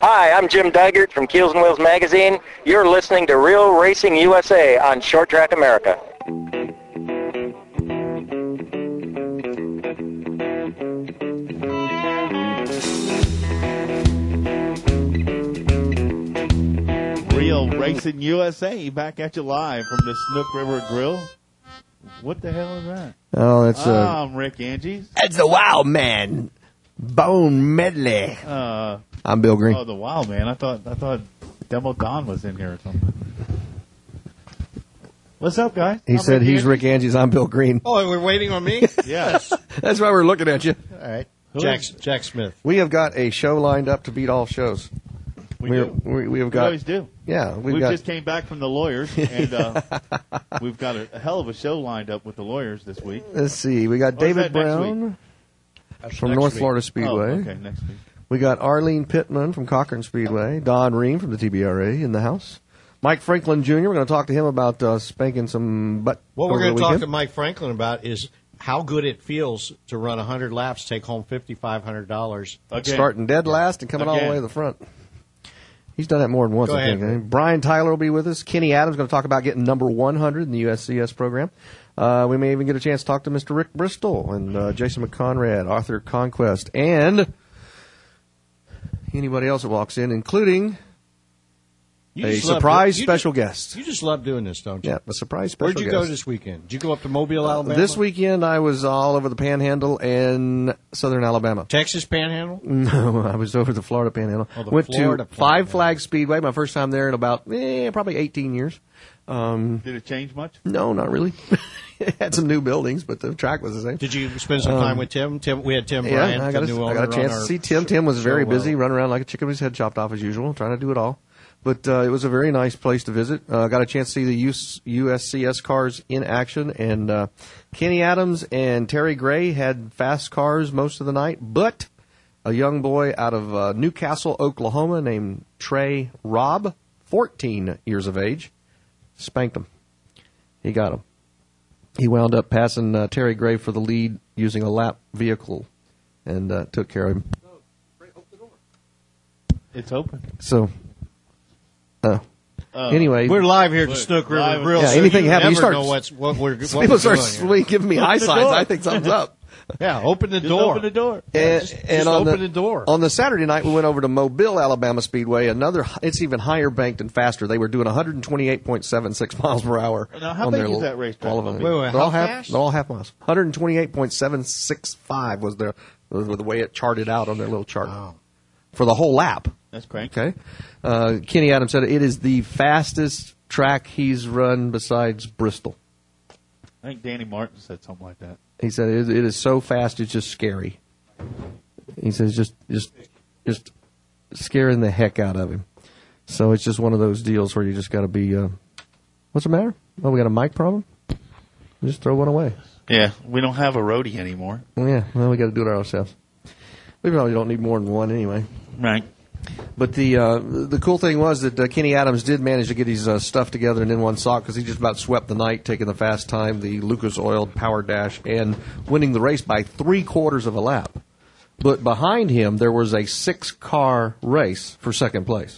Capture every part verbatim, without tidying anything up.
Hi, I'm Jim Dygert from Keels and Wheels Magazine. You're listening to Real Racing U S A on Short Track America. Real Racing U S A back at you live from the Snook River Grill. What the hell is that? Oh, that's uh, oh, I'm Rick Angies. That's the Wild Man Bone Medley. Uh, I'm Bill Green. Oh, the Wild Man. I thought I thought Demo Don was in here or something. What's up, guys? He I'm said Rick he's Angies. Rick Angies. I'm Bill Green. Oh, we're waiting on me? Yes. That's why we're looking at you. All right. Who Jack, is- Jack Smith. We have got a show lined up to beat all shows. We We're- do. We, we have We got. always do. Yeah, we've we got. just came back from the lawyers, and uh, we've got a, a hell of a show lined up with the lawyers this week. Let's see. We got Or is David that next Brown That's from next North week. Florida Oh, Speedway. okay, next week. We got Arlene Pittman from Cochran Speedway. Don Ream from the T B R A in the house. Mike Franklin Junior We're going to talk to him about uh, spanking some butt. What we're over going the to talk weekend. to Mike Franklin about is how good it feels to run one hundred laps, take home five thousand five hundred dollars. Again. Starting dead last and coming all the Again. way to the front. He's done that more than once, Go I ahead, think. Rick. Brian Tyler will be with us. Kenny Adams is going to talk about getting number one hundred in the U S C S program. Uh, we may even get a chance to talk to Mister Rick Bristol and uh, Jason McConrad, Arthur Conquest, and anybody else that walks in, including You a just love surprise do- you special just- guest. You just love doing this, don't you? Yeah, a surprise special Where'd you guest. go this weekend? Did you go up to Mobile, Alabama? This weekend, I was all over the Panhandle and southern Alabama. Texas Panhandle? No, I was over the Florida Panhandle. Oh, the Went Florida to Five Panhandle. Flag Speedway, my first time there in about eh, probably eighteen years. Um, Did it change much? no, not really. It had some new buildings, but the track was the same. Did you spend some time with Tim? Tim, we had Tim Um, Yeah, Bryant, I got, the a, new I owner, got a chance on to our see Tim. Tim was very show, busy, uh, running around like a chicken with his head chopped off as usual, trying to do it all. But uh, it was a very nice place to visit. Uh, got a chance to see the U S C S cars in action, and uh, Kenny Adams and Terry Gray had fast cars most of the night, but a young boy out of uh, Newcastle, Oklahoma, named Trey Robb, fourteen years of age, spanked him. He got him. He wound up passing uh, Terry Gray for the lead using a lap vehicle, and uh, took care of him. It's open. So, uh, Uh, anyway, We're live here at the Look, Snook River live- Grill. Yeah, so anything you happens, you never start- know what's, what we're, what people we're start doing here. swing, giving me eye the signs. door. I think something's up. Yeah, open the Just door. open the door. And, just- and just on open the, the door. On the Saturday night, we went over to Mobile, Alabama Speedway. Another, it's even higher banked and faster. They were doing one twenty-eight point seven six miles per hour. Now, how on big their is little- that racetrack? All of them. Wait, wait, they're how all half. fast? They're all half miles. one twenty-eight point seven six five was the was the way it charted out on their little chart Wow. for the whole lap. That's crank. Okay. Uh, Kenny Adams said it is the fastest track he's run besides Bristol. I think Danny Martin said something like that. He said it, it is so fast it's just scary. He says just just just scaring the heck out of him. So it's just one of those deals where you just got to be. Uh, what's the matter? Oh, we got a mic problem. Just throw one away. Yeah, we don't have a roadie anymore. Well, yeah, well, we got to do it ourselves. We probably don't need more than one anyway. Right. But the uh, the cool thing was that uh, Kenny Adams did manage to get his uh, stuff together and in one sock because he just about swept the night, taking the fast time, the Lucas Oil Power Dash, and winning the race by three quarters of a lap. But behind him, there was a six-car race for second place.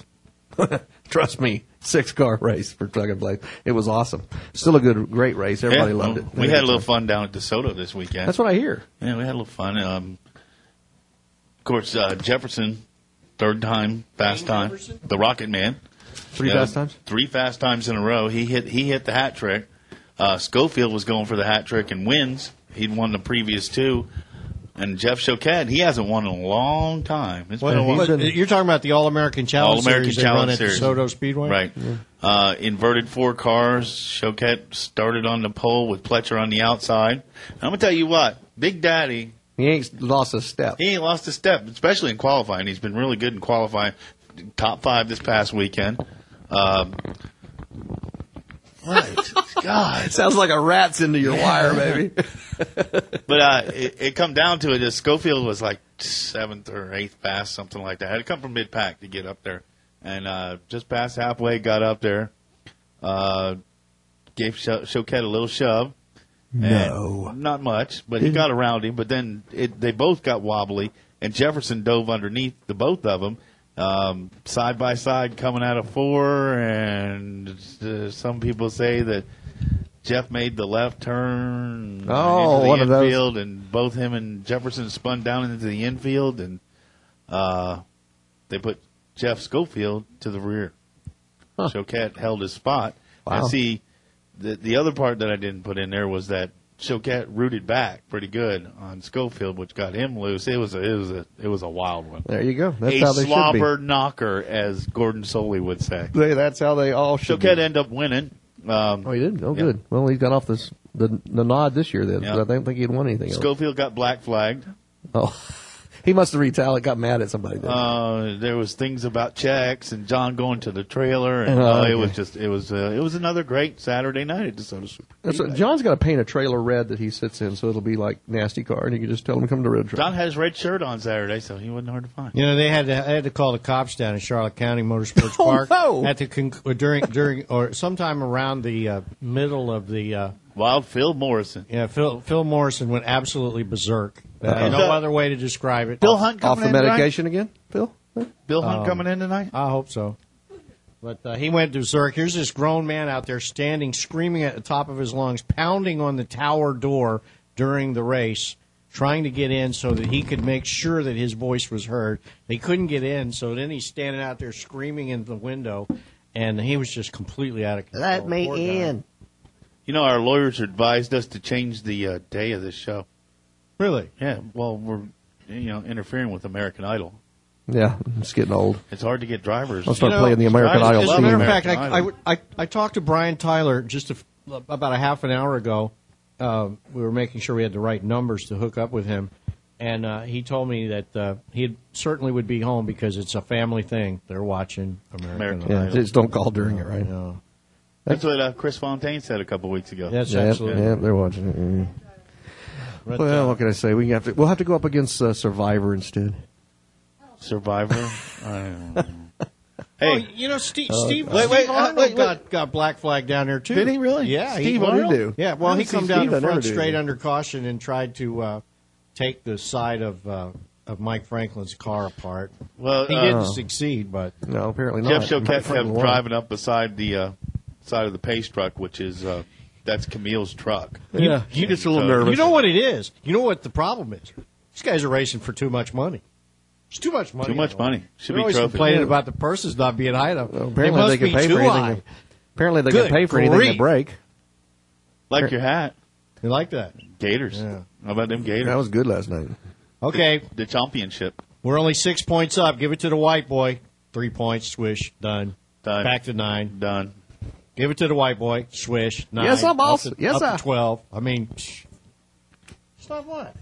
Trust me, six-car race for second place. It was awesome. Still a good, great race. Everybody Yeah, loved well, it. We had a little fun down at DeSoto this weekend. That's what I hear. Yeah, we had a little fun. Um, of course, uh, Jefferson, third time, fast time, Jefferson? the Rocket Man. Three Yeah, fast times? Three fast times in a row. He hit he hit the hat trick. Uh, Schofield was going for the hat trick and wins. He'd won the previous two. And Jeff Choquette, he hasn't won in a long time. It's been a he's while. But been- you're talking about the All-American Challenge All-American Series they run Challenge at Series. DeSoto Speedway? Right. Uh, inverted four cars. Choquette started on the pole with Pletcher on the outside. I'm going to tell you what, Big Daddy, He ain't lost a step. he ain't lost a step, especially in qualifying. He's been really good in qualifying. Top five this past weekend. Um, right. God. Sounds like a rat's into your wire, baby. But uh, it, it come down to it. Is Schofield was like seventh or eighth fast, something like that. Had to come from mid pack to get up there, and uh, just past halfway, got up there. Uh, gave Ch- Choquette a little shove. No. And not much, but he got around him. But then it, they both got wobbly, and Jefferson dove underneath the both of them, um, side by side coming out of four, and uh, some people say that Jeff made the left turn Oh, into the one of those. infield, and both him and Jefferson spun down into the infield, and uh, they put Jeff Schofield to the rear. Huh. Choquette held his spot. Wow. And see, the the other part that I didn't put in there was that Choquette rooted back pretty good on Schofield, which got him loose. It was a it was a it was a wild one. There you go. That's a how they should slobber knocker, as Gordon Soley would say. be. They, that's how they all should Choquette be. ended up winning. Um, Oh, he did? Oh, yeah. good. Well, he got off this, the the nod this year then. Yeah. But I don't think he had won anything else. Schofield got black flagged. Oh, he must have retaliated, got mad at somebody then. Uh, there was things about checks and John going to the trailer, and Oh, uh, okay. it was just it was uh, it was another great Saturday night at DeSoto Super. That's what, John's got to paint a trailer red that he sits in, so it'll be like nasty car, and you can just tell him to come to red truck. John had his red shirt on Saturday, so he wasn't hard to find. You know, they had to they had to call the cops down in Charlotte County Motorsports Oh, Park no. at the conc- or during during or sometime around the uh, middle of the. Uh, Wild Phil Morrison. yeah, Phil Phil Morrison went absolutely berserk. Uh, Uh-oh. no other way to describe it. Bill Hunt Off coming the in medication again, Phil? tonight? Bill Hunt Um, coming in tonight? I hope so. But uh, he went berserk. Here's this grown man out there standing, screaming at the top of his lungs, pounding on the tower door during the race, trying to get in so that he could make sure that his voice was heard. They couldn't get in, so then he's standing out there screaming in the window, and he was just completely out of control. Let me Poor guy. in. You know, our lawyers advised us to change the uh, day of this show. Really? Yeah, well, we're you know interfering with American Idol. Yeah, it's getting old. It's hard to get drivers. I'll start You know, playing the American drivers- Idol As a Love theme. matter of American fact, I, I, Idol. I, I talked to Brian Tyler just a, about a half an hour ago. Uh, we were making sure we had the right numbers to hook up with him, and uh, he told me that uh, he certainly would be home because it's a family thing. They're watching American, American Idol. Yeah, just don't call during it, right? Yeah. That's what uh, Chris Fontaine said a couple weeks ago. That's Yeah, absolutely. yeah, they're watching it. Mm. But, Well, uh, what can I say? We have to. We'll have to go up against uh, Survivor instead. Survivor. I don't know. oh, Hey, you know, Steve, Steve, wait, Steve wait, uh, Arnold wait, wait. got got black flag down there too. Did he really? Yeah, Steve, he, what did he do? Yeah, well, I he didn't see come down Steve, I the never front do. straight under caution and tried to uh, take the side of uh, of Mike Franklin's car apart. well, He uh, didn't succeed, but No, apparently not. Jeff Choquette Franklin kept won. driving up beside the uh, side of the pace truck, which is uh, that's Camille's truck. Yeah, he gets a little So- nervous. you know what it is. You know what the problem is. These guys are racing for too much money. It's too much money. Too much money. Should They're be always trophy. complaining Yeah. about the purses not being high enough. Well, they apparently must they can be pay too for anything. high. Apparently they Good can pay for anything grief. they break. Like your hat. You like that? Gators. Yeah. How about them Gators? That was good last night. Okay, the championship. we're only six points up. Give it to the white boy. Three points, swish, done. Done. Back to nine. Done. Give it to the white boy, swish, nine. Yes, sir, boss. Up to, Yes, up to sir. twelve. I mean, psh, stop what?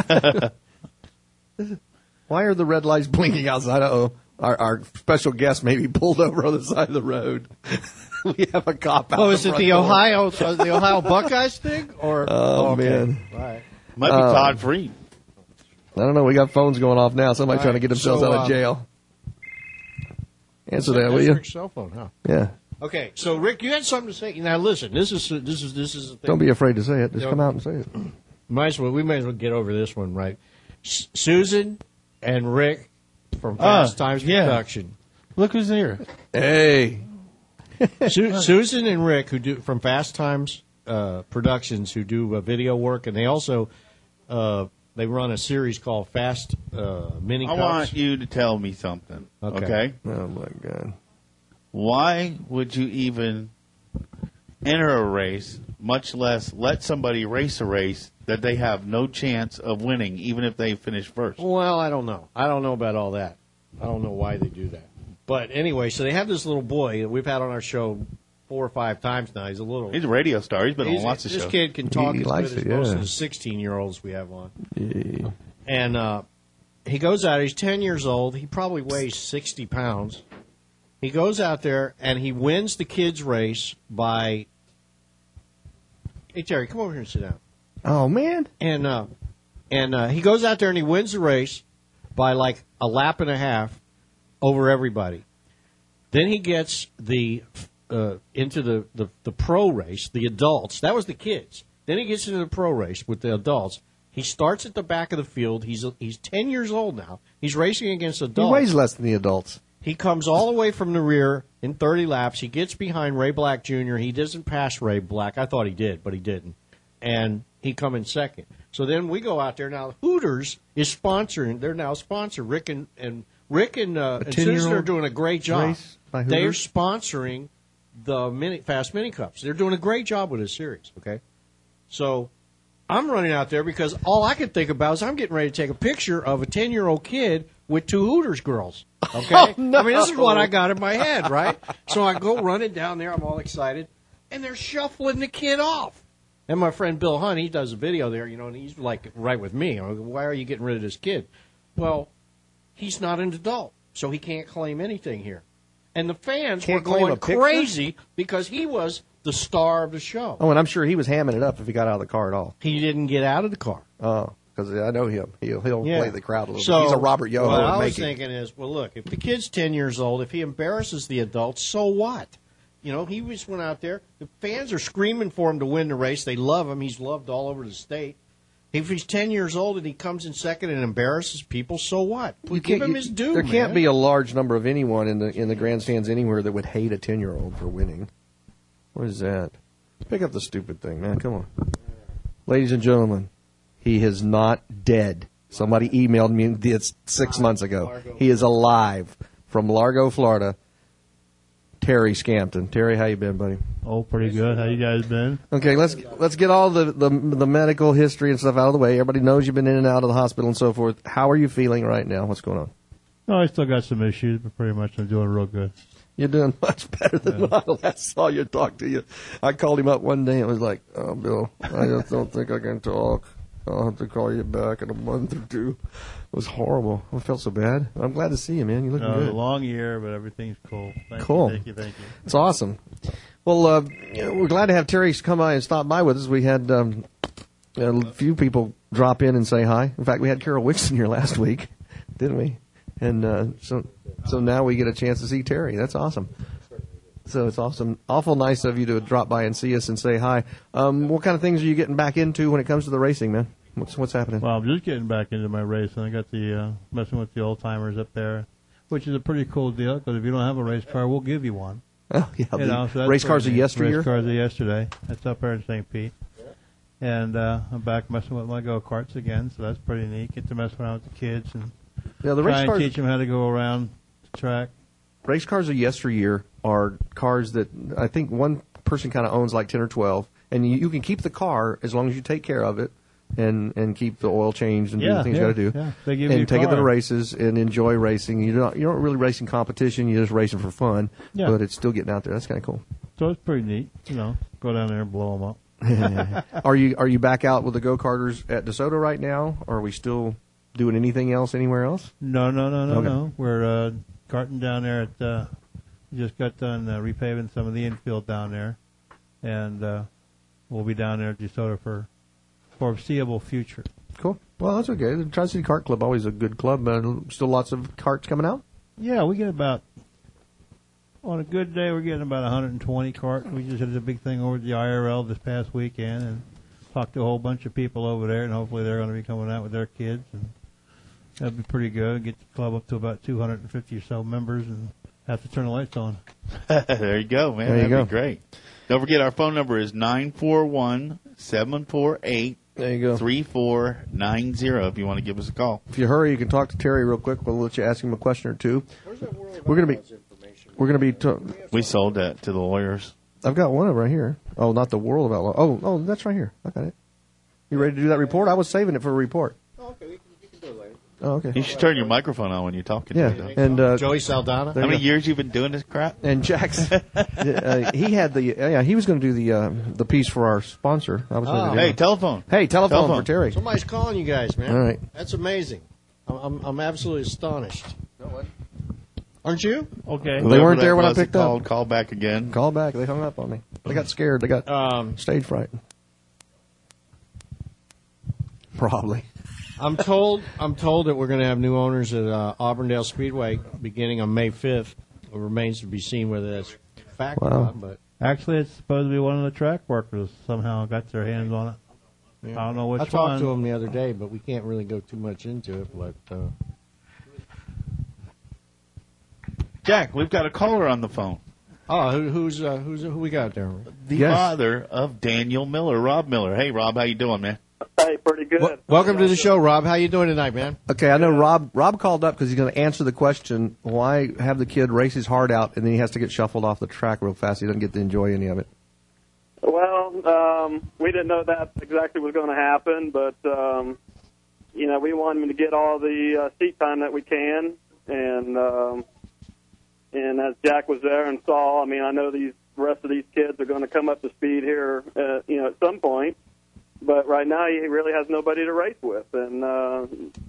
Why are the red lights blinking outside? Uh-oh. Our, our special guest may be pulled over on the side of the road. We have a cop out. Oh, is the it front the door. Ohio uh, the Ohio Buckeyes thing? Or Oh, okay. man. All right. Might be Uh, Todd Freed. I don't know. We got phones going off now. Somebody All trying to right, get themselves so, out of um, jail. Answer that, will That's you? Rick's cell phone, huh? Yeah. Okay, so Rick, you had something to say. Now listen, this is this is this is the thing. Don't be afraid to say it. Just Yeah. come out and say it. Might as well. We may as well get over this one, right? S- Susan and Rick from Ah, Fast Times yeah. Production. Look who's here. Hey. Su- Susan and Rick, who do from Fast Times uh, Productions, who do uh, video work, and they also uh, they run a series called Fast uh, Mini I Cups. want you to tell me something. Okay. Okay. Oh, my God. Why would you even enter a race, much less let somebody race a race that they have no chance of winning, even if they finish first? Well, I don't know. I don't know about all that. I don't know why they do that. But anyway, so they have this little boy that we've had on our show four or five times now. He's a little. He's a radio star. He's been he's- on lots of this shows. kid can talk He as likes good as it, most yeah. of the sixteen-year-olds we have on. Yeah. And uh, he goes out. He's ten years old. He probably weighs sixty pounds. He goes out there and he wins the kids' race by. Hey Terry, come over here and sit down. Oh, man. And uh, and uh, he goes out there and he wins the race by like a lap and a half over everybody. Then he gets the uh, into the, the, the pro race, the adults. That was the kids. Then he gets into the pro race with the adults. He starts at the back of the field. He's he's ten years old now. He's racing against He adults. weighs less than the adults. He comes all the way from the rear in thirty laps. He gets behind Ray Black Junior He doesn't pass Ray Black. I thought he did, but he didn't. And he come in second. So then we go out there. Now, Hooters is sponsoring. They're now sponsored. Rick and, and Rick and, uh, and Susan are doing a great job. by They're Hooters? sponsoring the mini, Fast Mini Cups. They're doing a great job with this series, okay? So I'm running out there because all I could think about is I'm getting ready to take a picture of a ten-year-old kid with two Hooters girls. Okay? Oh, no. I mean, this is what I got in my head, right? So I go running down there. I'm all excited. And they're shuffling the kid off. And my friend Bill Hunt, he does a video there, you know, and he's like right with me. I go, why are you getting rid of this kid? Well, he's not an adult, so he can't claim anything here. And the fans Can't were claim going a picture? crazy because he was the star of the show. Oh, and I'm sure he was hamming it up if he got out of the car at all. He didn't get out of the car. Oh, because I know him. He'll, he'll Yeah. play the crowd a little So, bit. He's a Robert Yoho What in I was making. thinking is, well, look, if the kid's ten years old, if he embarrasses the adults, so what? You know, he just went out there. The fans are screaming for him to win the race. They love him. He's loved all over the state. If he's ten years old and he comes in second and embarrasses people, so what? You Give can't- him you- his due, There man. can't be a large number of anyone in the in the grandstands anywhere that would hate a ten-year-old for winning. What is that? Pick up the stupid thing, man. Come on. Ladies and gentlemen, he is not dead. Somebody emailed me this six months ago. He is alive from Largo, Florida. Terry Scampton. Terry, how you been, buddy? Oh, pretty good. How you guys been? Okay, let's let's get all the, the the medical history and stuff out of the way. Everybody knows you've been in and out of the hospital and so forth. How are you feeling right now? What's going on? Oh, I still got some issues, but pretty much I'm doing real good. You're doing much better than when I last saw you talk to you. I called him up one day and was like, "Oh, Bill, I just don't think I can talk. I'll have to call you back in a month or two." It was horrible. I felt so bad. I'm glad to see you, man. You're looking Uh, a good. long year, but everything's cool. Thank Cool. You, thank you. Thank you. It's awesome. Well, uh, we're glad to have Terry come by and stop by with us. We had um, a few people drop in and say hi. In fact, we had Carol Wixon here last week, didn't we? And uh, so, so now we get a chance to see Terry. That's awesome. So it's awesome. Awful nice of you to drop by and see us and say hi. Um, what kind of things are you getting back into when it comes to the racing, man? What's what's happening? Well, I'm just getting back into my racing. I got the uh, messing with the old timers up there, which is a pretty cool deal because if you don't have a race car, we'll give you one. Oh, yeah, You the know, so that's race cars of pretty neat. yesteryear. Race cars of yesterday. That's up there in Saint Pete. And uh, I'm back messing with my go karts again, so that's pretty neat. Get to mess around with the kids and Yeah, the try race and cars. teach them how to go around the track. Race cars of yesteryear are cars that I think one person kind of owns like ten or twelve, and you, you can keep the car as long as you take care of it and, and keep the oil changed and do Yeah, the things yeah, you got to do. yeah. They give you and a take it to the car. races and enjoy racing. You're not you're not really racing competition. You're just racing for fun, Yeah. but it's still getting out there. That's kind of cool. So it's pretty neat, you know. Go down there and blow them up. Are you are you back out with the go karters at DeSoto right now, or are we still doing anything else anywhere else? No, no, no, no, Okay. no. We're uh, carting down there at. Uh, we just got done uh, repaving some of the infield down there, and uh, we'll be down there at DeSoto for foreseeable future. Cool. Well, that's okay. The Tri-City Kart Club always a good club. Uh, still lots of karts coming out. Yeah, we get about on a good day we're getting about one hundred twenty carts. We just did a big thing over at the I R L this past weekend and talked to a whole bunch of people over there, and hopefully they're going to be coming out with their kids, and that'd be pretty good. Get the club up to about two hundred fifty or so members, and have to turn the lights on. There you go, man. There you That'd go. be great. Don't forget our phone number is nine four one, seven four eight, There you go. three four nine zero if you want to give us a call. If you hurry, you can talk to Terry real quick. We'll let you ask him a question or two. We're gonna be, we're gonna be. T- We sold that to the lawyers. I've got one right here. Oh, not the World of Outlaw. Oh, oh, that's right here. I got it. You ready to do that report? I was saving it for a report. Oh, okay. You should turn your microphone on when you're talking. Yeah, to them. and uh, Joey Saldana. How many years you been doing this crap? and Jack's. uh, he had the. Yeah, he was going to do the uh, the piece for our sponsor. I was. Oh. Gonna do Hey, it. telephone. hey, telephone, telephone. for Terry. Somebody's calling you guys, man. All right. That's amazing. I'm, I'm, I'm absolutely astonished. Aren't you? Okay. They Whoever weren't that there when I was that picked up. called, Call back again. Call back. They hung up on me. They got scared. They got Um, stage fright. Probably. I'm told I'm told that we're going to have new owners at uh, Auburndale Speedway beginning on May fifth. It remains to be seen whether that's fact or Wow. not. But Actually, it's supposed to be one of the track workers somehow got their hands on it. I don't know which I talked one. to him the other day, but we can't really go too much into it. But uh, Jack, we've got a caller on the phone. oh, who, who's uh, who's who we got there? The Yes. father of Daniel Miller, Rob Miller. Hey, Rob, how you doing, man? Hey, pretty good. Wel- welcome to the show, Rob. How you doing tonight, man? Okay, I know Rob. Rob called up because he's going to answer the question: why have the kid race his heart out and then he has to get shuffled off the track real fast? He doesn't get to enjoy any of it. Well, um, we didn't know that exactly was going to happen, but um, you know, we want him to get all the uh, seat time that we can, and um, and as Jack was there and saw, I mean, I know these the rest of these kids are going to come up to speed here, uh, you know, at some point. But right now, he really has nobody to race with, and uh,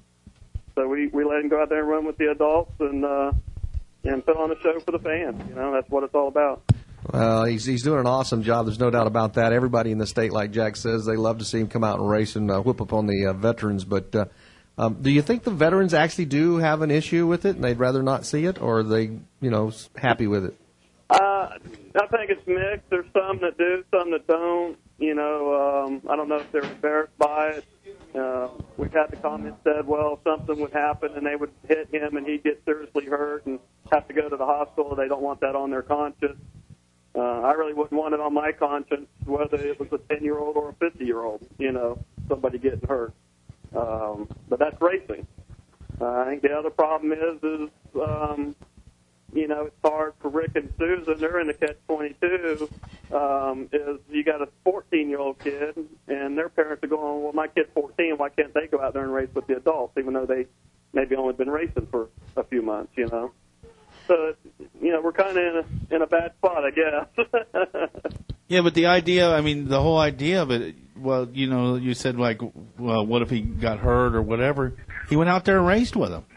so we, we let him go out there and run with the adults and uh, and put on a show for the fans. You know, that's what it's all about. Well, he's he's doing an awesome job. There's no doubt about that. Everybody in the state, like Jack says, they love to see him come out and race and uh, whip up on the uh, veterans. But uh, um, do you think the veterans actually do have an issue with it, and they'd rather not see it, or are they, you know, happy with it? Uh, I think it's mixed. There's some that do, some that don't. You know, um, I don't know if they're embarrassed by it. Uh, we've had the comment said, well, something would happen and they would hit him and he'd get seriously hurt and have to go to the hospital. They don't want that on their conscience. Uh, I really wouldn't want it on my conscience, whether it was a ten-year-old or a fifty-year-old, you know, somebody getting hurt. Um, but that's racing. Uh, I think the other problem is, is um, you know, it's hard for Rick and Susan. They're in the catch twenty-two. Um, is you got a fourteen-year-old kid, and their parents are going, well, my kid's fourteen. Why can't they go out there and race with the adults, even though they maybe only been racing for a few months, you know? So, you know, we're kind of in a, in a bad spot, I guess. Yeah, but the idea, I mean, the whole idea of it, well, you know, you said, like, well, what if he got hurt or whatever? He went out there and raced with him.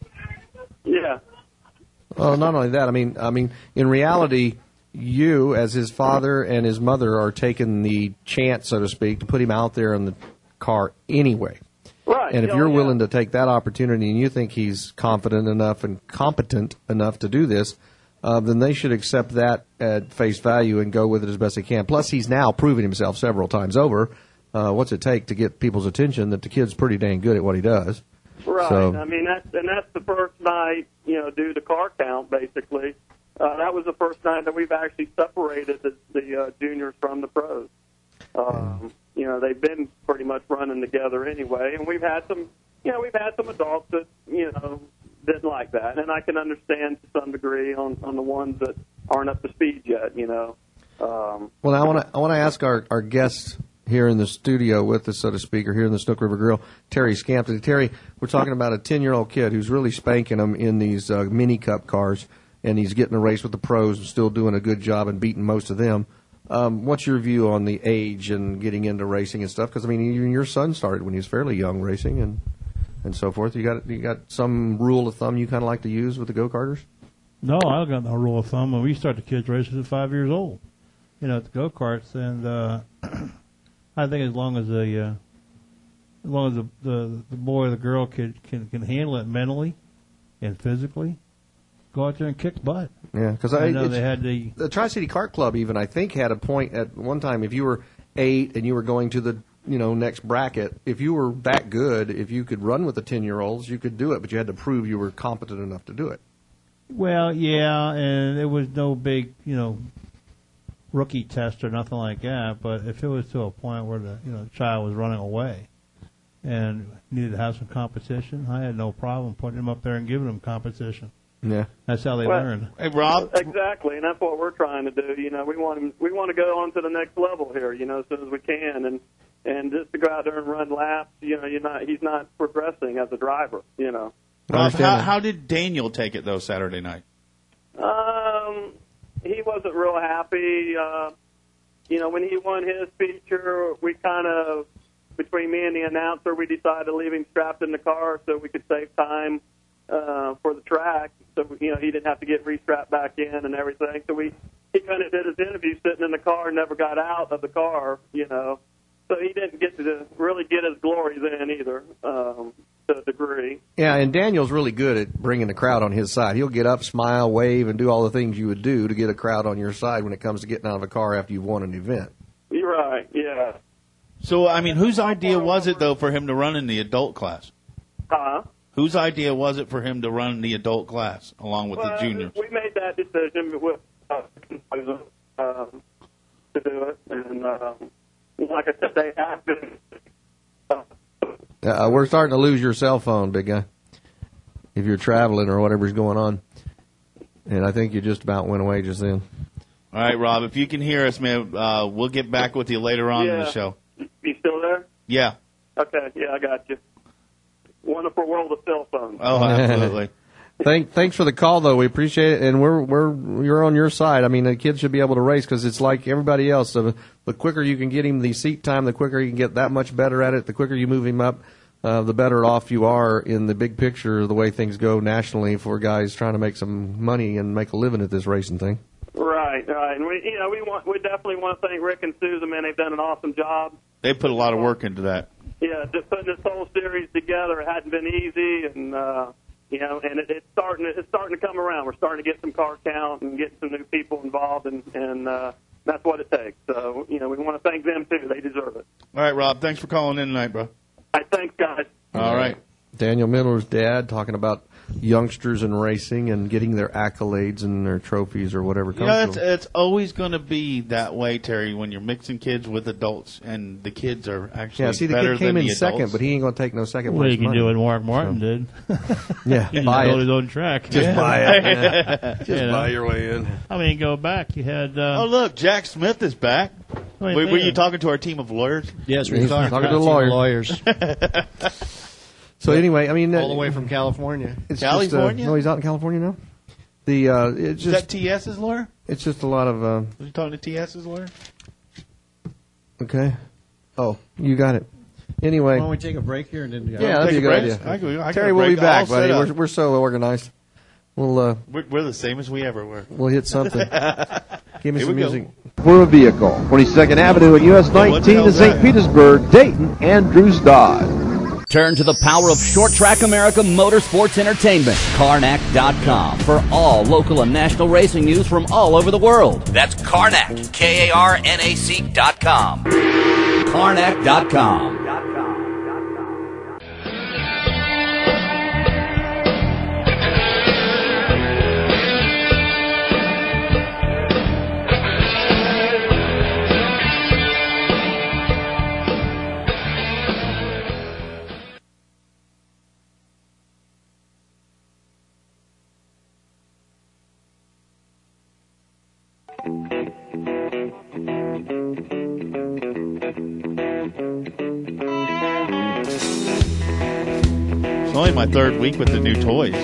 Yeah. Well, not only that. I mean, I mean, in reality, you, as his father and his mother, are taking the chance, so to speak, to put him out there in the car anyway. Right. And if Oh, you're yeah. willing to take that opportunity and you think he's confident enough and competent enough to do this, uh, then they should accept that at face value and go with it as best they can. Plus, he's now proven himself several times over. Uh, what's it take to get people's attention that the kid's pretty dang good at what he does? Right. So- I mean, that's and that's the first night, you know, due to car count, basically. Uh, that was the first night that we've actually separated the, the uh, juniors from the pros. Um, you know, they've been pretty much running together anyway, and we've had some, you know, we've had some adults that, you know, didn't like that, and I can understand to some degree on, on the ones that aren't up to speed yet, you know. Um, Well, now I want to I want to ask our, our guest here in the studio with us, so to speak, or here in the Snook River Grill, Terry Scampton. Terry, we're talking about a ten-year-old kid who's really spanking them in these uh, mini cup cars, and he's getting a race with the pros and still doing a good job and beating most of them. Um, what's your view on the age and getting into racing and stuff? Because I mean, even your son started when he was fairly young racing and and so forth. You got you got some rule of thumb you kind of like to use with the go-karters? No, I don't got no rule of thumb. We start the kids racing at five years old, you know, at the go-karts. And uh, I think as long as the uh, as long as the, the the boy or the girl can, can can handle it mentally and physically, go out there and kick butt. Yeah, because I I know it's- they had the the Tri-City Kart Club even, I think, had a point at one time. If you were eight and you were going to the you know next bracket, if you were that good, if you could run with the ten-year-olds, you could do it, but you had to prove you were competent enough to do it. well, yeah, and it was no big you know rookie test or nothing like that. But if it was to a point where the you know child was running away and needed to have some competition, I had no problem putting him up there and giving him competition. Yeah. That's how they Well, learn. Hey, Rob. Exactly, and that's what we're trying to do. You know, we want him, we want to go on to the next level here. You know, as soon as we can, and and just to go out there and run laps. You know, you're not he's not progressing as a driver. You know, I Rob, understand how, that. how did Daniel take it, though, Saturday night? um, he wasn't real happy. Uh, you know, when he won his feature, we kind of between me and the announcer, we decided to leave him strapped in the car so we could save time uh, for the track. So, you know, he didn't have to get re-strapped back in and everything. So we, he kind of did his interview sitting in the car and never got out of the car, you know. So he didn't get to really get his glory then either, um, to a degree. Yeah, and Daniel's really good at bringing the crowd on his side. He'll get up, smile, wave, and do all the things you would do to get a crowd on your side when it comes to getting out of a car after you've won an event. You're right, yeah. So, I mean, whose idea was it, though, for him to run in the adult class? Huh? Whose idea was it for him to run in the adult class along with Well, the juniors? we made that decision with uh, um, to do it, and um, like I said, they have been. Uh, Uh, we're starting to lose your cell phone, big guy, if you're traveling or whatever's going on. And I think you just about went away just then. All right, Rob, if you can hear us, man, uh, we'll get back with you later on in yeah. the show. You still there? Yeah. Okay, yeah, I got you. Wonderful world of cell phones. Oh, absolutely. Thank, thanks for the call, though. We appreciate it, and we're we're you're on your side. I mean, the kids should be able to race because it's like everybody else. So the quicker you can get him the seat time, the quicker you can get that much better at it. The quicker you move him up, uh, the better off you are in the big picture of the way things go nationally for guys trying to make some money and make a living at this racing thing. Right, right, and we you know we want we definitely want to thank Rick and Susan. Man, they've done an awesome job. They put a lot of work into that. Yeah, just putting this whole series together, it hadn't been easy, and uh, you know, and it, it's starting. To, it's starting to come around. We're starting to get some car count and get some new people involved, and and uh, that's what it takes. So you know, we want to thank them too. They deserve it. All right, Rob, thanks for calling in tonight, bro. I thanks, guys. All right. Daniel Miller's dad talking about youngsters in racing and getting their accolades and their trophies or whatever You comes know, to it's, them. it's always going to be that way, Terry, when you're mixing kids with adults, and the kids are actually Yeah, see, the better kid came than in the second, adults. but he ain't going to take no second Well, place you can money. do what Mark Martin did. Yeah, He buy built it. his own track. Just Yeah. buy it. Yeah. Just You know. buy your way in. I mean, go back. You had. Uh, Oh, look, Jack Smith is back. wait, Were, were man. you talking to our team of lawyers? Yes, we're He's talking, talking about to the lawyer. lawyers So anyway, I mean, all the way from California. it's California? Just, uh, no, he's out in California now. The uh, it's Is that just TS's lawyer? it's just a lot of uh, Are you talking to TS's lawyer? okay. Oh, you got it. Anyway, Why don't we take a break here and then? yeah, that'd be a Take good break. idea. I could- I could Terry, we'll be break. back, I'll set buddy. up. We're we're so organized. We'll uh, We're, we're the same as we ever were. we'll hit something. Give me Here some we go. music. For a vehicle, twenty-second Avenue and U S What the nineteen in hell's Saint that? Petersburg, Dayton, Andrews Dodge. Turn to the power of Short Track America Motorsports Entertainment, Karnak dot com, for all local and national racing news from all over the world. That's Karnak, K A R N A C dot com. Karnak dot com. It's only my third week with the new toys.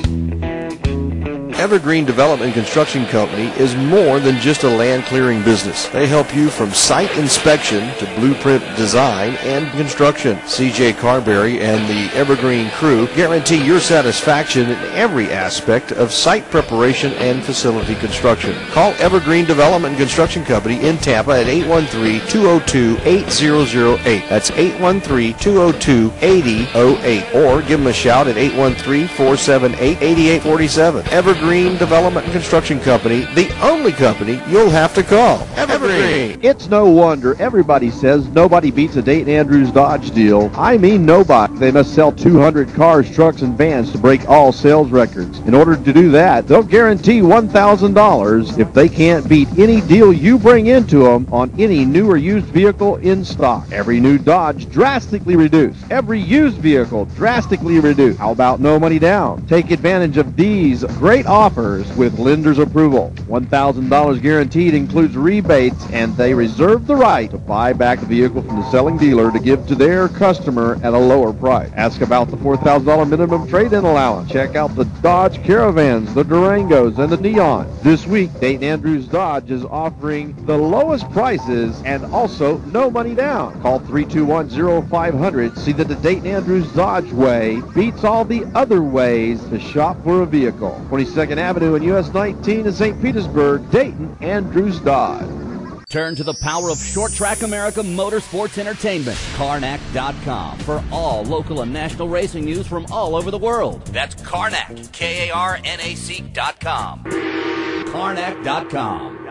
Evergreen Development and Construction Company is more than just a land clearing business. They help you from site inspection to blueprint design and construction. C J Carberry and the Evergreen crew guarantee your satisfaction in every aspect of site preparation and facility construction. Call Evergreen Development and Construction Company in Tampa at eight one three, two oh two, eight zero zero eight. That's eight one three, two oh two, eight oh oh eight. Or give them a shout at eight one three, four seven eight, eight eight four seven. Evergreen Development and Construction Company, the only company you'll have to call. Evergreen. It's no wonder everybody says nobody beats a Dayton Andrews Dodge deal. I mean nobody. They must sell two hundred cars, trucks, and vans to break all sales records. In order to do that, they'll guarantee one thousand dollars if they can't beat any deal you bring into them on any new or used vehicle in stock. Every new Dodge drastically reduced. Every used vehicle drastically reduced. How about no money down? Take advantage of these great offers with lender's approval. one thousand dollars guaranteed includes rebates, and they reserve the right to buy back the vehicle from the selling dealer to give to their customer at a lower price. Ask about the four thousand dollars minimum trade-in allowance. Check out the Dodge Caravans, the Durangos, and the Neons. This week, Dayton Andrews Dodge is offering the lowest prices and also no money down. Call three two one, oh five hundred. See that the Dayton Andrews Dodge way beats all the other ways to shop for a vehicle. twenty-second Avenue and U S nineteen in Saint Petersburg, Dayton, Andrews Dodge. Turn to the power of Short Track America Motorsports Entertainment, Karnak dot com, for all local and national racing news from all over the world. That's Karnak, K A R N A C dot com. Karnak dot com.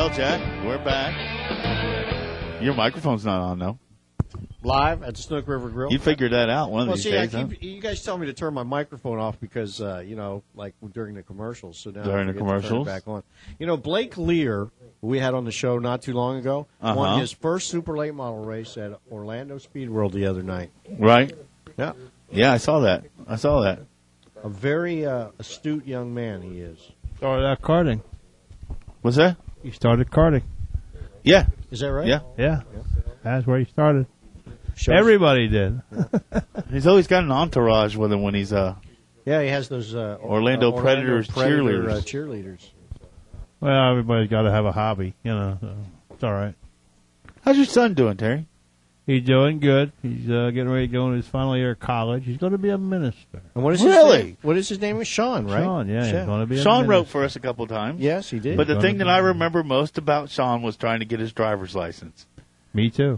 Well, Jack, we're back. Your microphone's not on, though. Live at the Snook River Grill. You figured that out one of well, these see, days, I huh? keep, you guys tell me to turn my microphone off because, uh, you know, like during the commercials. So now During I the forget to turn it commercials? back on. You know, Blake Lear, who we had on the show not too long ago, Uh-huh. won his first super late model race at Orlando Speed World the other night. Right? Yeah. Yeah, I saw that. I saw that. A very uh, astute young man he is. Started out karting. What's that? He started karting. Yeah. Is that right? Yeah. Yeah. That's where he started. Shows- Everybody did. He's always got an entourage with him when he's uh. Yeah, he has those uh, Orlando uh, Predators Predator, cheerleaders. Uh, cheerleaders. Well, everybody's got to have a hobby, you know. So it's all right. How's your son doing, Terry? He's doing good. He's uh, getting ready to go into his final year of college. He's going to be a minister. And what is his Really? name? What is his name? Is Sean, right? Sean, yeah, he's going to be a Sean minister. wrote for us a couple times. Yes, he did. But the Gonna thing that be- I remember most about Sean was trying to get his driver's license. Me too.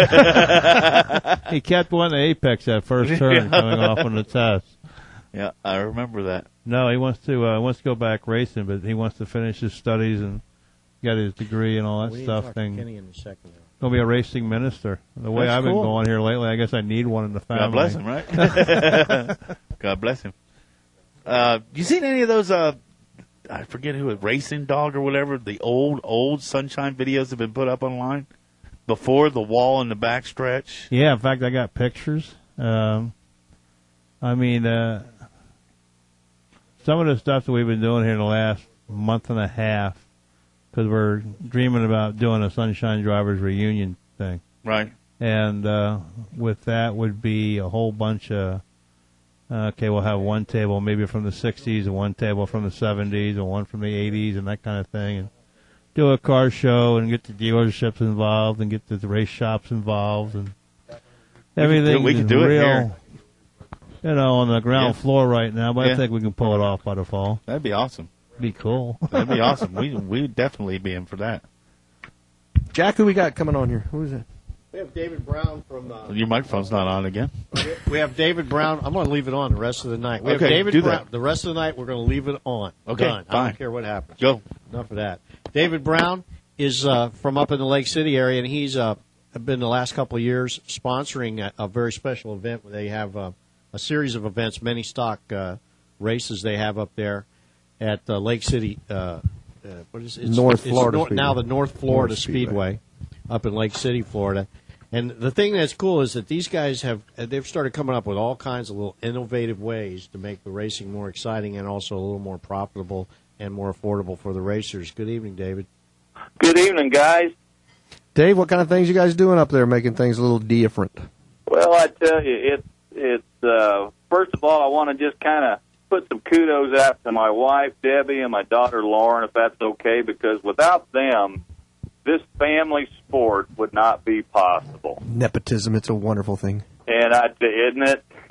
He kept one at Apex that first turn coming off on the test. Yeah, I remember that. No, he wants to uh, wants to go back racing, but he wants to finish his studies and get his degree and all that we need to stuff. talk Thing. to Kenny in a second. Gonna be a racing minister. The way That's I've been cool. going here lately, I guess I need one in the family. God bless him, right? God bless him. Uh, you seen any of those? Uh, I forget who it, Racing Dog or whatever. The old old Sunshine videos have been put up online before the wall in the backstretch. Yeah, in fact, I got pictures. Um, I mean, uh, some of the stuff that we've been doing here in the last month and a half, because we're dreaming about doing a Sunshine Drivers reunion thing. Right. And uh, with that would be a whole bunch of, uh, okay, we'll have one table maybe from the sixties and one table from the seventies and one from the eighties and that kind of thing. And do a car show and get the dealerships involved and get the race shops involved and everything. we can is do it real, here. You know, on the ground Yeah. floor right now, but Yeah. I think we can pull it off by the fall. That'd be awesome. Be cool. That'd be awesome. We we'd definitely be in for that. Jack, who we got coming on here? Who is it? We have David Brown from. Uh, Your microphone's not on again. we have David Brown. I'm going to leave it on the rest of the night. We Okay, have David do Brown. that. The rest of the night, we're going to leave it on. Okay, Done. I fine. don't care what happens. Go. Enough of that. David Brown is uh, from up in the Lake City area, and he's uh, been the last couple of years sponsoring a, a very special event where they have uh, a series of events, many stock uh, races they have up there at uh, Lake City. Uh, uh, what is it? It's, North it's Florida nor- Speedway. now the North Florida North Speedway. Speedway up in Lake City, Florida. And the thing that's cool is that these guys have they've started coming up with all kinds of little innovative ways to make the racing more exciting and also a little more profitable and more affordable for the racers. Good evening, David. Good evening, guys. Dave, what kind of things you guys doing up there making things a little different? Well, I tell you, it's it's uh, first of all, I want to just kind of put some kudos out to my wife Debbie and my daughter Lauren, if that's okay, because without them, this family sport would not be possible. Nepotism, it's a wonderful thing. And I, isn't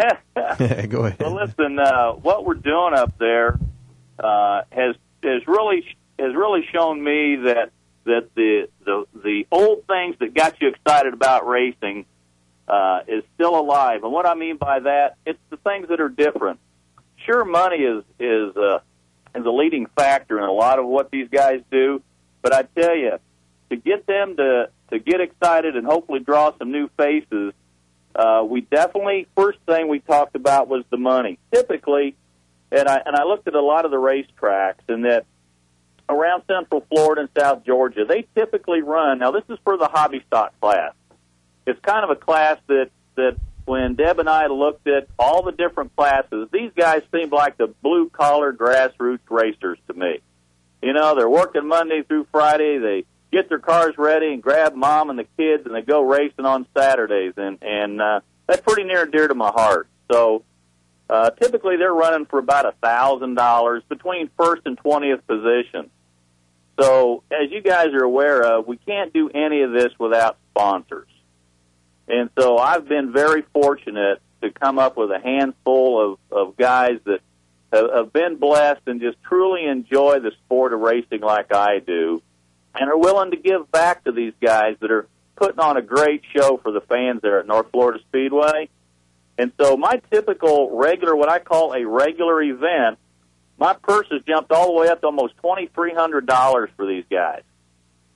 it? Go ahead. Well, listen, uh, what we're doing up there uh, has has really has really shown me that that the the the old things that got you excited about racing uh, is still alive. And what I mean by that, it's the things that are different. Sure, money is is uh, is a leading factor in a lot of what these guys do, but I tell you, to get them to to get excited and hopefully draw some new faces. Uh, we definitely, first thing we talked about was the money. Typically, and I and I looked at a lot of the racetracks, and that around Central Florida and South Georgia, they typically run. Now, this is for the hobby stock class. It's kind of a class that that when Deb and I looked at all the different classes, these guys seemed like the blue collar grassroots racers to me. You know, they're working Monday through Friday. They get their cars ready and grab mom and the kids, and they go racing on Saturdays, and and uh, that's pretty near and dear to my heart. So uh, typically they're running for about a thousand dollars between first and twentieth position. So as you guys are aware of, we can't do any of this without sponsors, and so I've been very fortunate to come up with a handful of of guys that have, have been blessed and just truly enjoy the sport of racing like I do, and are willing to give back to these guys that are putting on a great show for the fans there at North Florida Speedway. And so my typical regular, what I call a regular event, my purse has jumped all the way up to almost twenty-three hundred dollars for these guys.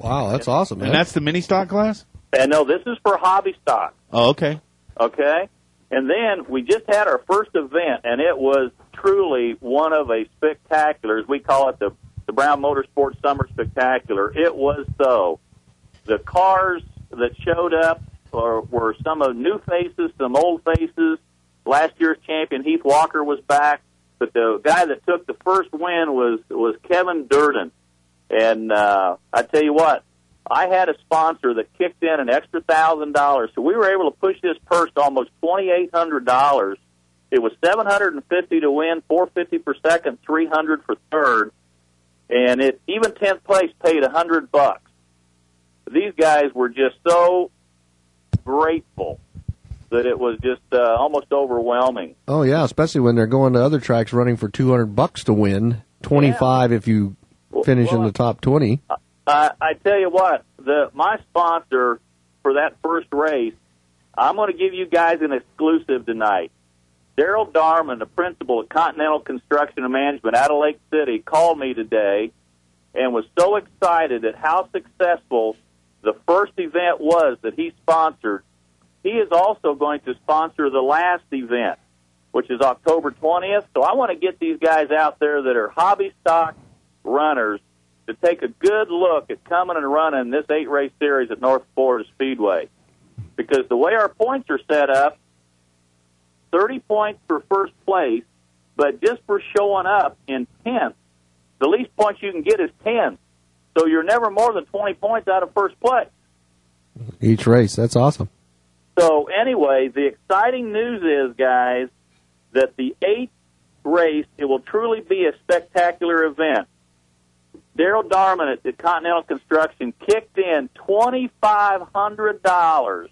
Wow, that's awesome, man. And that's the mini stock class? And no, this is for hobby stock. Oh, okay. Okay? And then we just had our first event, and it was truly one of a spectacular, as we call it, the, the Brown Motorsports Summer Spectacular. It was so. The cars that showed up were, were some of new faces, some old faces. Last year's champion, Heath Walker, was back. But the guy that took the first win was, was Kevin Durden. And uh, I tell you what, I had a sponsor that kicked in an extra one thousand dollars, so we were able to push this purse to almost twenty-eight hundred dollars. It was seven hundred fifty dollars to win, four hundred fifty dollars for second, three hundred dollars for third, and it even tenth place paid one hundred bucks. These guys were just so grateful that it was just uh, almost overwhelming. Oh yeah, especially when they're going to other tracks running for two hundred bucks to win, twenty-five yeah. if you finish well, in the top twenty. Uh, I tell you what, the my sponsor for that first race, I'm going to give you guys an exclusive tonight. Daryl Darman, the principal at Continental Construction and Management out of Lake City, called me today and was so excited at how successful the first event was that he sponsored. He is also going to sponsor the last event, which is October twentieth. So I want to get these guys out there that are hobby stock runners to take a good look at coming and running this eight-race series at North Florida Speedway. Because the way our points are set up, thirty points for first place, but just for showing up in tenth, the least points you can get is ten. So you're never more than twenty points out of first place. Each race, that's awesome. So anyway, the exciting news is, guys, that the eighth race, it will truly be a spectacular event. Daryl Darman at the Continental Construction kicked in twenty-five hundred dollars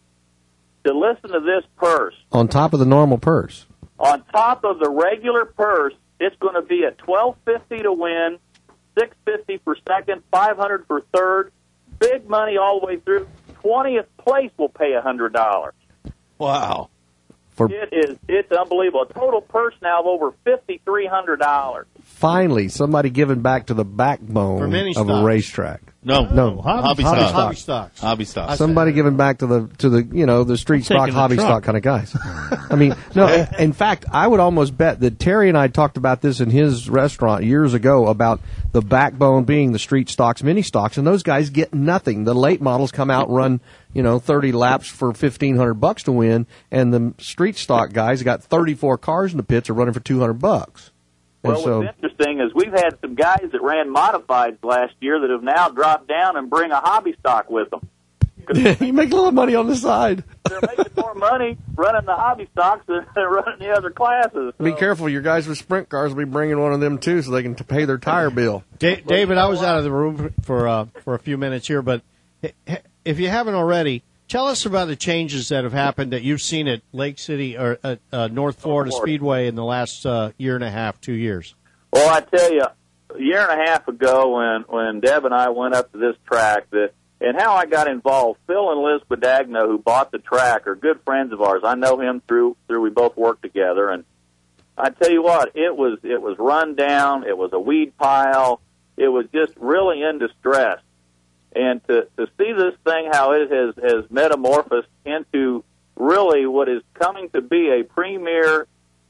to listen to this purse. On top of the normal purse. On top of the regular purse, it's going to be at twelve fifty to win, six fifty for second, five hundred for third. Big money all the way through. twentieth place will pay one hundred dollars. Wow. For it is, it's unbelievable. A total purse now of over fifty-three hundred dollars. Finally, somebody giving back to the backbone of stocks. a racetrack. No, no, hobby, hobby, hobby, stock. hobby stocks. Hobby stock. Somebody giving back to the to the you know the street stock taking the hobby truck. stock kind of guys. I mean, no. In fact, I would almost bet that Terry and I talked about this in his restaurant years ago about the backbone being the street stocks, mini stocks, and those guys get nothing. The late models come out and run you know thirty laps for fifteen hundred bucks to win, and the street stock guys got thirty four cars in the pits are running for two hundred bucks. And Well, so, what's interesting is we've had some guys that ran modifieds last year that have now dropped down and bring a hobby stock with them. you make a little money on the side. They're making more money running the hobby stocks than they're running the other classes. So. Be careful, your guys with sprint cars will be bringing one of them too, so they can t- pay their tire bill. Da- David, I was out of the room for uh, for a few minutes here, but if you haven't already, tell us about the changes that have happened that you've seen at Lake City or at uh, North Florida Speedway in the last uh, year and a half, two years. Well, I tell you, a year and a half ago when, when Deb and I went up to this track, that and how I got involved, Phil and Liz Badagno, who bought the track, are good friends of ours. I know him through through we both worked together, and I tell you what, it was it was run down, it was a weed pile, it was just really in distress. And to, to see this thing, how it has, has metamorphosed into really what is coming to be a premier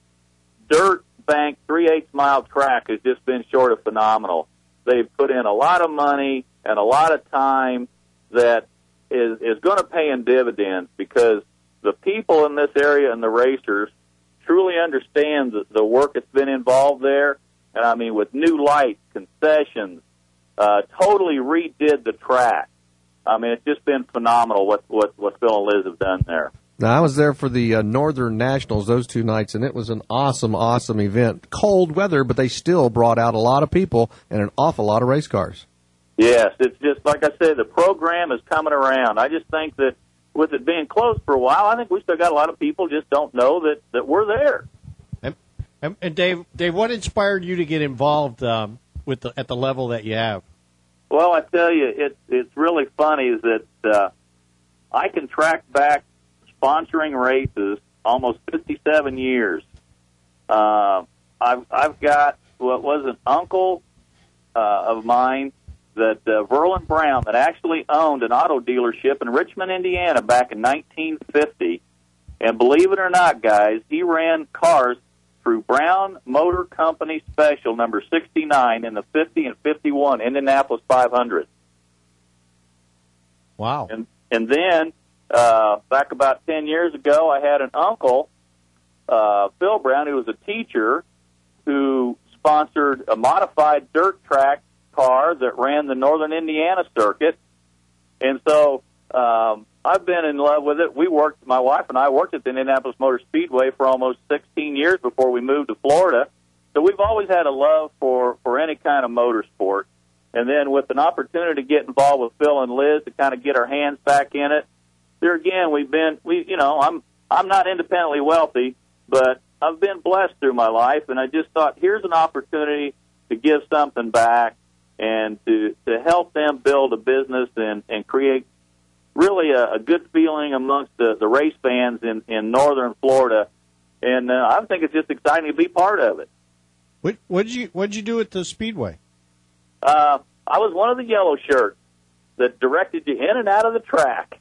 dirt bank three-eighths mile track has just been short of phenomenal. They've put in a lot of money and a lot of time that is, is going to pay in dividends because the people in this area and the racers truly understand the, the work that's been involved there. And, I mean, with new lights, concessions, Uh, totally redid the track. I mean, it's just been phenomenal what, what, what Phil and Liz have done there. Now, I was there for the uh, Northern Nationals those two nights, and it was an awesome, awesome event. Cold weather, but they still brought out a lot of people and an awful lot of race cars. Yes, it's just, like I said, the program is coming around. I just think that with it being closed for a while, I think we still got a lot of people just don't know that, that we're there. And, and, and Dave, Dave, what inspired you to get involved um, with the, at the level that you have? Well, I tell you, it, it's really funny is that uh, I can track back sponsoring races almost fifty-seven years. Uh, I've, I've got what was an uncle uh, of mine that uh, Verlin Brown, that actually owned an auto dealership in Richmond, Indiana, back in nineteen fifty. And believe it or not, guys, he ran cars through Brown Motor Company Special number sixty-nine in the fifty and fifty-one Indianapolis five hundred. Wow. And and then uh, back about ten years ago, I had an uncle, uh, Phil Brown, who was a teacher, who sponsored a modified dirt track car that ran the Northern Indiana circuit. And so um, I've been in love with it. We worked, my wife and I worked at the Indianapolis Motor Speedway for almost sixteen years before we moved to Florida. So we've always had a love for, for any kind of motorsport. And then with an opportunity to get involved with Phil and Liz to kind of get our hands back in it, there again, we've been, we, you know, I'm, I'm not independently wealthy, but I've been blessed through my life, and I just thought, here's an opportunity to give something back and to, to help them build a business and, and create really a, a good feeling amongst the, the race fans in, in northern Florida. And uh, I think it's just exciting to be part of it. What what did you what did you do at the Speedway? Uh, I was one of the yellow shirts that directed you in and out of the track.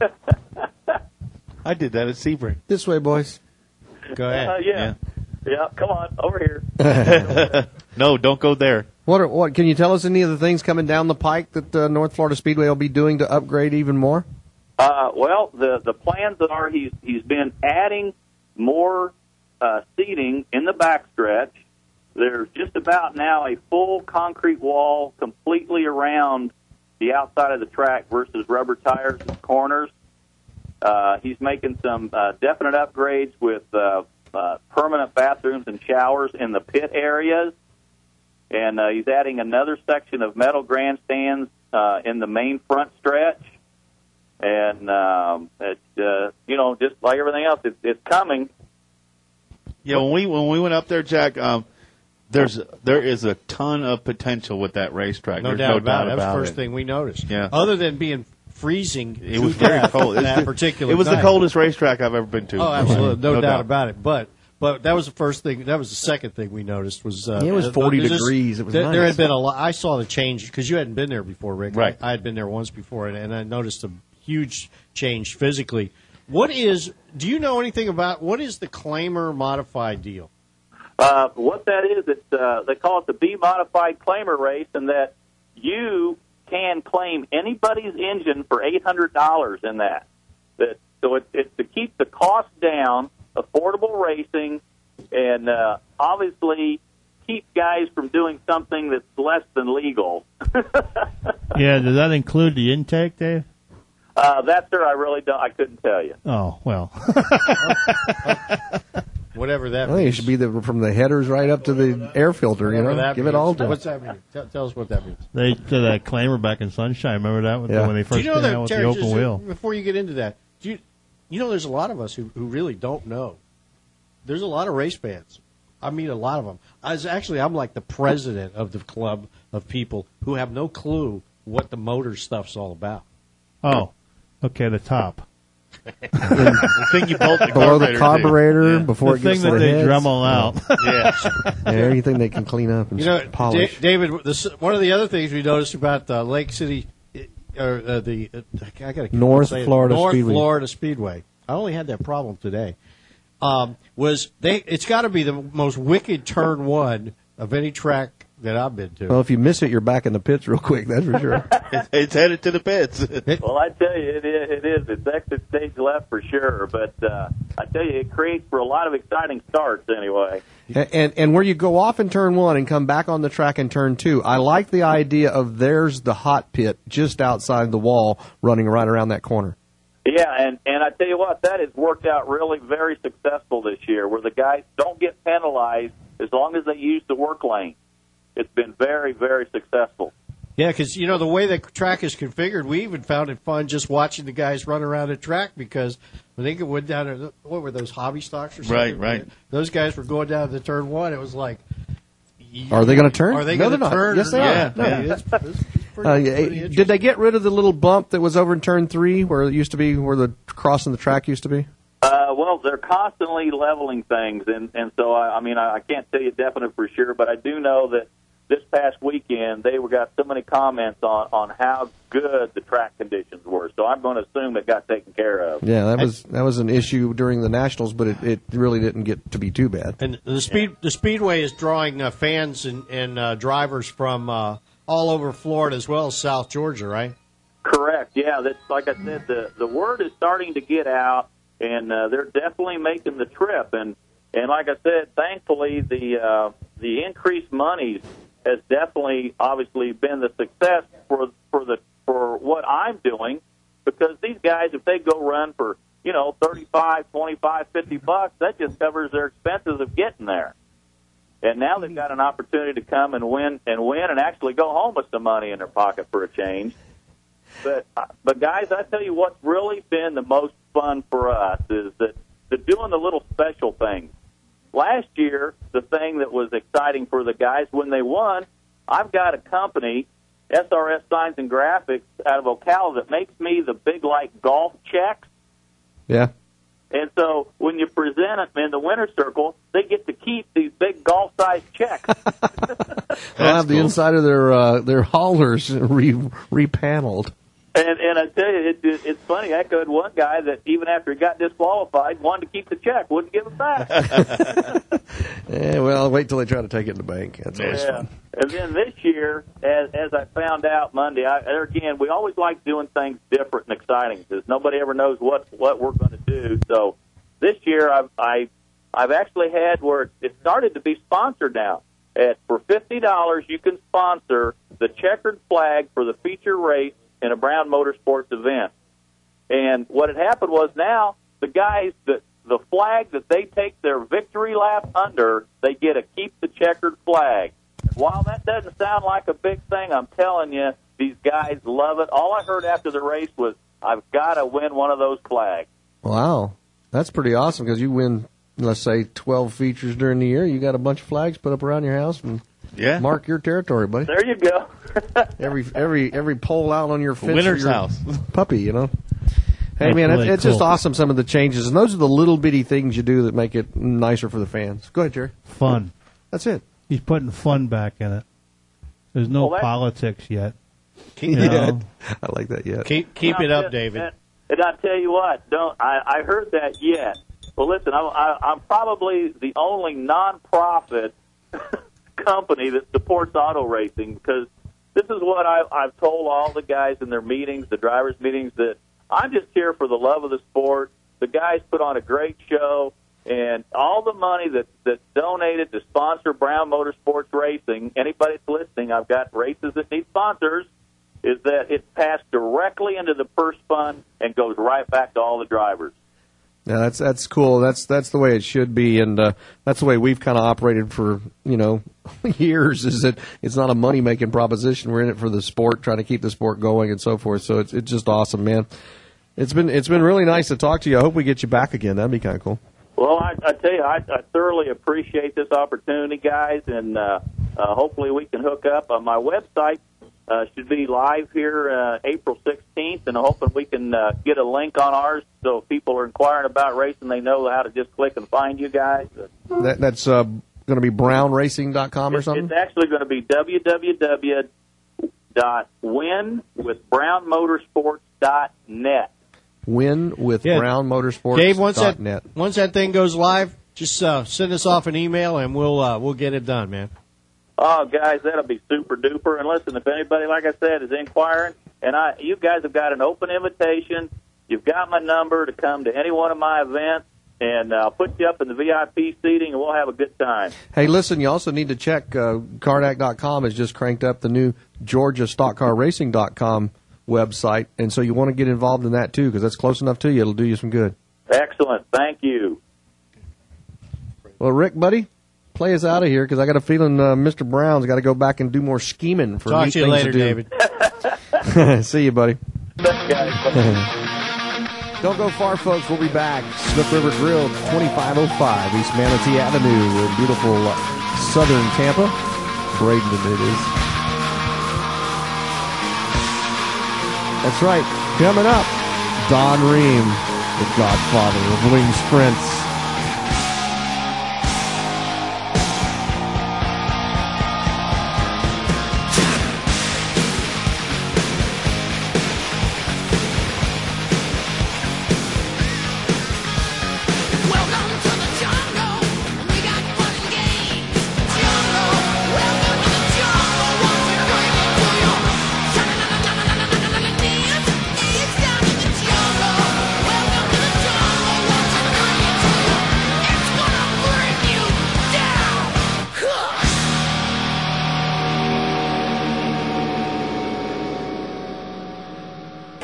I did that at Sebring. This way, boys. Go ahead. Uh, yeah. yeah, yeah. Come on, over here. No, don't go there. What, are, what can you tell us any of the things coming down the pike that uh, North Florida Speedway will be doing to upgrade even more? Uh, well, the the plans are he's he's been adding more uh, seating in the backstretch. There's just about now a full concrete wall completely around the outside of the track versus rubber tires and corners. Uh, he's making some uh, definite upgrades with uh, uh, permanent bathrooms and showers in the pit areas. And uh, he's adding another section of metal grandstands uh, in the main front stretch. And, um, it, uh, you know, just like everything else, it, it's coming. Yeah, when we when we went up there, Jack, um, there's there is a ton of potential with that racetrack. No There's doubt no about doubt it. That was about the first it. thing we noticed. Yeah. Other than being freezing, It was to very death cold. It's that the- particular It was night. the coldest racetrack I've ever been to. Oh, absolutely, no, No doubt, doubt. about it. But but that was the first thing. That was the second thing we noticed was uh, It was uh, forty there's- degrees. It was there, there nice. had been a lot. I saw the change because you hadn't been there before, Rick. Right. I, I had been there once before, and, and I noticed a huge change physically. What is? Do you know anything about what is the Claimer modified deal? Uh, what that is, it's, uh, they call it the B-modified claimer race, and that you can claim anybody's engine for eight hundred dollars in that. that so it, it's to keep the cost down, affordable racing, and uh, obviously keep guys from doing something that's less than legal. Yeah, does that include the intake, Dave? Uh, that, sir, I really don't. I couldn't tell you. Oh, well. Whatever that I think it means. should be the, from the headers right up to the air filter, you Whatever know? that Give means. it all to What's that mean? Tell, tell us what that means. They did that claimer back in Sunshine. Remember that with Yeah. when they Do first you know came that, out with Terry, the open just, wheel? before you get into that, do you, you know there's a lot of us who, who really don't know. There's a lot of race fans. I meet a lot of them. I was actually, I'm like the president of the club of people who have no clue what the motor stuff's all about. Oh, okay, the top. The thing you bolt the below the carburetor to. carburetor Yeah. before The it gets thing to that the they heads. Dremel out. Yeah. Yeah, anything they can clean up and You know, polish. Da- David, this, one of the other things we noticed about uh, Lake City, uh, or uh, the uh, I gotta keep North saying it, Florida North Speedway. Florida Speedway. I only had that problem today. Um, was they? It's got to be the most wicked turn one of any track that I've been to. Well, if you miss it, you're back in the pits real quick, that's for sure. It's, it's headed to the pits. Well, I tell you, it is. It is. It's exit stage left for sure. But uh, I tell you, it creates for a lot of exciting starts anyway. And, and and where you go off in turn one and come back on the track in turn two, I like the idea of there's the hot pit just outside the wall running right around that corner. Yeah, and, and I tell you what, that has worked out really very successful this year, where the guys don't get penalized as long as they use the work lane. It's been very, very successful. Yeah, because, you know, the way the track is configured, we even found it fun just watching the guys run around the track because I think it went down to, what were those, hobby stocks or something? Right, right. Those guys were going down to the turn one. It was like, Are they going to turn? are they No, going to they're not. turn? Yes, or they not? are. No. Yeah, it's, it's pretty, Uh, pretty yeah, interesting. did they get rid of the little bump that was over in turn three where it used to be, where the crossing the track used to be? Uh, well, they're constantly leveling things, and, and so, I, I mean, I, I can't tell you definite for sure, but I do know that this past weekend, they were got so many comments on, on how good the track conditions were. So I'm going to assume it got taken care of. Yeah, that was that was an issue during the Nationals, but it, it really didn't get to be too bad. And the speed the Speedway is drawing uh, fans and, and uh, drivers from uh, all over Florida as well as South Georgia, right? Correct. Yeah, that's like I said. The the word is starting to get out, and uh, they're definitely making the trip. And and like I said, thankfully the uh, the increased monies has definitely, obviously, been the success for for the for what I'm doing, because these guys, if they go run for you know thirty-five, twenty-five, fifty bucks, that just covers their expenses of getting there. And now they've got an opportunity to come and win and win and actually go home with some money in their pocket for a change. But but guys, I tell you what's really been the most fun for us is that the doing the little special things. Last year, the thing that was exciting for the guys when they won, I've got a company, S R S Signs and Graphics, out of Ocala that makes me the big, like, golf checks. Yeah. And so when you present them in the winner's circle, they get to keep these big golf-sized checks. They'll have the inside of their uh, their haulers re repaneled. And and I tell you, it, it, it's funny. I had one guy that even after he got disqualified, wanted to keep the check, wouldn't give it back. Yeah, well, wait till they try to take it in the bank. That's always yeah. fun. And then this year, as as I found out Monday, I, there again, we always like doing things different and exciting because nobody ever knows what what we're going to do. So this year, I've I, I've actually had where it started to be sponsored now. At for fifty dollars, you can sponsor the checkered flag for the feature race in a Brown Motorsports event. And what had happened was now the guys that the flag that they take their victory lap under, they get to keep the checkered flag. While that doesn't sound like a big thing, I'm telling you, these guys love it. All I heard after the race was, I've got to win one of those flags. Wow. That's pretty awesome because you win, let's say, twelve features during the year. You got a bunch of flags put up around your house and yeah. mark your territory, buddy. There you go. every every every pole out on your fence. Winner's your house. Puppy, you know. Hey, That's man, really it's, it's cool. just awesome, some of the changes. And those are the little bitty things you do that make it nicer for the fans. Go ahead, Jerry. Fun. That's it. He's putting fun back in it. There's no Well, that- politics yet. Keep, You know? I like that yet. keep, keep it up, David. And, and I tell you what, don't I, I heard that yet. Well, listen, I'm, I, I'm probably the only non-profit company that supports auto racing because this is what I, I've told all the guys in their meetings, the drivers' meetings, that I'm just here for the love of the sport. The guys put on a great show, and all the money that, that's donated to sponsor Brown Motorsports Racing, anybody that's listening, I've got races that need sponsors, is that it's passed directly into the purse fund and goes right back to all the drivers. Yeah, that's that's cool. That's that's the way it should be, and uh, that's the way we've kind of operated for you know years. Is that it's not a money making proposition. We're in it for the sport, trying to keep the sport going and so forth. So it's it's just awesome, man. It's been it's been really nice to talk to you. I hope we get you back again. That'd be kind of cool. Well, I, I tell you, I, I thoroughly appreciate this opportunity, guys, and uh, uh, hopefully we can hook up. Uh, my website uh, should be live here uh, April sixteenth, and I'm hoping we can uh, get a link on ours so if people are inquiring about racing, they know how to just click and find you guys. That, that's uh, going to be brown racing dot com or It's, something? it's actually going to be w w w dot win with brown motorsports dot net. Win with Yeah. brown motorsports Dave, once dot that net. once that thing goes live, just uh, send us off an email and we'll uh, we'll get it done, man. Oh, guys, that'll be super duper. And listen, if anybody, like I said, is inquiring, and I, you guys have got an open invitation. You've got my number to come to any one of my events, and I'll put you up in the V I P seating, and we'll have a good time. Hey, listen, you also need to check uh, Carnac dot com has just cranked up the new Georgia Stock Car Racing dot com website, and so you want to get involved in that too because that's close enough to you. It'll do you some good. Excellent. Thank you. Well, Rick, buddy, play us out of here because I got a feeling uh, Mister Brown's got to go back and do more scheming for Talk neat to you things later, to do. David. See you, buddy. Thanks, guys. Don't go far, folks. We'll be back. Snook River Grill, twenty-five oh five East Manatee Avenue in beautiful uh, southern Tampa. Bradenton it is. That's right. Coming up, Don Ream, the godfather of wing sprints.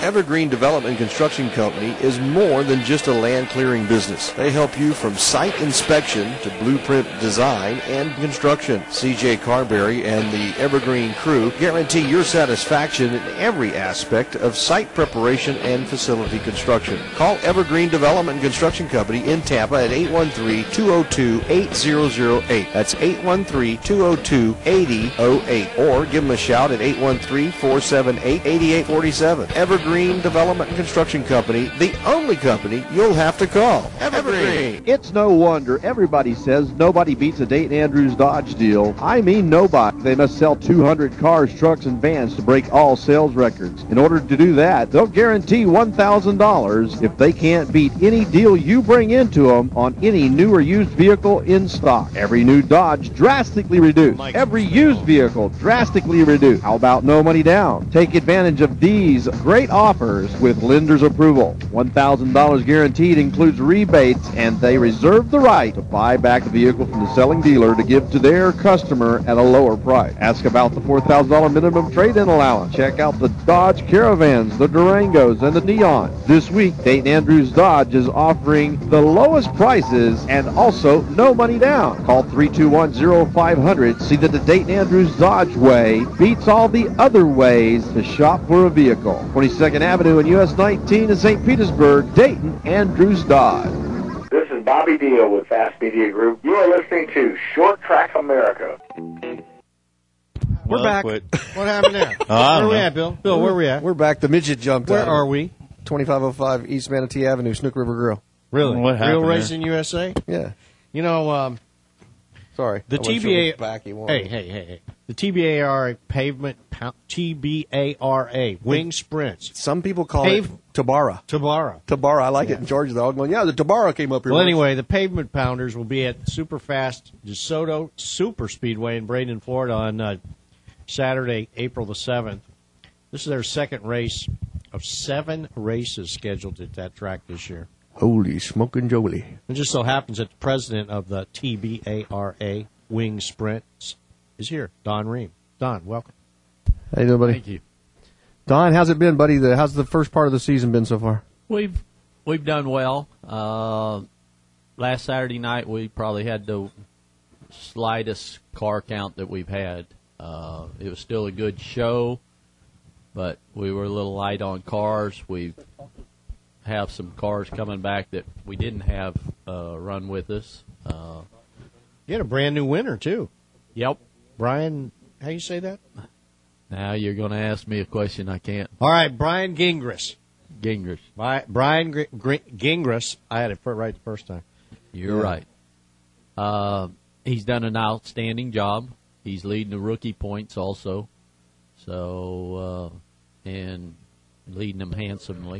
Evergreen Development and Construction Company is more than just a land clearing business. They help you from site inspection to blueprint design and construction. C J Carberry and the Evergreen crew guarantee your satisfaction in every aspect of site preparation and facility construction. Call Evergreen Development and Construction Company in Tampa at eight one three, two oh two, eight zero zero eight. That's eight one three, two oh two, eight oh oh eight. Or give them a shout at eight one three, four seven eight, eight eight four seven. Evergreen Development and Construction Company, the only company you'll have to call. Evergreen. It's no wonder everybody says nobody beats a Dayton Andrews Dodge deal. I mean nobody. They must sell two hundred cars, trucks, and vans to break all sales records. In order to do that, they'll guarantee one thousand dollars if they can't beat any deal you bring into them on any new or used vehicle in stock. Every new Dodge drastically reduced. Every used vehicle drastically reduced. How about no money down? Take advantage of these great offers with lender's approval. one thousand dollars guaranteed includes rebates, and they reserve the right to buy back the vehicle from the selling dealer to give to their customer at a lower price. Ask about the four thousand dollars minimum trade-in allowance. Check out the Dodge Caravans, the Durangos, and the Neon. This week, Dayton Andrews Dodge is offering the lowest prices and also no money down. Call three two one, oh five hundred. See that the Dayton Andrews Dodge way beats all the other ways to shop for a vehicle. twenty-second Avenue and U S nineteen in Saint Petersburg, Dayton Andrews Dodge. This is Bobby Deal with Fast Media Group. You are listening to Short Track America. We're Well, back. quit. What happened there? Oh, I where don't are we know. at, Bill? Bill, where are we at? We're back. The midget jumped Where out. are we? twenty-five oh five East Manatee Avenue, Snook River Grill. Really? What happened Real there? Racing U S A? Yeah. You know, um, Sorry. the I wasn't T sure B A which back he wanted. Hey, hey, hey, hey. The T B A R A pavement pou- T B A R A wing sprints. Some people call Pave- it Tabara. Tabara. Tabara. I like it in Georgia. They're all going, yeah, the Tabara came up here. Well, once." anyway, the pavement pounders will be at Superfast DeSoto Super Speedway in Bradenton, Florida on uh, Saturday, April the seventh. This is their second race of seven races scheduled at that track this year. Holy smoking Jolie. It just so happens that the president of the T B A R A Wing Sprints is here, Don Ream. Don, welcome. How you doing, buddy? Thank you. Don, how's it been, buddy? The, how's the first part of the season been so far? We've we've done well. Uh, last Saturday night, we probably had the slightest car count that we've had. Uh, it was still a good show, but we were a little light on cars. We have some cars coming back that we didn't have uh, run with us. Uh, You had a brand new winner, too. Yep. Brian, how you say that? Now you're going to ask me a question I can't. All right, Brian Gingras. Gingras. Bi- Brian Gr- Gr- Gingras. I had it fir- right the first time. You're Yeah. right. Uh, he's done an outstanding job. He's leading the rookie points also. So, uh, and leading them handsomely.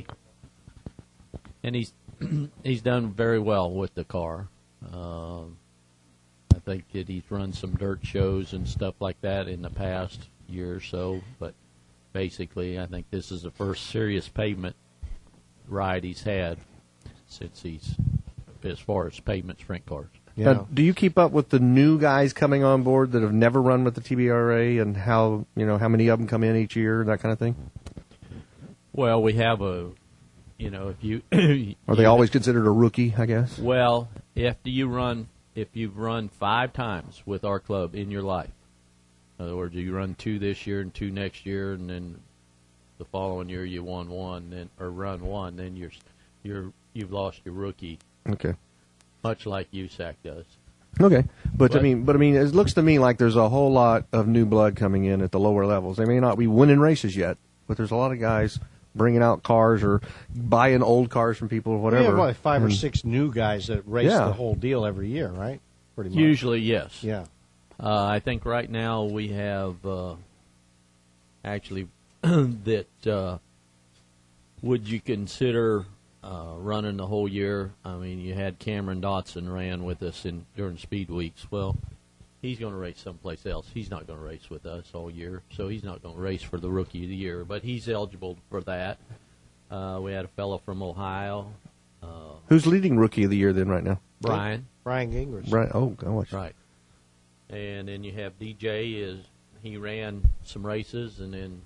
And he's he's done very well with the car. Uh, I think that he's run some dirt shows and stuff like that in the past year or so. But basically, I think this is the first serious pavement ride he's had since he's, as far as pavement sprint cars. Yeah. Now, do you keep up with the new guys coming on board that have never run with the T B R A and how you know how many of them come in each year, that kind of thing? Well, we have a, you know, if you Are they always considered a rookie? I guess. well, after you run, if you've run five times with our club in your life, in other words, you run two this year and two next year, and then the following year you won one, then or run one, then you're you're you've lost your rookie, Okay. much like U S A C does. Okay, but, I But- mean, but I mean, it looks to me like there's a whole lot of new blood coming in at the lower levels. They may not be winning races yet, but there's a lot of guys bringing out cars or buying old cars from people or We whatever. have like five or And- six new guys that race Yeah. the whole deal every year, right? Pretty much. Usually, yes. Yeah. Uh, I think right now we have uh, actually that uh, would you consider uh, running the whole year? I mean, you had Cameron Dotson ran with us in during speed weeks. Well, he's going to race someplace else. He's not going to race with us all year, so he's not going to race for the Rookie of the Year. But he's eligible for that. Uh, we had a fellow from Ohio, uh, Who's leading rookie of the year then right now? Brian. Brian Gingras. Right. Oh, gosh. Right. And then you have D J. Is he ran some races and then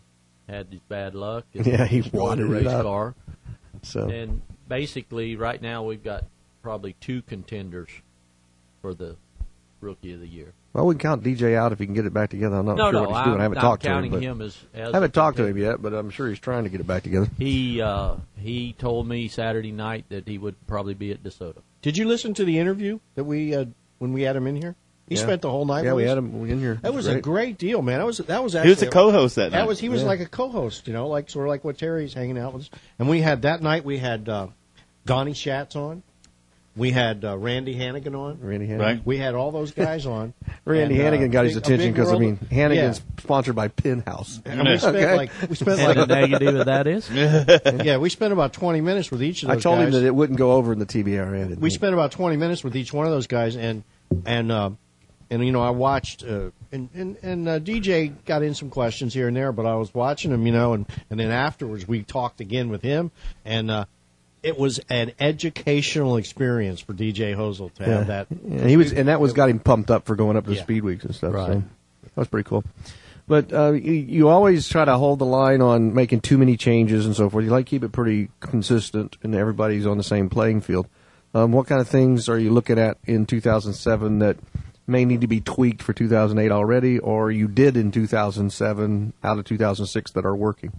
had his bad luck. And Yeah, he destroyed wadded the it race up. car. So And basically, right now, we've got probably two contenders for the Rookie of the Year. well, we can count D J out if he can get it back together. I'm not no, sure no, what he's I'm doing. I haven't not talked to him. counting But him as, as I haven't a talked to him contender. yet, but I'm sure he's trying to get it back together. He uh, he told me Saturday night that he would probably be at DeSoto. Did you listen to the interview that we uh, when we had him in here? He Yeah. spent the whole night. Yeah, with we us. had him in here. That was Great. a great deal, man. That was that was He actually was a co-host that That night. was he was Yeah. like a co-host, you know, like sort of like what Terry's hanging out with us. And we had that night. We had uh, Donnie Schatz on. We had uh, Randy Hannigan on. Randy Hannigan. Right. We had all those guys on. Randy And, uh, Hannigan got his big- a attention big because I world- mean Hannigan's Yeah. sponsored by Penthouse. And we spent Okay. like we spent What a like negative that that is. yeah we spent about twenty minutes with each of I those told guys. him that it wouldn't go over in the T B R A. didn't we he? spent about twenty minutes with each one of those guys, and and uh, and you know I watched uh, and and, and uh, D J got in some questions here and there, but I was watching him, you know, and, and then afterwards we talked again with him, and uh, it was an educational experience for D J Hosel to have that. Yeah, he was, and that was got him pumped up for going up to Yeah. speed weeks and stuff. Right. So that was pretty cool. But uh, you, you always try to hold the line on making too many changes and so forth. You like to keep it pretty consistent, and everybody's on the same playing field. Um, what kind of things are you looking at in two thousand seven that may need to be tweaked for two thousand eight already, or you did in two thousand seven out of two thousand six that are working?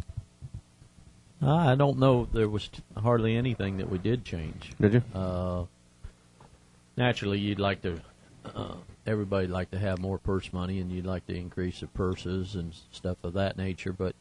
I don't know. There was t- hardly anything that we did change. Did you? Uh, naturally, you'd like to. Uh, everybody'd like to have more purse money, and you'd like to increase the purses and stuff of that nature. But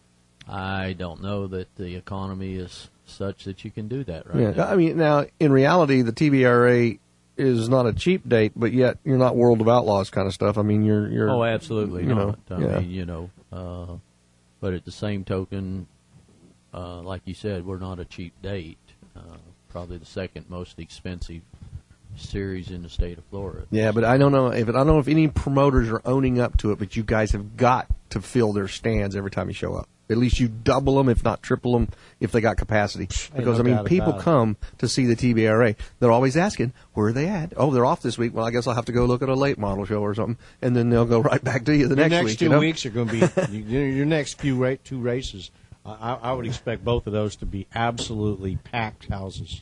I don't know that the economy is such that you can do that right Yeah, now. I mean, now in reality, the T B R A is not a cheap date, but yet you're not World of Outlaws kind of stuff. I mean, you're you're. Oh, absolutely you not. know, I yeah. mean, you know, uh, but at the same token, uh, like you said, we're not a cheap date. Uh, probably the second most expensive series in the state of Florida. Yeah, but I don't know if I don't know if any promoters are owning up to it. But you guys have got to fill their stands every time you show up. At least you double them, if not triple them, if they got capacity. Because no I mean, doubt people about it. come to see the T B R A. They're always asking, "Where are they at?" Oh, they're off this week. Well, I guess I'll have to go look at a late model show or something, and then they'll go right back to you the Your next, next week. two you know? weeks are going to be your, your next few ra- two races. I, I would expect both of those to be absolutely packed houses.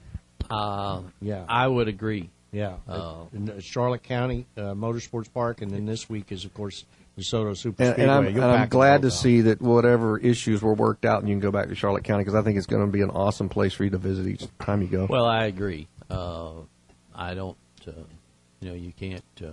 Uh, Yeah. I would agree. Yeah, Uh, in uh, Charlotte County uh, Motorsports Park, and then this week is of course DeSoto Super And, Speedway. and I'm, You'll and I'm pack them glad to both out. see that whatever issues were worked out, and you can go back to Charlotte County because I think it's going to be an awesome place for you to visit each time you go. Well, I agree. Uh, I don't. Uh, you know, you can't uh,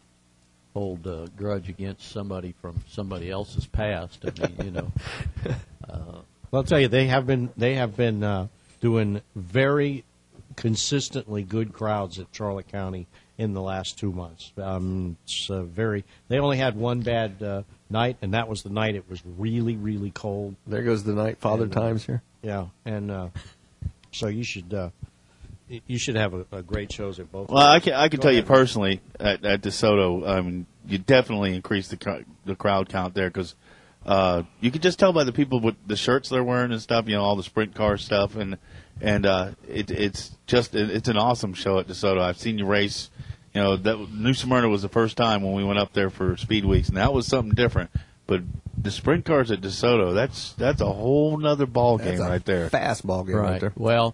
hold a grudge against somebody from somebody else's past. I mean, you know. Uh, Well, I'll tell you, they have been they have been uh, doing very consistently good crowds at Charlotte County in the last two months. Um, it's uh, very. They only had one bad uh, night, and that was the night it was really, really cold. There goes the night father And, uh, times here. Yeah, and uh, so you should uh, y- you should have a, a great shows at both. Well, I can I can Go tell you ahead. personally at, at DeSoto, I mean, you definitely increase the cr- the crowd count there because uh, you can just tell by the people with the shirts they're wearing and stuff. You know, all the sprint car stuff, and and uh, it, it's just it, it's an awesome show at DeSoto. I've seen you race. You know, that New Smyrna was the first time when we went up there for Speed Weeks, and that was something different. But the sprint cars at DeSoto, that's that's a whole nother ball game That's a right there. Fast ball game right, right. there. Well,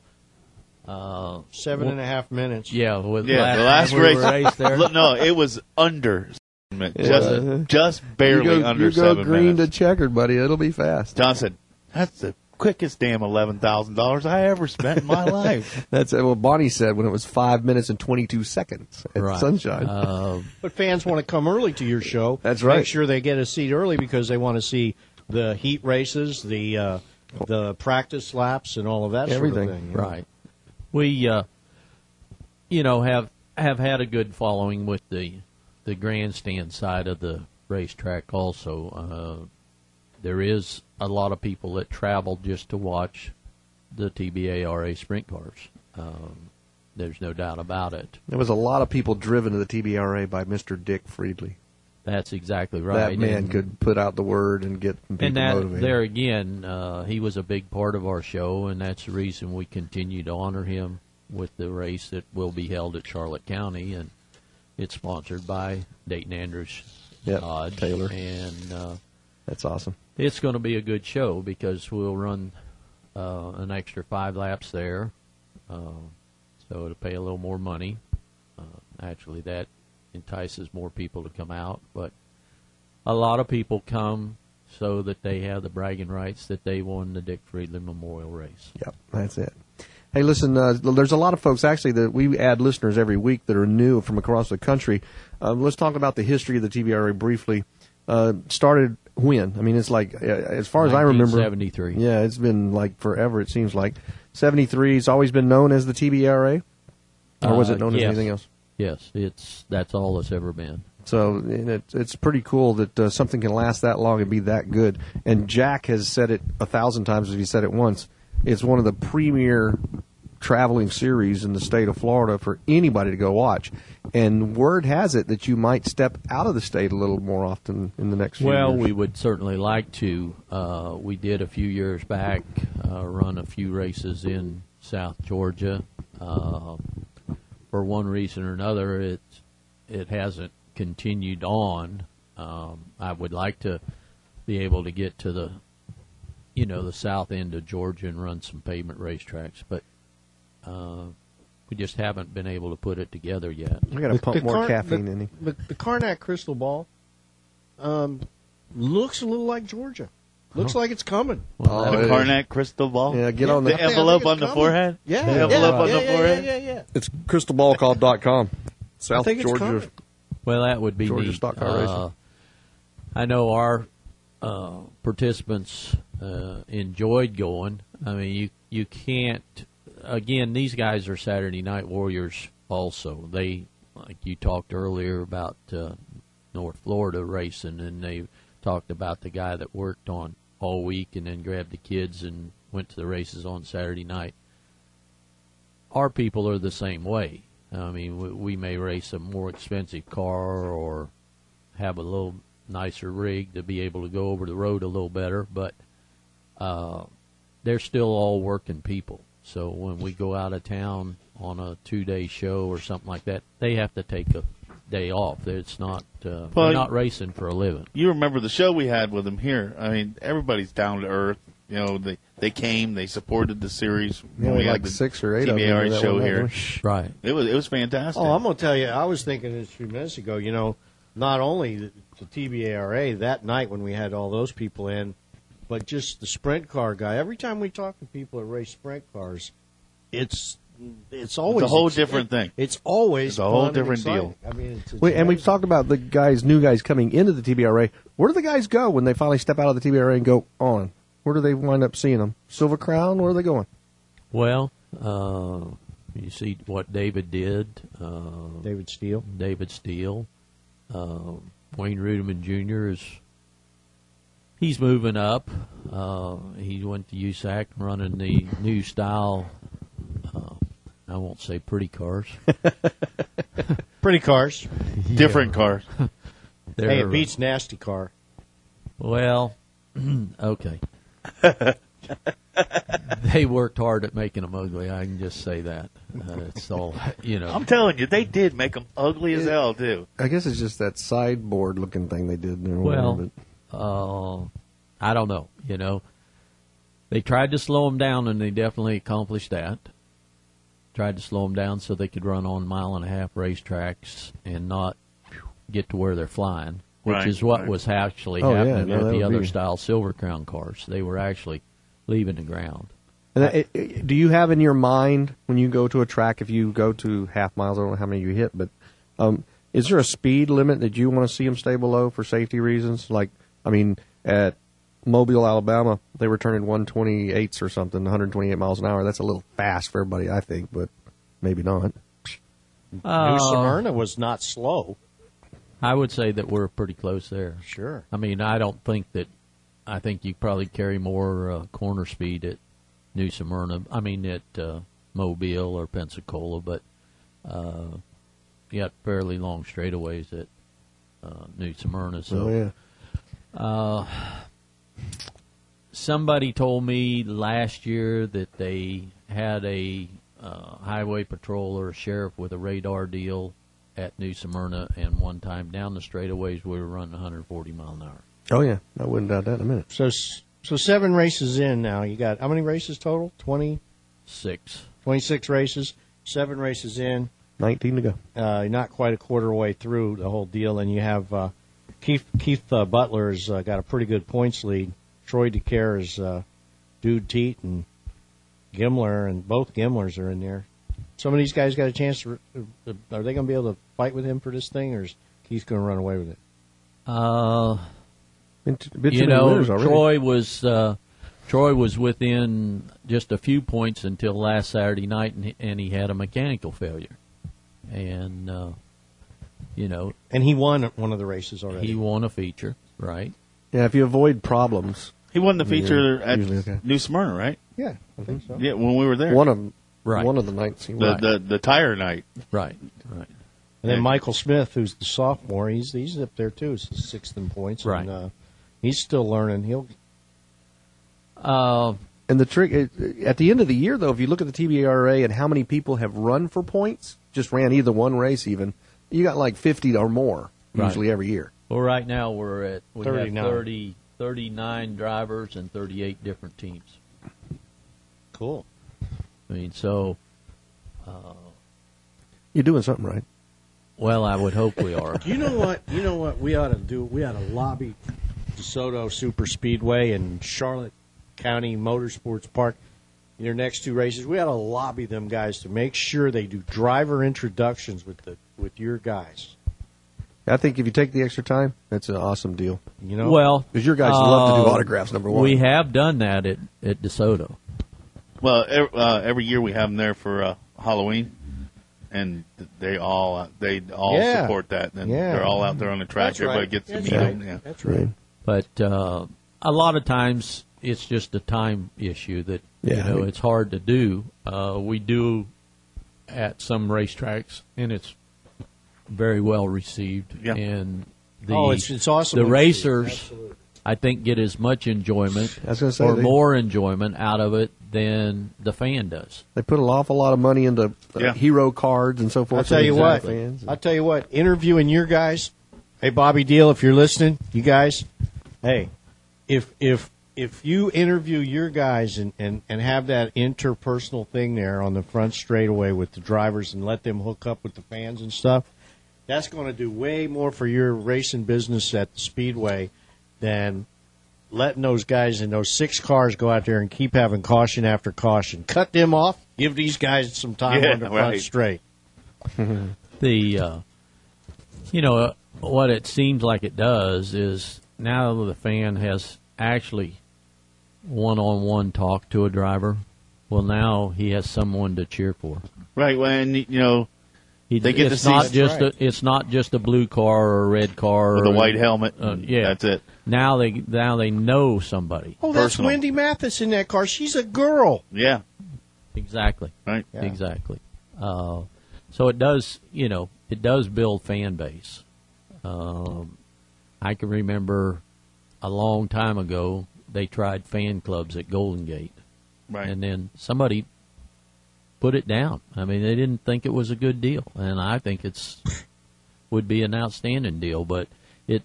uh, Seven and a half minutes. yeah. With Yeah, last the last time we race, were raced there. Look, no, it was under, just Yeah. just barely you go, under you go seven green minutes. to checkered, buddy. It'll be fast. John said, "That's the quickest damn eleven thousand dollars I ever spent in my life." That's what Bonnie said when it was five minutes and twenty-two seconds at Right. Sunshine. Uh, But fans want to come early to your show. That's right. Make sure they get a seat early because they want to see the heat races, the uh, the practice laps, and all of that Everything. sort of thing. you know. Right. We, uh, you know, have have had a good following with the the grandstand side of the racetrack. Also, uh, there is a lot of people that travel just to watch the T B A R A sprint cars. Um, there's no doubt about it. There was a lot of people driven to the T B R A by Mister Dick Friedley. That's exactly right. That man And- could put out the word and get people and that motivated. there again, uh, he was a big part of our show, and that's the reason we continue to honor him with the race that will be held at Charlotte County, and it's sponsored by Dayton Andrews Yep, Dodge. Taylor. And uh, That's awesome. It's going to be a good show because we'll run uh, an extra five laps there, uh, so it'll pay a little more money. Uh, actually, that entices more people to come out, but a lot of people come so that they have the bragging rights that they won the Dick Friedland Memorial Race. Yep, that's it. Hey, listen, uh, there's a lot of folks, actually, that we add listeners every week that are new from across the country. Uh, let's talk about the history of the T B R A briefly. Uh, started when? I mean, it's like, uh, as far as I remember. nineteen seventy-three. Yeah, it's been like forever, it seems like. seventy-three, it's always been known as the T B R A? Or was Uh, it known yes. as anything else? Yes, it's that's all it's ever been. So and it, it's pretty cool that uh, something can last that long and be that good. And Jack has said it a thousand times if he said it once. It's one of the premier traveling series in the state of Florida for anybody to go watch. And word has it that you might step out of the state a little more often in the next few Well, years. we would certainly like to. Uh, we did a few years back uh, run a few races in South Georgia. Uh, for one reason or another, it it hasn't continued on. Um, I would like to be able to get to the, you know, the south end of Georgia and run some pavement racetracks, but uh, we just haven't been able to put it together yet. We got to pump more Car- caffeine the, in him. The, the Karnak Crystal Ball um, looks a little like Georgia. Looks Oh. like it's coming. Oh, the it is. Karnak crystal ball. Yeah, get Yeah, on the the- I think- envelope I think on the it's forehead. Yeah, the yeah, envelope yeah, on yeah, the yeah, forehead. yeah, yeah, yeah. It's crystal ball call dot com. South think it's Georgia. coming. Well, that would be Georgia neat. stock car Uh, racing. I know our uh, participants uh, enjoyed going. I mean, you you can't. Again, these guys are Saturday Night Warriors. Also, they like you talked earlier about uh, North Florida racing, and they talked about the guy that worked on all week and then grabbed the kids and went to the races on Saturday night. Our people are the same way. I mean, we, we may race a more expensive car or have a little nicer rig to be able to go over the road a little better, but uh, they're still all working people. So when we go out of town on a two-day show or something like that, they have to take a day off. It's not uh, Well, they're not racing for a living. You remember the show we had with them here. I mean, everybody's down to earth. You know, they they came, they supported the series. Yeah, when we like had the six or eight T of B them R in that show one night, here. wasn't Right. It was it was fantastic. Oh, I'm going to tell you, I was thinking this a few minutes ago, you know, not only the, the T B A R A that night when we had all those people in, but just the sprint car guy. Every time we talk to people that race sprint cars, it's it's always It's a whole ex- different thing. It's always It's a whole fun and different exciting. deal. I mean, it's, it's Wait, and we've amazing. talked about the guys, new guys coming into the T B R A. Where do the guys go when they finally step out of the T B R A and go on? Where do they wind up seeing them? Silver Crown? Where are they going? Well, uh, you see what David did. Uh, David Steele. David Steele. Uh, Wayne Ruderman Junior is he's moving up. Uh, he went to U S A C running the new style. Uh, I won't say pretty cars. Pretty cars. Different cars. Hey, They're- it beats nasty car. Well, okay. They worked hard at making them ugly. I can just say that. Uh, it's all, you know. I'm telling you, they did make them ugly as hell too. I guess it's just that sideboard looking thing they did there. Well, uh, I don't know. You know, they tried to slow them down, and they definitely accomplished that. Tried to slow them down so they could run on mile and a half racetracks and not get to where they're flying, which Right, is what right. was actually Oh, yeah, happening no, with that the would other be- style Silver Crown cars. They were actually leaving the ground. And it, it, do you have in your mind when you go to a track, if you go to half miles, I don't know how many you hit, but um, is there a speed limit that you want to see them stay below for safety reasons? Like, I mean, at Mobile, Alabama, they were turning one twenty-eights or something, one twenty-eight miles an hour. That's a little fast for everybody, I think, but maybe not. Uh, New Smyrna was not slow. I would say that we're pretty close there. Sure. I mean, I don't think that. I think you probably carry more uh, corner speed at New Smyrna. I mean, at uh, Mobile or Pensacola, but uh, you got fairly long straightaways at uh, New Smyrna. So, Oh, yeah. uh, somebody told me last year that they had a uh, highway patrol or a sheriff with a radar deal at New Smyrna, and one time down the straightaways we were running one forty mile an hour. Oh yeah, I wouldn't doubt that in a minute. So so seven races in now. You got how many races total? Twenty-six. Twenty-six races. Seven races in. Nineteen to go. Uh, you're not quite a quarter way through the whole deal, and you have uh, Keith Keith uh, Butler's uh, got a pretty good points lead. Troy DeCare is uh, Dude Teat and Gimler, and both Gimlers are in there. Some of these guys got a chance to. Are they going to be able to fight with him for this thing, or is Keith going to run away with it? Uh, been t- been you know, Troy was uh, Troy was within just a few points until last Saturday night, and he, and he had a mechanical failure, and uh, you know, and he won one of the races already. He won a feature, right? Yeah, if you avoid problems, he won the feature yeah, at okay. New Smyrna, right? Yeah, I think so. Yeah, when we were there, one of them, right? One of the nights, he the, won. the the tire night, right? Right. And then Michael Smith, who's the sophomore, he's he's up there too. He's sixth in points, right? And, uh, he's still learning. He'll. Uh, and the trick at the end of the year, though, if you look at the T B R A and how many people have run for points, just ran either one race, even you got like fifty or more right. usually every year. Well, right now we're at we thirty-nine. have thirty, thirty-nine drivers and thirty-eight different teams. Cool. I mean, so uh, you're doing something right. Well, I would hope we are. You know what? You know what we ought to do? We ought to lobby DeSoto Super Speedway and Charlotte County Motorsports Park in their next two races. We ought to lobby them guys to make sure they do driver introductions with the with your guys. I think if you take the extra time, that's an awesome deal. You know, well, because your guys uh, love to do autographs. Number one, we have done that at at DeSoto. Well, every, uh, every year we have them there for uh, Halloween. And they all they all yeah. support that, and yeah. they're all out there on the track. That's Everybody right. gets to That's meet right. them. Yeah. That's right. But uh, a lot of times it's just a time issue that yeah, you know I mean, it's hard to do. Uh, we do at some racetracks, and it's very well received. Yeah. And the oh, it's it's awesome. the racers, I think, get as much enjoyment I was gonna say or they, more enjoyment out of it than the fan does. They put an awful lot of money into uh, Yeah. hero cards and so forth. I'll tell you what. Fans. I'll tell you what. Interviewing your guys. Hey, Bobby Deal, if you're listening, you guys. Hey, if if if you interview your guys and, and, and have that interpersonal thing there on the front straightaway with the drivers and let them hook up with the fans and stuff, that's going to do way more for your racing business at the Speedway than letting those guys in those six cars go out there and keep having caution after caution. Cut them off. Give these guys some time Yeah, on the front right. straight. The uh, you know uh, what it seems like it does is now the fan has actually one-on-one talk to a driver. Well, now he has someone to cheer for. Right. When you know He, they get it's to see not just right. a, it's not just a blue car or a red car with a or white helmet. Uh, yeah, that's it. Now they now they know somebody. Oh, that's Personal. Wendy Mathis in that car. She's a girl. Yeah. Exactly. Right. Yeah. Exactly. Uh, so it does, you know, it does build fan base. Um, I can remember a long time ago they tried fan clubs at Golden Gate, Right. and then somebody put it down. I mean, they didn't think it was a good deal, and I think it's would be an outstanding deal. But it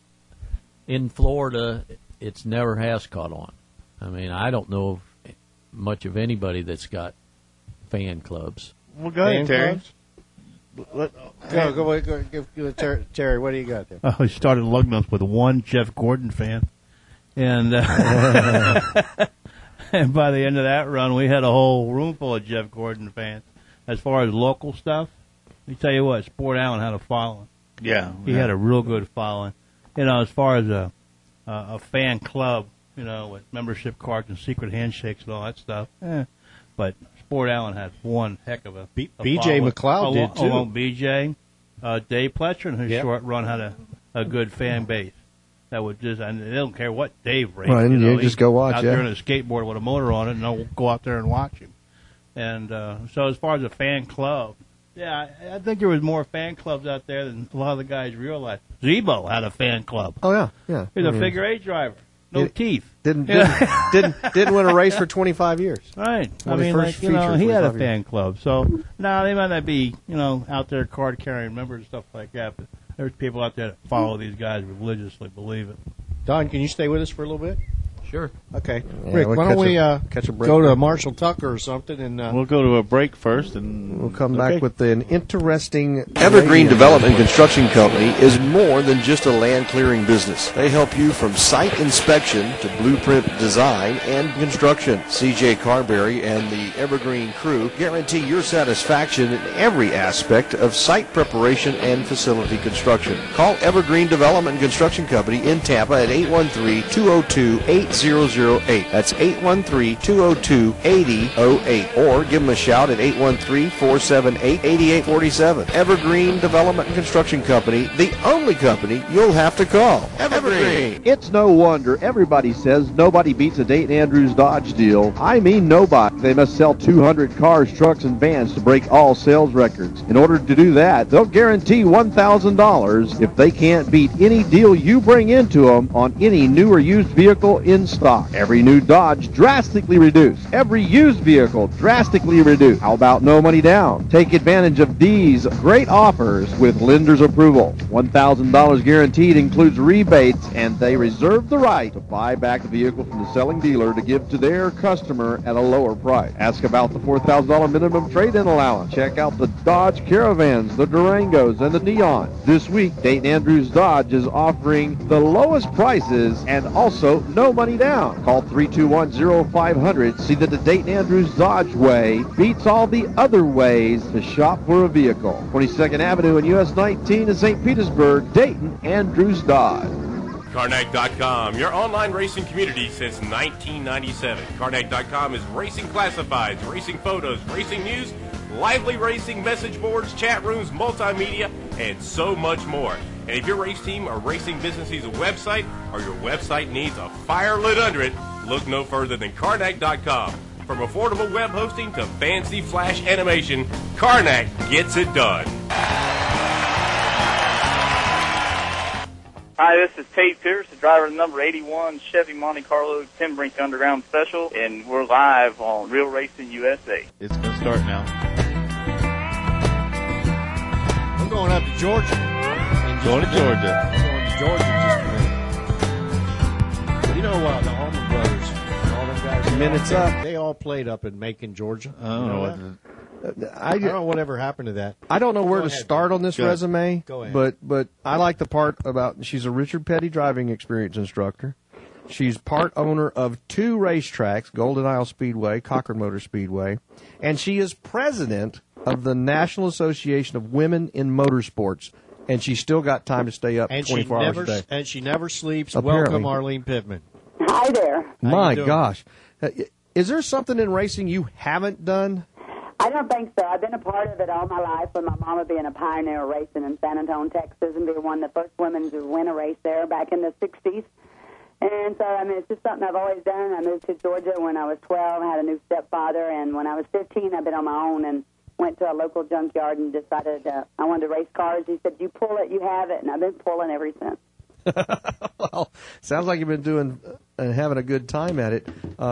in Florida, it's never has caught on. I mean, I don't know of much of anybody that's got fan clubs. Well, go ahead, Fan Terry. clubs? Let, go, go, go, go, give, give Terry, Terry, what do you got there? Uh, we started Lugnuts with one Jeff Gordon fan, and uh, and by the end of that run, we had a whole room full of Jeff Gordon fans. As far as local stuff, let me tell you what, Sport Allen had a following. Yeah. He yeah. had a real good following. You know, as far as a a, a fan club, you know, with membership cards and secret handshakes and all that stuff. Eh. But Sport Allen had one heck of a, B- a B J following. McLeod along, did, too. Along B J, uh, Dave Pletcher in his Yep. short run had a, a good fan base. That would just, and they don't care what Dave raced. Right, you and know, you just go watch, out yeah. there on a skateboard with a motor on it, and they'll go out there and watch him. And uh, so as far as a fan club, yeah, I, I think there was more fan clubs out there than a lot of the guys realized. Zebo had a fan club. Oh yeah, yeah. He's I a mean, figure eight driver, no It- teeth. Didn't didn't, didn't didn't win a race for twenty-five years. Right. I When he mean, first like, you know, featured he had a twenty-five years. fan club. So, no, they might not be, you know, out there card carrying members and stuff like that, but there's people out there that follow these guys religiously, believe it. Don, can you stay with us for a little bit? Sure. Okay. Yeah, Rick, we'll why don't catch we a- uh, catch a break. go to Marshall Tucker or something? And uh, We'll go to a break first, and We'll come okay. back with an interesting... Evergreen radio Development report. Construction Company is more than just a land clearing business. They help you from site inspection to blueprint design and construction. C J Carberry and the Evergreen crew guarantee your satisfaction in every aspect of site preparation and facility construction. Call Evergreen Development Construction Company in Tampa at eight one three, two oh two, eight zero zero eight. That's eight one three, two oh two, eight oh eight. Or give them a shout at eight one three, four seven eight, eight eight four seven. Evergreen Development and Construction Company, the only company you'll have to call. Evergreen. It's no wonder everybody says nobody beats a Dayton Andrews Dodge deal. I mean nobody. They must sell two hundred cars, trucks, and vans to break all sales records. In order to do that, they'll guarantee one thousand dollars if they can't beat any deal you bring into them on any new or used vehicle in stock. Every new Dodge drastically reduced. Every used vehicle drastically reduced. How about no money down? Take advantage of these great offers with lender's approval. one thousand dollars guaranteed includes rebates, and they reserve the right to buy back the vehicle from the selling dealer to give to their customer at a lower price. Ask about the four thousand dollars minimum trade-in allowance. Check out the Dodge Caravans, the Durangos, and the Neon. This week, Dayton Andrews Dodge is offering the lowest prices and also no money down. Call three two one, oh five hundred. See that the Dayton Andrews Dodge way beats all the other ways to shop for a vehicle. twenty-second Avenue and U S nineteen in Saint Petersburg, Dayton Andrews Dodge. Karnak dot com, your online racing community since nineteen ninety-seven. Karnak dot com is racing classifieds, racing photos, racing news, lively racing message boards, chat rooms, multimedia, and so much more. And if your race team or racing business needs a website or your website needs a fire lit under it, look no further than Karnak dot com. From affordable web hosting to fancy flash animation, Karnak gets it done. Hi, this is Tate Pierce, the driver of the number eighty-one Chevy Monte Carlo Tim Brink Underground Special, and we're live on Real Racing U S A. It's going to start now. I'm going up to Georgia. Going to Georgia. I'm going to Georgia in just a minute. You know uh, the Allman Brothers, all them guys. they Minutes all, up. They all played up in Macon, Georgia. I don't You know that? what I, I don't know whatever happened to that. I don't know where Go to ahead, start Don. on this Go ahead. resume, Go ahead. but but I like the part about she's a Richard Petty driving experience instructor. She's part owner of two racetracks, Golden Isle Speedway, Cochran Motor Speedway, and she is president of the National Association of Women in Motorsports. And she's still got time to stay up And she twenty-four never hours a day. and she never sleeps. Apparently. Welcome, Arlene Pittman. Hi there. How My you doing? gosh. Uh, Is there something in racing you haven't done? I don't think so. I've been a part of it all my life, with my mama being a pioneer of racing in San Antonio, Texas, and being one of the first women to win a race there back in the sixties. And so, I mean, it's just something I've always done. I moved to Georgia when I was twelve, had a new stepfather, and when I was fifteen, I've been on my own and went to a local junkyard and decided uh, I wanted to race cars. He said, you pull it, you have it, and I've been pulling ever since. Well, sounds like you've been doing uh, and having a good time at it.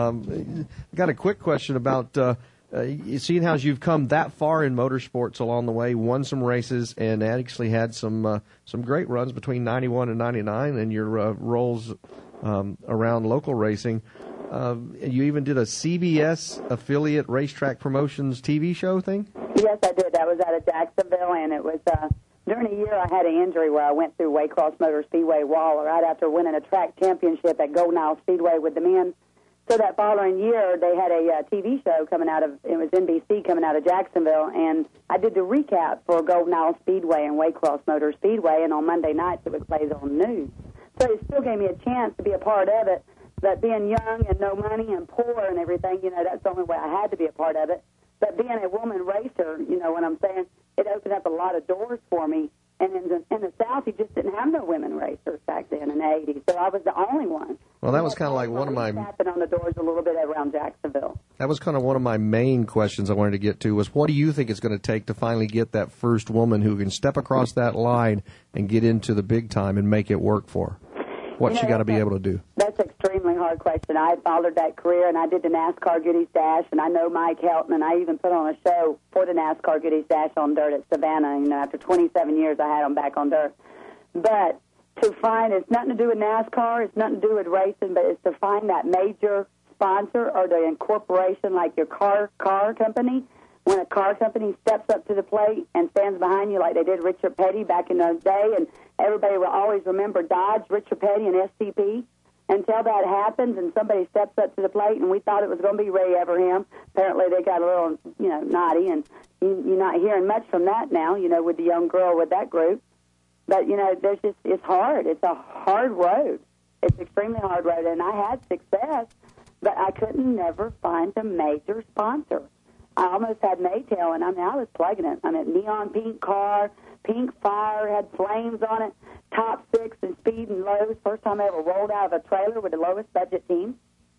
Um, got a quick question about uh, uh, you seeing how you've come that far in motorsports along the way, won some races, and actually had some uh, some great runs between ninety-one and ninety-nine, and your uh, roles um, around local racing. Uh, you even did a C B S affiliate racetrack promotions T V show thing. Yes, I did. That was out of Jacksonville, and it was uh, during a year I had an injury where I went through Waycross Motor Speedway wall right after winning a track championship at Golden Isle Speedway with the men. So that following year, they had a uh, T V show coming out of, it was N B C coming out of Jacksonville, and I did the recap for Golden Isle Speedway and Waycross Motor Speedway, and on Monday nights it would play on the news. So it still gave me a chance to be a part of it, but being young and no money and poor and everything, you know, that's the only way I had to be a part of it. But being a woman racer, you know what I'm saying, it opened up a lot of doors for me. And in the, in the South, you just didn't have no women racers back then in the eighties, so I was the only one. Well, that was kind of like one of my tapping on the doors a little bit around Jacksonville. That was kind of one of my main questions I wanted to get to was what do you think it's going to take to finally get that first woman who can step across that line and get into the big time and make it work for her? What's You she know, got to be that's- able to do? That's an extremely hard question. I followed that career, and I did the NASCAR Goodies Dash, and I know Mike Helton, and I even put on a show for the NASCAR Goodies Dash on dirt at Savannah. You know, after twenty-seven years, I had them back on dirt. But to find, it's nothing to do with NASCAR, it's nothing to do with racing, but it's to find that major sponsor or the incorporation like your car car company. When a car company steps up to the plate and stands behind you like they did Richard Petty back in the day, and everybody will always remember Dodge, Richard Petty, and S T P. Until that happens and somebody steps up to the plate, and we thought it was going to be Ray Everham. Apparently they got a little, you know, naughty, and you, you're not hearing much from that now, you know, with the young girl with that group. But, you know, there's just, it's hard. It's a hard road. It's extremely hard road, and I had success, but I couldn't never find a major sponsor. I almost had Maytail, and I mean, I was plugging it. I mean, neon pink car, pink fire, had flames on it, top six and speed and lows. First time I ever rolled out of a trailer with the lowest budget team.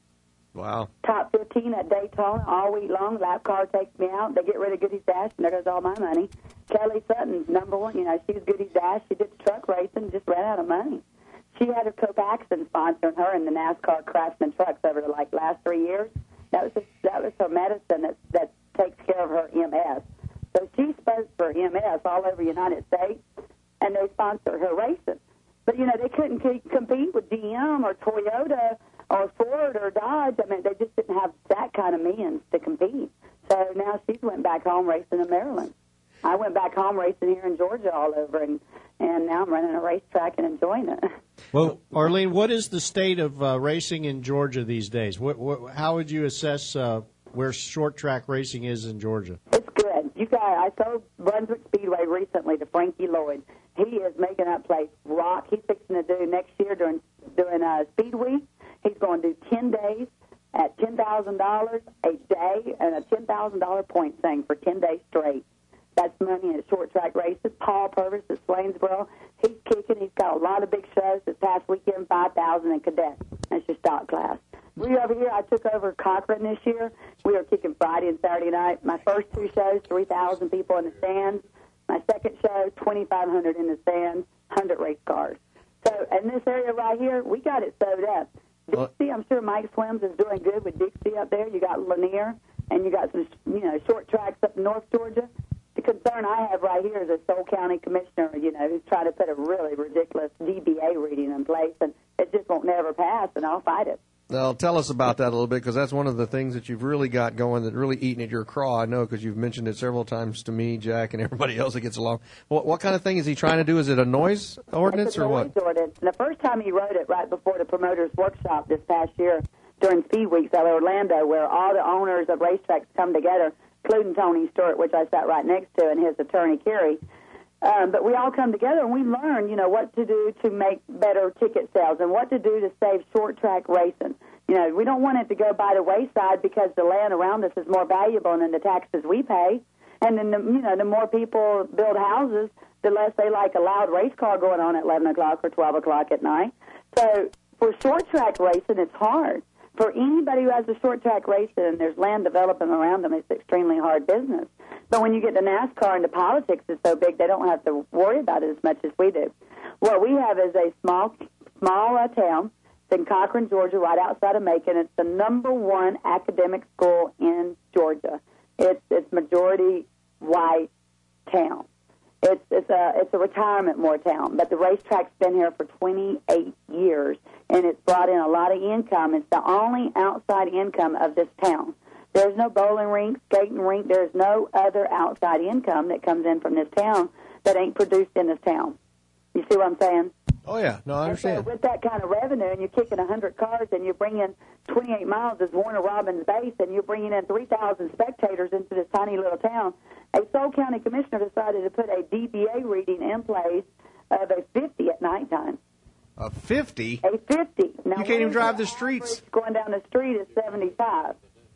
Wow. Top fifteen at Daytona all week long. Lap car takes me out. They get rid of Goody's Dash, and there goes all my money. Kelly Sutton's number one. You know, she was Goody's Dash. She did truck racing, just ran out of money. She had her Copaxton sponsoring her in the NASCAR Craftsman trucks over the like last three years. That was just, that was her medicine that that takes care of her M S. So she spoke for M S all over the United States, and they sponsored her racing. But, you know, they couldn't c- compete with G M or Toyota or Ford or Dodge. I mean, they just didn't have that kind of means to compete. So now she's went back home racing in Maryland. I went back home racing here in Georgia all over, and, and now I'm running a racetrack and enjoying it. Well, Arlene, what is the state of uh, racing in Georgia these days? What, what, how would you assess uh, where short track racing is in Georgia? It's good. You guys, I sold Brunswick Speedway recently to Frankie Lloyd. He is making that place rock. He's fixing to do next year during during uh, Speed Week. He's going to do ten days at ten thousand dollars a day and a ten thousand dollar point thing for ten days straight. That's money at short track races. Paul Purvis at Swainsboro, he's kicking. He's got a lot of big shows. This past weekend, five thousand in cadet. That's your stock class. We over here, I took over Cochran this year. We were kicking Friday and Saturday night. My first two shows, three thousand people in the stands. My second show, twenty-five hundred in the stands, one hundred race cars. So in this area right here, we got it sewed up. Dixie, I'm sure Mike Swims is doing good with Dixie up there. You got Lanier, and you got some, you know, short tracks up in North Georgia. The concern I have right here is a Soule County commissioner, you know, who's trying to put a really ridiculous D B A reading in place, and it just won't never pass, and I'll fight it. Now, tell us about that a little bit, because that's one of the things that you've really got going that really eating at your craw, I know, because you've mentioned it several times to me, Jack, and everybody else that gets along. What, what kind of thing is he trying to do? Is it a noise ordinance it's a or noise what? Ordinance. And the first time he wrote it right before the promoters' workshop this past year during Speed Weeks at Orlando, where all the owners of racetracks come together, including Tony Stewart, which I sat right next to, and his attorney, Kerry. Um, but we all come together and we learn, you know, what to do to make better ticket sales and what to do to save short track racing. You know, we don't want it to go by the wayside because the land around us is more valuable than the taxes we pay. And then, the, you know, the more people build houses, the less they like a loud race car going on at eleven o'clock or twelve o'clock at night. So for short track racing, it's hard. For anybody who has a short track racing and there's land developing around them, it's extremely hard business. But when you get to NASCAR and the politics is so big, they don't have to worry about it as much as we do. What we have is a small, small uh, town. It's in Cochran, Georgia, right outside of Macon. It's the number one academic school in Georgia. It's it's majority white town. It's it's a it's a retirement more town, but the racetrack's been here for twenty-eight years, and it's brought in a lot of income. It's the only outside income of this town. There's no bowling rink, skating rink. There's no other outside income that comes in from this town that ain't produced in this town. You see what I'm saying? Oh, yeah. No, I understand. And so with that kind of revenue, and you're kicking one hundred cars, and you're bringing twenty-eight miles as Warner Robins base, and you're bringing in three thousand spectators into this tiny little town, a Soule County commissioner decided to put a D B A reading in place of a fifty at nighttime. A fifty? A fifty. Now, you can't even drive the streets. Going down the street is seventy-five.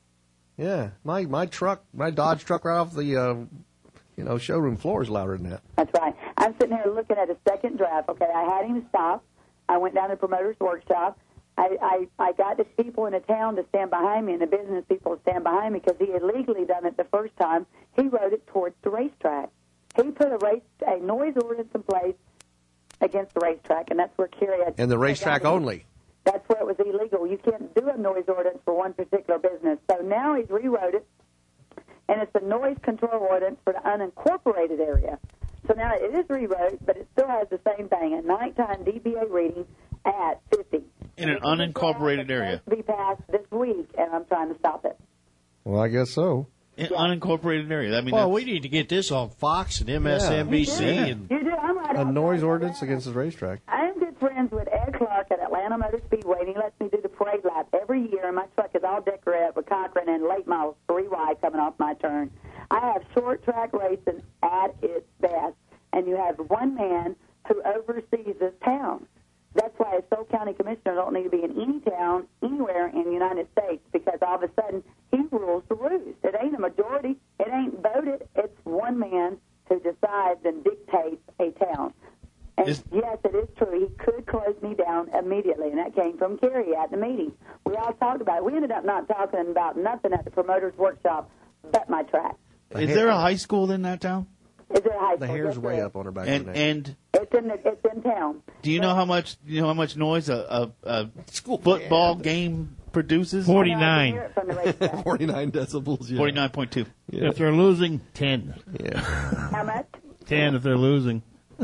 Yeah. My, my truck, my Dodge truck right off the, uh, you know, showroom floor is louder than that. That's right. I'm sitting here looking at a second draft. Okay, I had him stop. I went down to the promoter's workshop. I, I, I got the people in the town to stand behind me and the business people to stand behind me because he had legally done it the first time. He wrote it towards the racetrack. He put a race a noise ordinance in place against the racetrack, and that's where Kerry had... And the racetrack only. That's where it was illegal. You can't do a noise ordinance for one particular business. So now he's rewrote it, and it's a noise control ordinance for the unincorporated area. So now it is rewrote, but it still has the same thing, a nighttime D B A reading at fifty. In an unincorporated area. To be passed this week, and I'm trying to stop it. Well, I guess so. In unincorporated area. That mean well, that's- we need to get this on Fox and M S N B C. Yeah. And You do. I'm right. A noise ordinance against the racetrack. I'm good friends with Ed Clark at Atlanta Motor Speedway, and he lets me do the parade lap every year. And my truck is all decorated with Cochran and late models three Y coming off my turn. I have short track racing at its best, and you have one man who oversees this town. That's why a Soul County Commissioner don't need to be in any town anywhere in the United States, because all of a sudden he rules the roost. It ain't a majority. It ain't voted. It's one man who decides and dictates a town. And Is- yes, it is true. He could close me down immediately, and that came from Kerry at the meeting. We all talked about it. We ended up not talking about nothing at the promoters' workshop but my track. Is there a high school in that town? Is there a high The school? hair's Yes, way there up on her back. And of her neck. and It's in the, it's in town. do you know how much do you know how much noise a, a, a football game produces? forty-nine. Hear it from the racetrack. forty-nine decibels. Yeah. Forty-nine point two. Yeah. If they're losing, ten. Yeah. How much? ten if they're losing.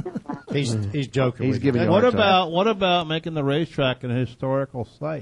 he's he's joking. He's with giving you. you a What hard time. about what about making the racetrack an historical site?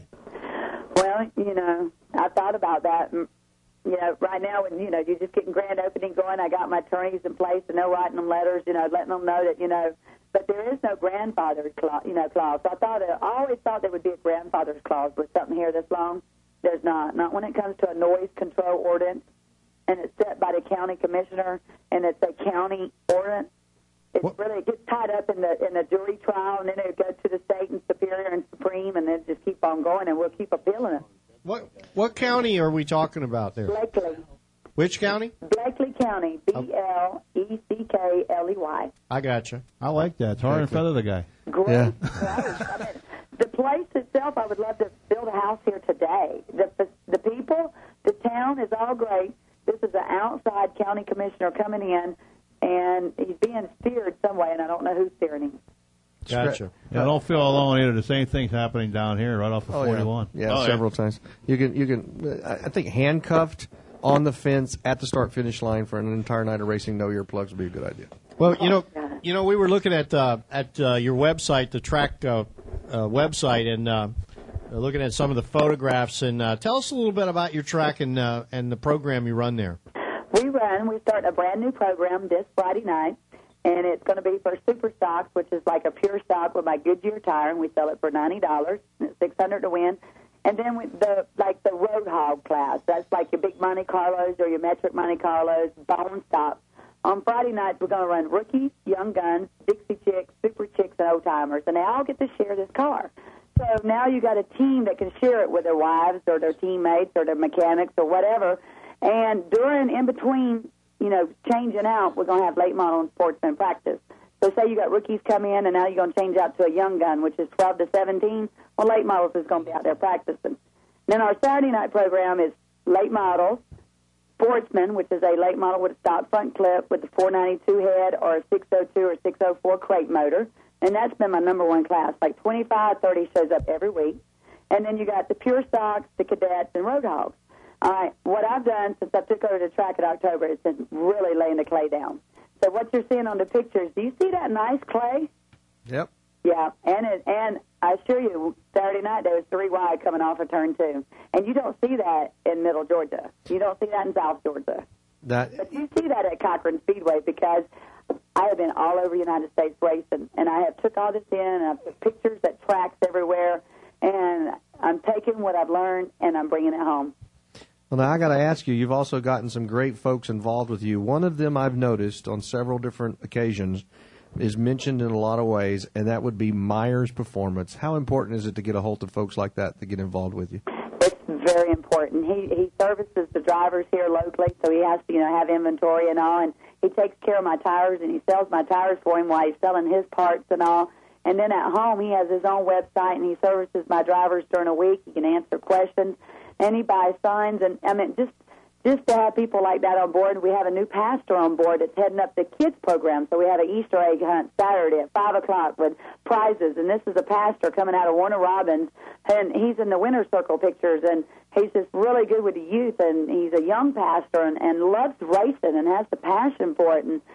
Well, you know, I thought about that. And, you know, right now, when, you know, you're just getting grand opening going, I got my attorneys in place and they're writing them letters, you know, letting them know that, you know, but there is no grandfather's clause, you know, clause. So I thought, I always thought there would be a grandfather's clause with something here this long. There's not. Not when it comes to a noise control ordinance, and it's set by the county commissioner, and it's a county ordinance. It's What? really, it gets tied up in the in the jury trial, and then it goes to the state and superior and supreme, and then just keep on going, and we'll keep appealing it. What what county are we talking about there? Blakely. Which county? Blakely County, B L E C K L E Y. I got you. I like that. Tar and feather the guy. Great. Yeah. Great. I mean, the place itself, I would love to build a house here today. The, the the people, the town is all great. This is an outside county commissioner coming in, and he's being steered some way, and I don't know who's steering him. Gotcha. Yeah, don't feel alone either. The same thing's happening down here, right off of Oh, yeah. forty-one. Yeah, Oh, yeah. several times. You can, you can. I I think handcuffed on the fence at the start finish line for an entire night of racing. No earplugs would be a good idea. Well, you know, you know, we were looking at uh, at uh, your website, the track uh, uh, website, and uh, looking at some of the photographs. And uh, tell us a little bit about your track and uh, and the program you run there. We run, we start a brand new program this Friday night, and it's going to be for Super Stocks, which is like a pure stock with my Goodyear tire, and we sell it for ninety dollars, and it's six hundred dollars to win. And then with the like the Road Hog class, that's like your big Monte Carlos or your metric Monte Carlos, bone stock. On Friday nights, we're going to run rookies, young guns, Dixie chicks, super chicks, and old timers, and they all get to share this car. So now you got a team that can share it with their wives or their teammates or their mechanics or whatever. And during, in between, you know, changing out, we're going to have late model and sportsman practice. So say you got rookies come in, and now you're going to change out to a young gun, which is twelve to seventeen. Well, late models is going to be out there practicing. Then our Saturday night program is late models, sportsman, which is a late model with a stock front clip with a four ninety-two head or a six oh two or six oh four crate motor. And that's been my number one class. Like twenty-five, thirty shows up every week. And then you got the pure stocks, the cadets, and road hogs. All right, what I've done since I took over the track in October is been really laying the clay down. So what you're seeing on the pictures, do you see that nice clay? Yep. Yeah, and it, and I assure you, Saturday night there was three wide coming off of turn two, and you don't see that in Middle Georgia. You don't see that in South Georgia, That but you see that at Cochran Speedway because I have been all over the United States racing, and I have took all this in, and I've put pictures at tracks everywhere, and I'm taking what I've learned and I'm bringing it home. Well, now I got to ask you. You've also gotten some great folks involved with you. One of them I've noticed on several different occasions is mentioned in a lot of ways, and that would be Myers Performance. How important is it to get a hold of folks like that to get involved with you? It's very important. He he services the drivers here locally, so he has to you know have inventory and all, and he takes care of my tires and he sells my tires for him while he's selling his parts and all. And then at home he has his own website and he services my drivers during a week. He can answer questions and he buys signs, and I mean just. Just to have people like that on board. We have a new pastor on board that's heading up the kids program. So we have an Easter egg hunt Saturday at five o'clock with prizes. And this is a pastor coming out of Warner Robins, and he's in the winner's circle pictures. And he's just really good with the youth, and he's a young pastor and, and loves racing and has the passion for it. And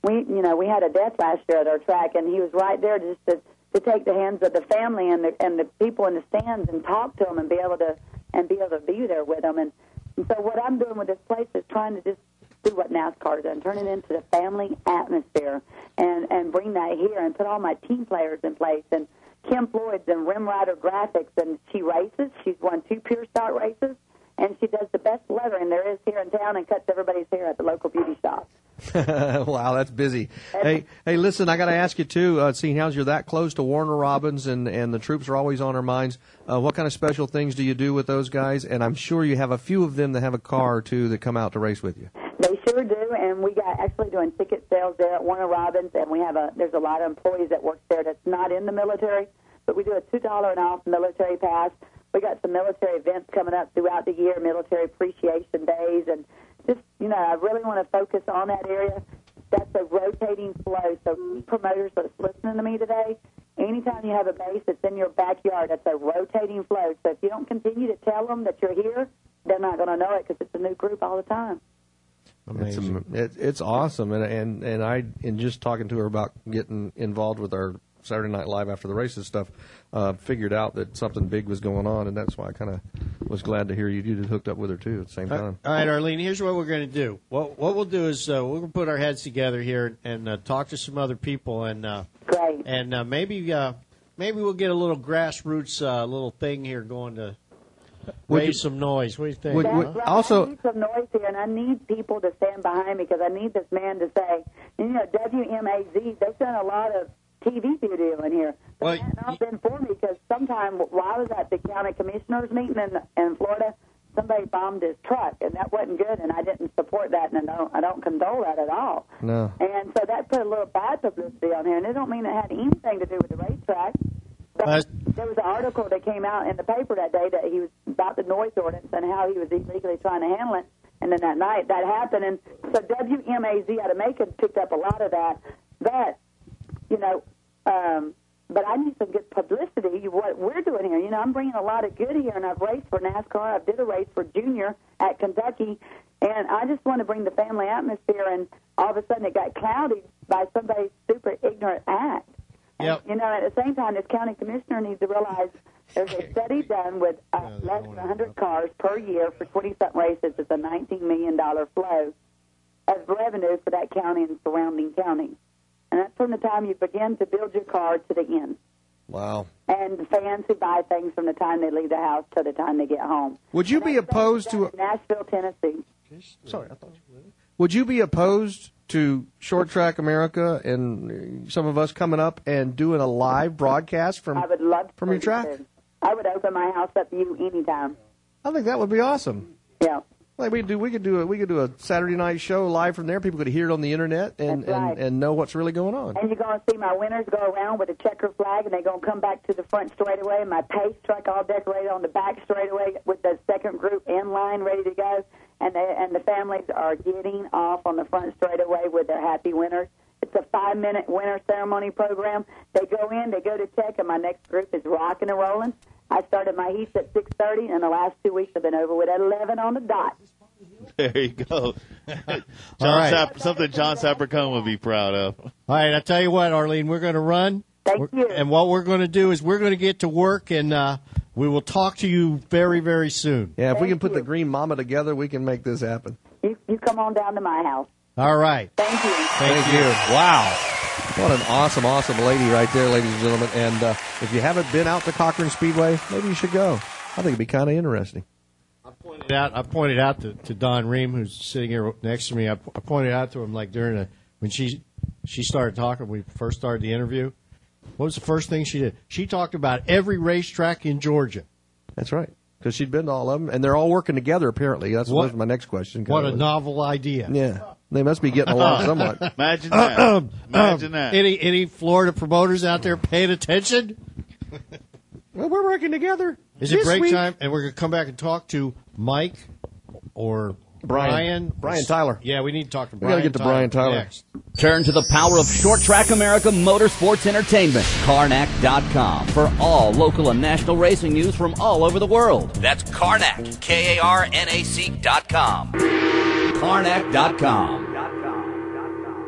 we, you know, we had a death last year at our track, and he was right there just to, to take the hands of the family and the and the people in the stands and talk to them and be able to and be able to be there with them. And, and so what I'm doing with this place is trying to just do what NASCAR does, turn it into the family atmosphere, and and bring that here and put all my team players in place. And Kim Floyd's in Rim Rider Graphics, and she races. She's won two Pure Stock races, and she does the best leathering there is here in town and cuts everybody's hair at the local beauty shop. Wow, that's busy. Hey, hey, listen, I got to ask you too. Uh, seeing how you're that close to Warner Robins, and and the troops are always on our minds. Uh, what kind of special things do you do with those guys? And I'm sure you have a few of them that have a car or two that come out to race with you. They sure do, and we got actually doing ticket sales there at Warner Robins, and we have a there's a lot of employees that work there that's not in the military, but we do a two dollar an off military pass. We got some military events coming up throughout the year, military appreciation days, and just, you know, I really want to focus on that area. That's a rotating flow. So promoters that's listening to me today, anytime you have a base that's in your backyard, that's a rotating flow. So if you don't continue to tell them that you're here, they're not going to know it because it's a new group all the time. Amazing. It's, it, it's awesome, and and and I, in just talking to her about getting involved with our Saturday Night Live after the races stuff, uh, figured out that something big was going on, and that's why I kind of was glad to hear you did hooked up with her too at the same time. All right, Arlene. Here's what we're going to do. What what we'll do is uh, we're going to put our heads together here and uh, talk to some other people, and uh, Great. and uh, maybe uh, maybe we'll get a little grassroots uh, little thing here going to Would raise you- some noise. What do you think? Would- huh? would- also- I need some noise here, and I need people to stand behind me because I need this man to say, you know, W M A Z, they've done a lot of T V video in here. But Well, it hadn't all been for me because sometime while I was at the county commissioners meeting in, in Florida, somebody bombed his truck, and that wasn't good, and I didn't support that, and I don't, I don't condole that at all. No. And so that put a little bad publicity on here, and it don't mean it had anything to do with the racetrack. But Uh, there was an article that came out in the paper that day that he was about the noise ordinance and how he was illegally trying to handle it. And then that night that happened, and so W M A Z out of Macon picked up a lot of that. But you know, um, but I need some good publicity. What we're doing here, you know, I'm bringing a lot of good here, and I've raced for NASCAR. I did a race for Junior at Kentucky, and I just want to bring the family atmosphere. And all of a sudden, it got clouded by somebody's super ignorant act. Yep. You know, at the same time, this county commissioner needs to realize there's a study done with uh, less than one hundred cars per year for twenty-something races. It's a nineteen million dollars flow of revenue for that county and surrounding counties. And that's from the time you begin to build your car to the end. Wow. And fans who buy things from the time they leave the house to the time they get home. Would you be opposed to? Nashville, Tennessee. Sorry, I thought you were. Would you be opposed to Short Track America and some of us coming up and doing a live broadcast from I would love from your for track? you to. I would open my house up to you anytime. I think that would be awesome. Yeah. Like we do, we could do a we could do a Saturday night show live from there. People could hear it on the internet and That's right. and, and know what's really going on. And you're going to see my winners go around with a checker flag, and they're going to come back to the front straightaway. My pace truck all decorated on the back straightaway with the second group in line ready to go. And they, and the families are getting off on the front straightaway with their happy winners. It's a five-minute winner ceremony program. They go in, they go to check, and my next group is rocking and rolling. I started my heats at six thirty, and the last two weeks have been over with at eleven on the dot. There you go. John right. Sap- something John Sapercone would be proud of. All right, I tell you what, Arlene, we're going to run. Thank you. And what we're going to do is we're going to get to work, and uh, we will talk to you very, very soon. Yeah, if we Thank can put you. the Green Mama together, we can make this happen. You, you come on down to my house. All right. Thank you. Thank, you. Wow. What an awesome, awesome lady right there, ladies and gentlemen. And uh, if you haven't been out to Cochran Speedway, maybe you should go. I think it'd be kind of interesting. I pointed out, I pointed out to, to Don Ream, who's sitting here next to me. I, I pointed out to him like during the when she she started talking. We first started the interview. What was the first thing she did? She talked about every racetrack in Georgia. That's right, because she'd been to all of them, and they're all working together. Apparently, that's What- what, my next question. What a was. novel idea! Yeah, they must be getting along somewhat. Imagine that. Imagine that. Any any Florida promoters out there paying attention? Well, we're working together. Is it This break week- time? And we're going to come back and talk to Mike or Brian. Brian. Brian Tyler. Yeah, we need to talk to We Brian. gotta get to Brian Tyler. next. Turn to the power of Short Track America Motorsports Entertainment. Karnak dot com for all local and national racing news from all over the world. That's Karnak, K A R N A C dot com. Karnak dot com.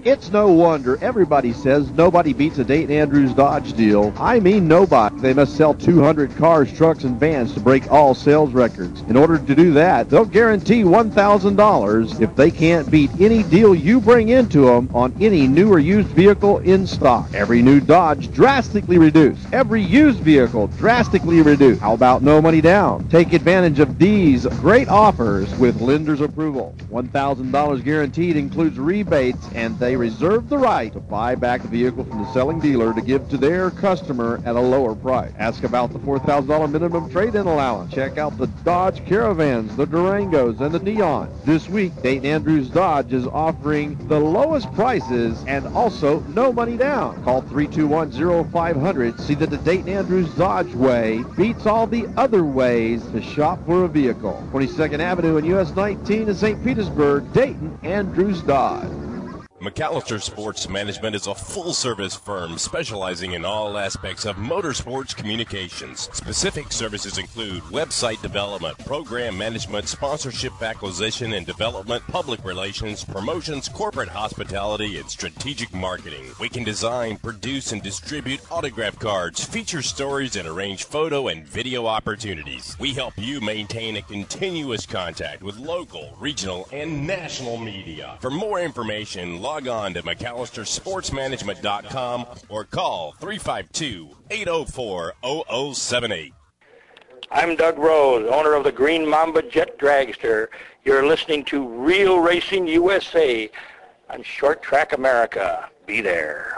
It's no wonder everybody says nobody beats a Dayton Andrews Dodge deal. I mean nobody. They must sell two hundred cars, trucks, and vans to break all sales records. In order to do that, they'll guarantee one thousand dollars if they can't beat any deal you bring into them on any new or used vehicle in stock. Every new Dodge drastically reduced. Every used vehicle drastically reduced. How about no money down? Take advantage of these great offers with lender's approval. one thousand dollars guaranteed includes rebates, and they reserve the right to buy back the vehicle from the selling dealer to give to their customer at a lower price. Ask about the four thousand dollars minimum trade-in allowance. Check out the Dodge Caravans, the Durangos, and the Neon. This week, Dayton Andrews Dodge is offering the lowest prices and also no money down. Call three two one, oh five hundred. See that the Dayton Andrews Dodge way beats all the other ways to shop for a vehicle. twenty-second Avenue and U S nineteen in Saint Petersburg, Dayton Andrews Dodge. McAllister Sports Management is a full-service firm specializing in all aspects of motorsports communications. Specific services include website development, program management, sponsorship acquisition and development, public relations, promotions, corporate hospitality, and strategic marketing. We can design, produce, and distribute autograph cards, feature stories, and arrange photo and video opportunities. We help you maintain a continuous contact with local, regional, and national media. For more information, log on to McAllister Sports Management dot com or call three five two, eight oh four, oh oh seven eight. I'm Doug Rose, owner of the Green Mamba Jet Dragster. You're listening to Real Racing U S A on Short Track America. Be there.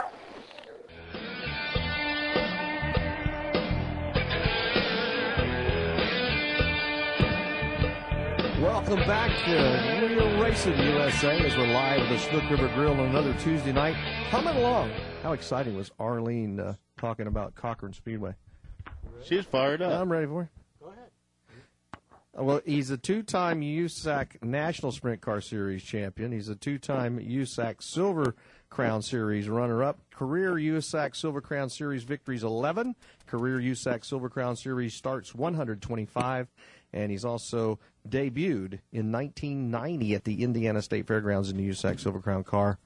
Welcome back to Real Racing U S A as we're live at the Snook River Grill on another Tuesday night. Coming along. How exciting was Arlene uh, talking about Cochran Speedway? She's fired up. I'm ready for it. Go ahead. Well, he's a two-time U S A C National Sprint Car Series champion. He's a two-time U S A C Silver Crown Series runner-up. Career U S A C Silver Crown Series victories eleven. Career U S A C Silver Crown Series starts one hundred twenty-five. And he's also debuted in nineteen ninety at the Indiana State Fairgrounds in the U S A C Silver Crown car.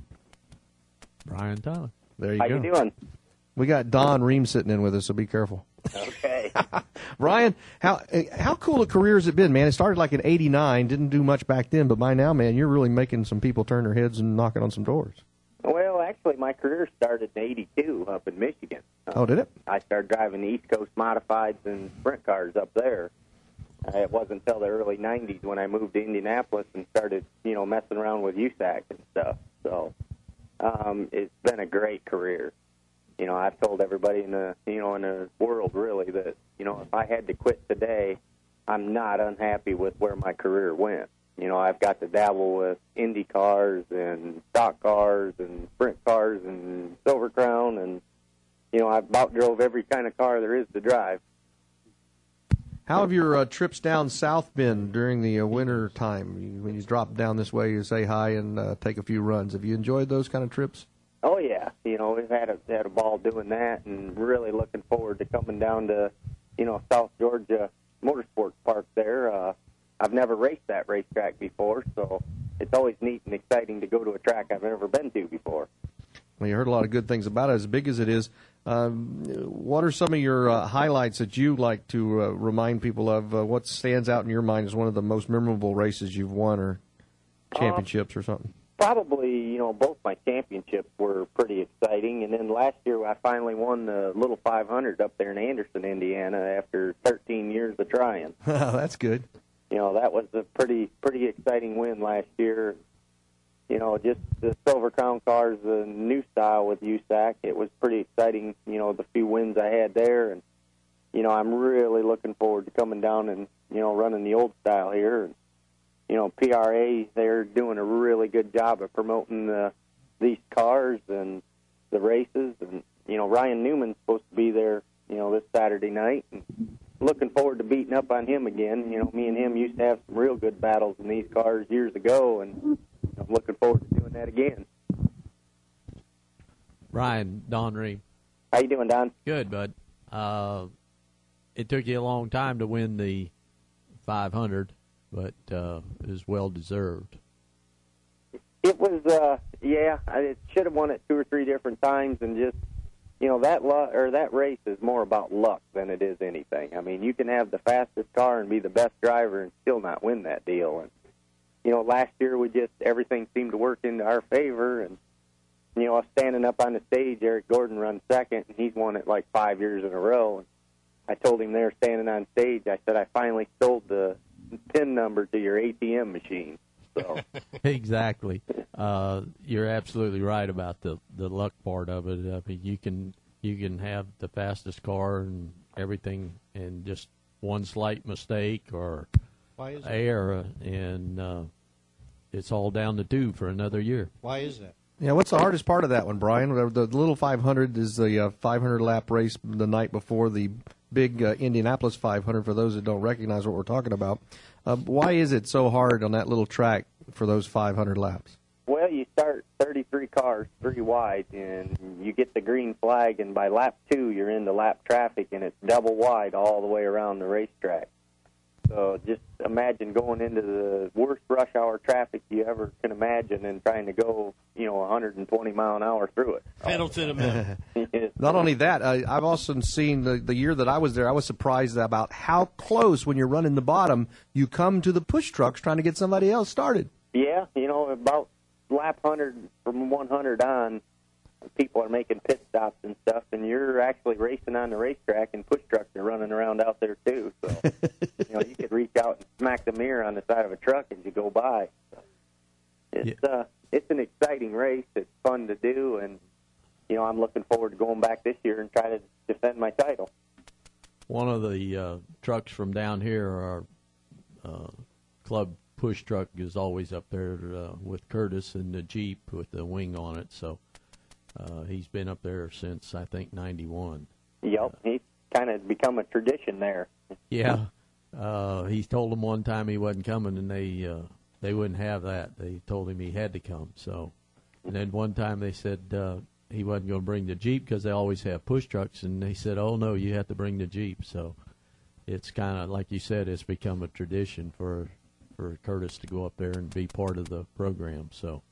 Brian Tyler. There you How go. you doing? We got Don Ream sitting in with us, so be careful. Okay. Ryan, how how cool a career has it been, man? It started like in eighty-nine, didn't do much back then, but by now, man, you're really making some people turn their heads and knocking on some doors. Well, actually, my career started in eighty-two up in Michigan. Oh, did it? I started driving the East Coast modifieds and sprint cars up there. Uh, it wasn't until the early nineties when I moved to Indianapolis and started, you know, messing around with U S A C and stuff. So um, it's been a great career. You know, I've told everybody in the, you know, in the world really that, you know, if I had to quit today, I'm not unhappy with where my career went. You know, I've got to dabble with Indy cars and stock cars and sprint cars and Silver Crown, and, you know, I've about drove every kind of car there is to drive. How have your uh, trips down south been during the uh, winter time? You, when you drop down this way, you say hi and uh, take a few runs. Have you enjoyed those kind of trips? Oh yeah, you know, we've had a had a ball doing that, and really looking forward to coming down to, you know, South Georgia Motorsports Park there. Uh, I've never raced that racetrack before, so it's always neat and exciting to go to a track I've never been to before. Well, you heard a lot of good things about it. As big as it is, um, what are some of your uh, highlights that you like to uh, remind people of? Uh, what stands out in your mind as one of the most memorable races you've won, or championships, or something? Probably, you know, both my championships were pretty exciting, and then last year I finally won the Little five hundred up there in Anderson, Indiana, after thirteen years of trying. That's good. You know, that was a pretty pretty exciting win last year. You know, just the Silver Crown cars, the new style with U S A C, it was pretty exciting, you know, the few wins I had there. And, you know, I'm really looking forward to coming down and, you know, running the old style here. And, you know, P R A, they're doing a really good job of promoting the, these cars and the races. And, you know, Ryan Newman's supposed to be there, you know, this Saturday night. And looking forward to beating up on him again. You know, me and him used to have some real good battles in these cars years ago, and I'm looking forward to doing that again. Ryan, Don Reed. How you doing, Don? Good, bud. Uh, it took you a long time to win the five hundred, but uh, it was well deserved. It was, uh, yeah, I it should have won it two or three different times, and just, you know, that lu- or that race is more about luck than it is anything. I mean, you can have the fastest car and be the best driver and still not win that deal. And you know, last year we just everything seemed to work into our favor, and you know, I was standing up on the stage. Eric Gordon runs second, and he's won it like five years in a row. And I told him there, standing on stage, I said, I finally sold the PIN number to your A T M machine. So exactly, uh, you're absolutely right about the the luck part of it. I mean, you can you can have the fastest car and everything, and just one slight mistake or Why is that? error, and uh, it's all down the tube for another year. Why is that? Yeah, what's the hardest part of that one, Brian? The, the little five hundred is the uh, five hundred lap race the night before the big uh, Indianapolis five hundred, for those that don't recognize what we're talking about. Uh, why is it so hard on that little track for those five hundred laps? Well, you start thirty-three cars, three wide, and you get the green flag, and by lap two, you're into lap traffic, and it's double wide all the way around the racetrack. So just imagine going into the worst rush hour traffic you ever can imagine and trying to go, you know, one hundred twenty mile an hour through it. Pedal to the metal. Not only that, uh, I've also seen the, the year that I was there, I was surprised about how close, when you're running the bottom, you come to the push trucks trying to get somebody else started. Yeah, you know, about lap one hundred from one hundred on, people are making pit stops and stuff, and you're actually racing on the racetrack, and push trucks are running around out there too. So, you know, you could reach out and smack the mirror on the side of a truck as you go by. So, it's yeah. uh, it's an exciting race. It's fun to do, and you know, I'm looking forward to going back this year and try to defend my title. One of the uh, trucks from down here, our uh, club push truck, is always up there uh, with Curtis and the Jeep with the wing on it. So uh, he's been up there since, I think, ninety-one. Yep, he's kind of become a tradition there. Yeah, uh, he told them one time he wasn't coming, and they uh, they wouldn't have that. They told him he had to come. So, and then one time they said uh, he wasn't going to bring the Jeep because they always have push trucks, and they said, "Oh no, you have to bring the Jeep." So it's kind of like you said, it's become a tradition for for Curtis to go up there and be part of the program. So,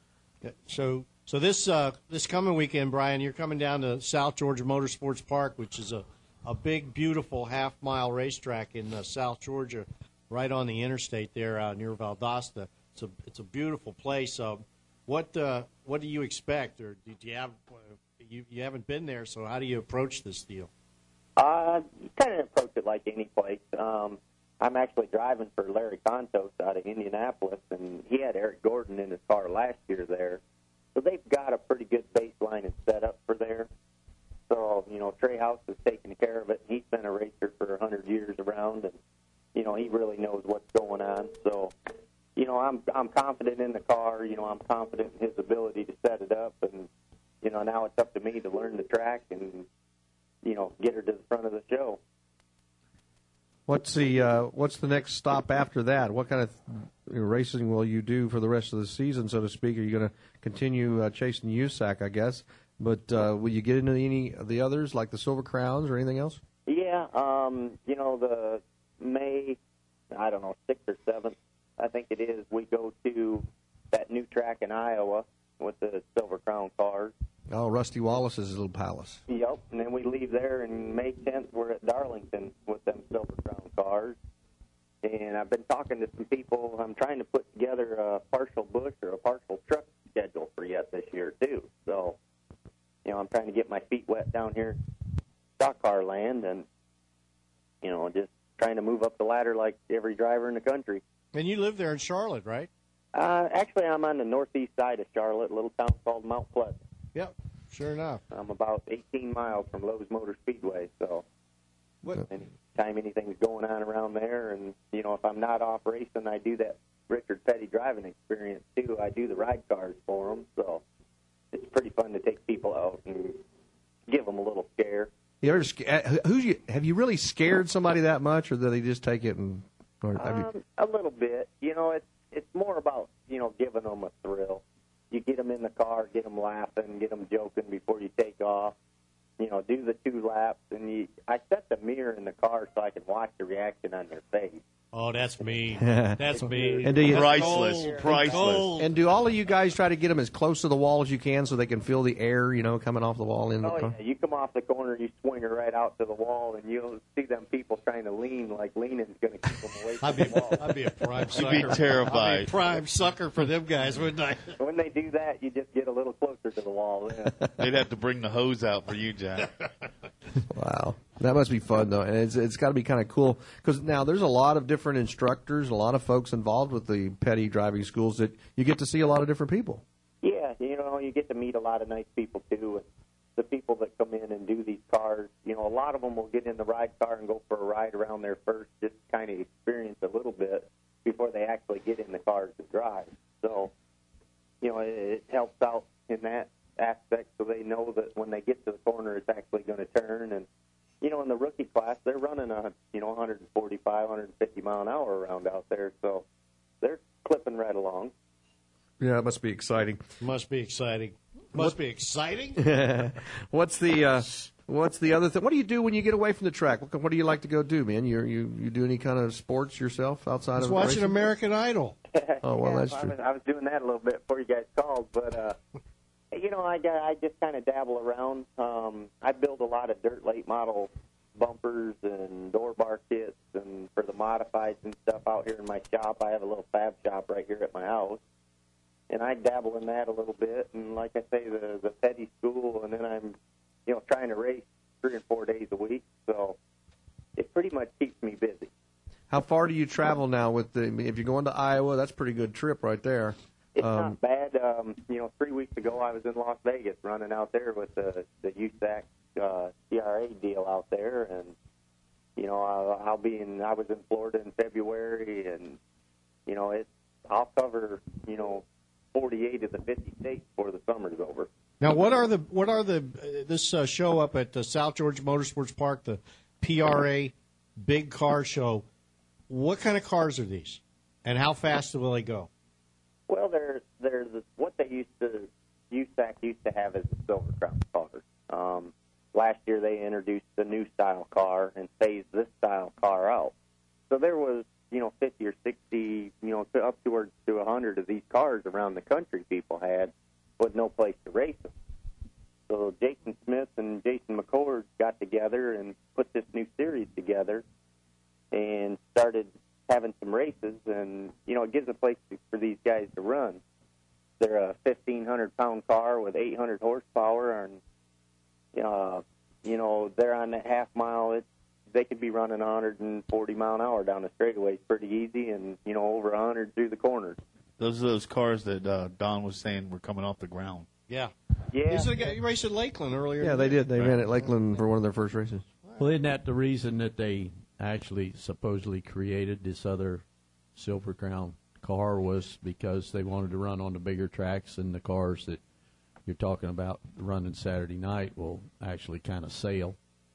so. So this uh, this coming weekend, Brian, you're coming down to South Georgia Motorsports Park, which is a, a big, beautiful half-mile racetrack in uh, South Georgia, right on the interstate there out near Valdosta. It's a it's a beautiful place. Uh, what uh, what do you expect, or did you have uh, you you haven't been there? So how do you approach this deal? Uh, you kind of approach it like any place. Um, I'm actually driving for Larry Contos out of Indianapolis, and he had Eric Gordon in his car last year there. So they've got a pretty good baseline and setup for there. So, you know, Trey House has taken care of it. He's been a racer for one hundred years around, and, you know, he really knows what's going on. So, you know, I'm I'm confident in the car. You know, I'm confident in his ability to set it up. And, you know, now it's up to me to learn the track and, you know, get her to the front of the show. What's the uh, what's the next stop after that? What kind of you know, racing will you do for the rest of the season, so to speak? Are you going to continue uh, chasing U S A C, I guess? But uh, will you get into any of the others, like the Silver Crowns or anything else? Yeah, um, you know, the May, I don't know, sixth or seventh, I think it is, we go to that new track in Iowa with the Silver Crown cars. Oh, Rusty Wallace's little palace. Yep, and then we leave there, and May tenth we're at Darlington with them Silver Crown cars. And I've been talking to some people. I'm trying to put together a partial bush or a partial truck schedule for yet this year, too. So, you know, I'm trying to get my feet wet down here in stock car land and, you know, just trying to move up the ladder like every driver in the country. And you live there in Charlotte, right? Uh, actually, I'm on the northeast side of Charlotte, a little town called Mount Pleasant. Yep, sure enough. I'm about eighteen miles from Lowe's Motor Speedway, so what? anytime anything's going on around there, and, you know, if I'm not off racing, I do that Richard Petty driving experience, too. I do the ride cars for them, so it's pretty fun to take people out and give them a little scare. You ever, who's you, have you really scared somebody that much, or do they just take it and... Or have um, you... A little bit. You know, it's, it's more about, you know, giving them a thrill. You get them in the car, get them laughing, get them joking before you take off. You know, do the two laps, and you, I set the mirror in the car so I can watch the reaction on their face. Oh, that's me. That's me. And do you Priceless, Gold. priceless. Gold. And do all of you guys try to get them as close to the wall as you can so they can feel the air, you know, coming off the wall in the Oh car? yeah, you come off the corner, you swing her right out to the wall, and you'll see them people trying to lean like leaning's going to keep them away from I'd be, the wall. I'd be a prime sucker. You'd be terrified. I'd be a prime sucker for them guys, wouldn't I? When they do that, you just get a little closer to the wall. Then. They'd have to bring the hose out for you, Jack. Wow, that must be fun though, and it's it's got to be kind of cool because now there's a lot of different instructors, a lot of folks involved with the Petty driving schools that you get to see a lot of different people. Yeah, you know, you get to meet a lot of nice people too, and the people that come in and do these cars, you know, a lot of them will get in the ride car and go for a ride around there first, just kind of experience a little bit before they actually get in the cars to drive. So, you know, it, it helps out in that aspect so they know that when they get to the corner, it's actually going to turn. And, you know, in the rookie class, they're running a, you know, one forty-five, one fifty mile an hour around out there. So they're clipping right along. Yeah, it must be exciting. Must be exciting. Must be exciting. What's the uh, What's the other thing? What do you do when you get away from the track? What, what do you like to go do, man? You you you do any kind of sports yourself outside Just of watching racing? American Idol. Oh well, Yeah, that's I true. was, I was doing that a little bit before you guys called, but uh, you know, I got- I just kind of dabble around. Um, I build a lot of dirt late model bumpers and door bar kits, and for the modifieds and stuff out here in my shop. I have a little fab shop right here at my house, and I dabble in that a little bit. And like I say, the the Petty school, and then I'm, you know, trying to race three and four days a week, so it pretty much keeps me busy. How far do you travel now? With the if you're going to Iowa, that's a pretty good trip right there. It's Um, not bad. Um, you know, three weeks ago I was in Las Vegas running out there with the the U S A C uh, C R A deal out there, and you know I'll, I'll be in. I was in Florida in February, and you know it. I'll cover you know forty-eight of the fifty states before the summer's over. Now, what are the what are the uh, this uh, show up at the South Georgia Motorsports Park, the P R A Big Car Show? What kind of cars are these, and how fast will they go? Well, there's there's a- what they used to U S A C used to have as a Silver Crown car. Um, last year they introduced the new style car and phased this style car out. So there was you know fifty or sixty, you know to up towards to a hundred of these cars around the country people had, with no place to race them. So Jason Smith and Jason McCord got together and put this new series together and started having some races, and you know it gives a place to, for these guys to run. They're a fifteen hundred pound car with eight hundred horsepower, and uh, you know they're on that half mile. It, they could be running one hundred forty mile an hour down the straightaways pretty easy, and you know over one hundred through the corners. Those are those cars that uh, Don was saying were coming off the ground. Yeah, yeah. These are the guys you raced at Lakeland earlier. yeah, they did. They ran at Lakeland for one of their first races. Well, isn't that the reason that they actually supposedly created this other Silver Crown car, was because they wanted to run on the bigger tracks, and the cars that you're talking about running Saturday night will actually kind of sail.